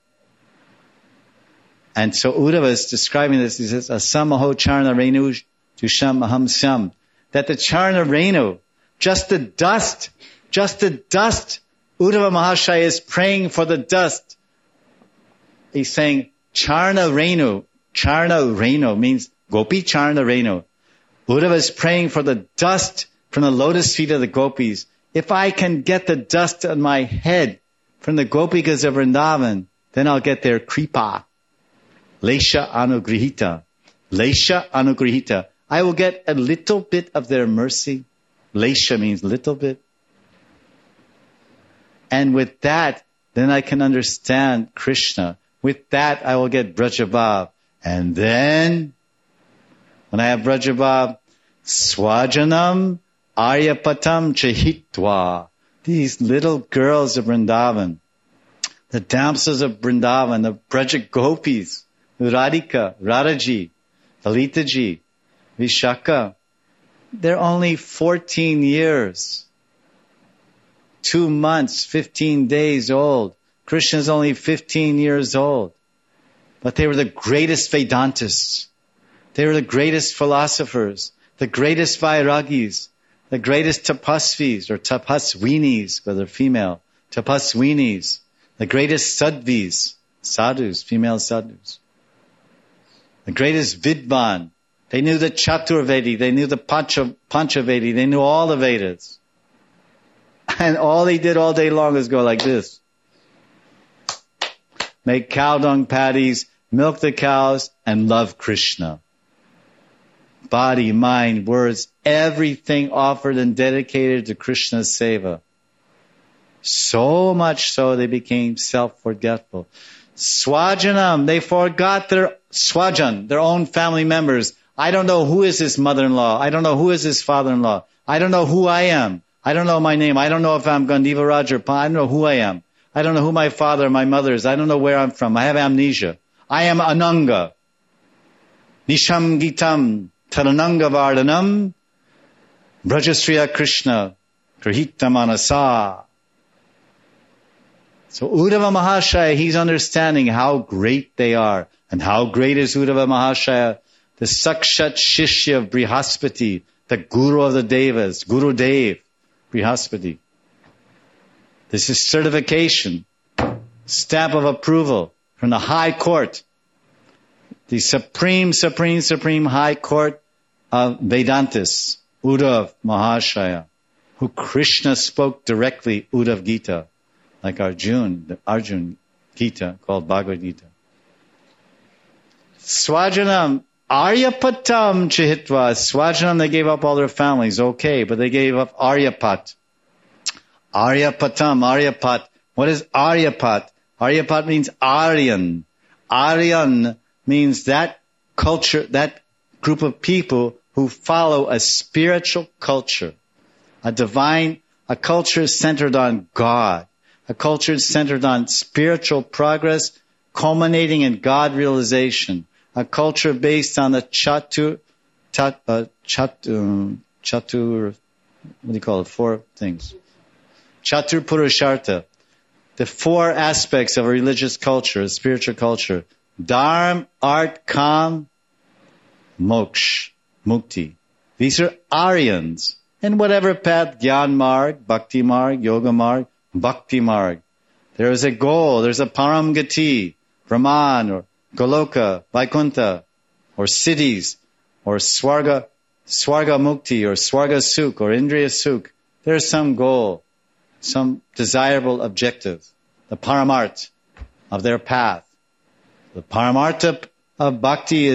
And so Uddhava is describing this. He says, Asamaho Charna Renu Dusham Aham Syam. That the Charna Renu, just the dust, Uddhava Mahashaya is praying for the dust. He's saying, Charna Renu means Gopi Charna Renu. Uddhava is praying for the dust from the lotus feet of the gopis. If I can get the dust on my head from the gopikas of Vrindavan, then I'll get their kripa. Lesha anugrihita. Lesha anugrihita. I will get a little bit of their mercy. Lesha means little bit. And with that, then I can understand Krishna. With that, I will get Brajabhav. And then, when I have Brajabhav, Swajanam Aryapatam Chahitva. These little girls of Vrindavan, the damsels of Vrindavan, the Braja Gopis, Radhika, Radhaji, Lalitaji, Vishaka, they're only 14 years, 2 months, 15 days old. Krishna's only 15 years old. But they were the greatest Vedantists. They were the greatest philosophers, the greatest Vairagis, the greatest tapasvis or tapaswinis, whether female, tapaswinis, the greatest sadhvis, sadhus, female sadhus, the greatest vidvan. They knew the Chaturvedi, they knew the Panchavedi, they knew all the Vedas. And all they did all day long is go like this. Make cow dung patties, milk the cows, and love Krishna. Body, mind, words, everything offered and dedicated to Krishna's seva. So much so they became self-forgetful. Swajanam, they forgot their swajan, their own family members. I don't know who is his mother-in-law. I don't know who is his father-in-law. I don't know who I am. I don't know my name. I don't know if I'm Gandiva Raj or I don't know who I am. I don't know who my father or my mother is. I don't know where I'm from. I have amnesia. I am Ananga. Nisham Gitam Tarananga Vardhanam Brajasriya Krishna Grahita Manasa. So Uddhava Mahashaya, he's understanding how great they are. And how great is Uddhava Mahashaya? The Sakshat Shishya of Brihaspati, the Guru of the Devas, Guru Dev, Brihaspati. This is certification, stamp of approval from the High Court, the Supreme High Court of Vedantis, Uddhav Mahashaya, who Krishna spoke directly, Uddhav Gita, like the Arjun Gita called Bhagavad Gita. Swajanam Aryapatam Chihitva. Swajanam, they gave up all their families, okay, but they gave up Aryapat. Aryapat. What is Aryapat? Aryapat means Aryan. Aryan means that culture, that group of people who follow a spiritual culture, a culture centered on God, a culture centered on spiritual progress, culminating in God realization, a culture based on the chatur, what do you call it? 4 things. Chatur Purushartha. The 4 aspects of a religious culture, a spiritual culture. Dharma, art, kam, moksha, mukti. These are Aryans. In whatever path, Gyan Marg, Bhakti Marg, Yoga Marg, Bhakti Marg. There is a goal, there's a Param Gati, Brahman, or Goloka, Vaikuntha, or cities, or Swarga Mukti, or Swarga Sukh, or Indriya Sukh. There's some goal, some desirable objective, the Paramart of their path. The Paramartha of Bhakti is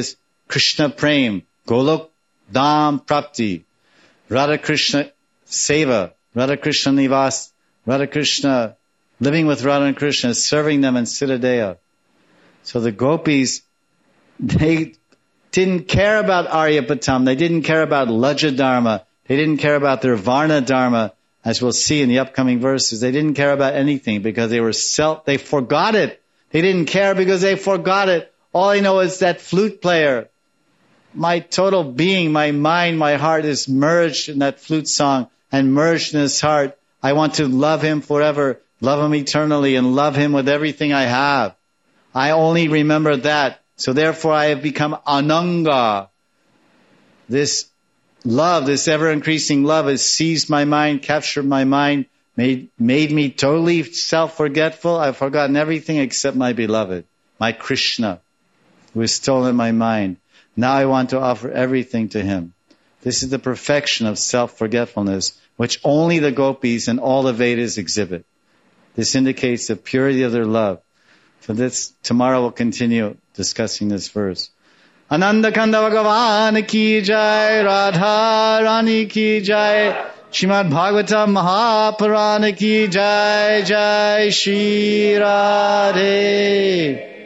Krishna Prem, Golok Dham Prapti, Radha Krishna Seva, Radha Krishna Nivas, Radha Krishna, living with Radha and Krishna, serving them in Siddhadeha. So the gopis, they didn't care about Aryapatam, they didn't care about Laja Dharma, they didn't care about their Varna Dharma, as we'll see in the upcoming verses. They didn't care about anything because they forgot it. They didn't care because they forgot it. All I know is that flute player. My total being, my mind, my heart is merged in that flute song and merged in his heart. I want to love him forever, love him eternally, and love him with everything I have. I only remember that. So therefore I have become Ananga. This love, this ever-increasing love has seized my mind, captured my mind, made me totally self-forgetful. I've forgotten everything except my beloved, my Krishna, who has stolen my mind. Now I want to offer everything to him. This is the perfection of self-forgetfulness, which only the gopis and all the Vedas exhibit. This indicates the purity of their love. So tomorrow we'll continue discussing this verse. Ananda Kanda Bhagavan ki jai, Radha Rani ki jai, Srimad Bhagavatam Mahapurana ki jai, Jai Shri Radhe.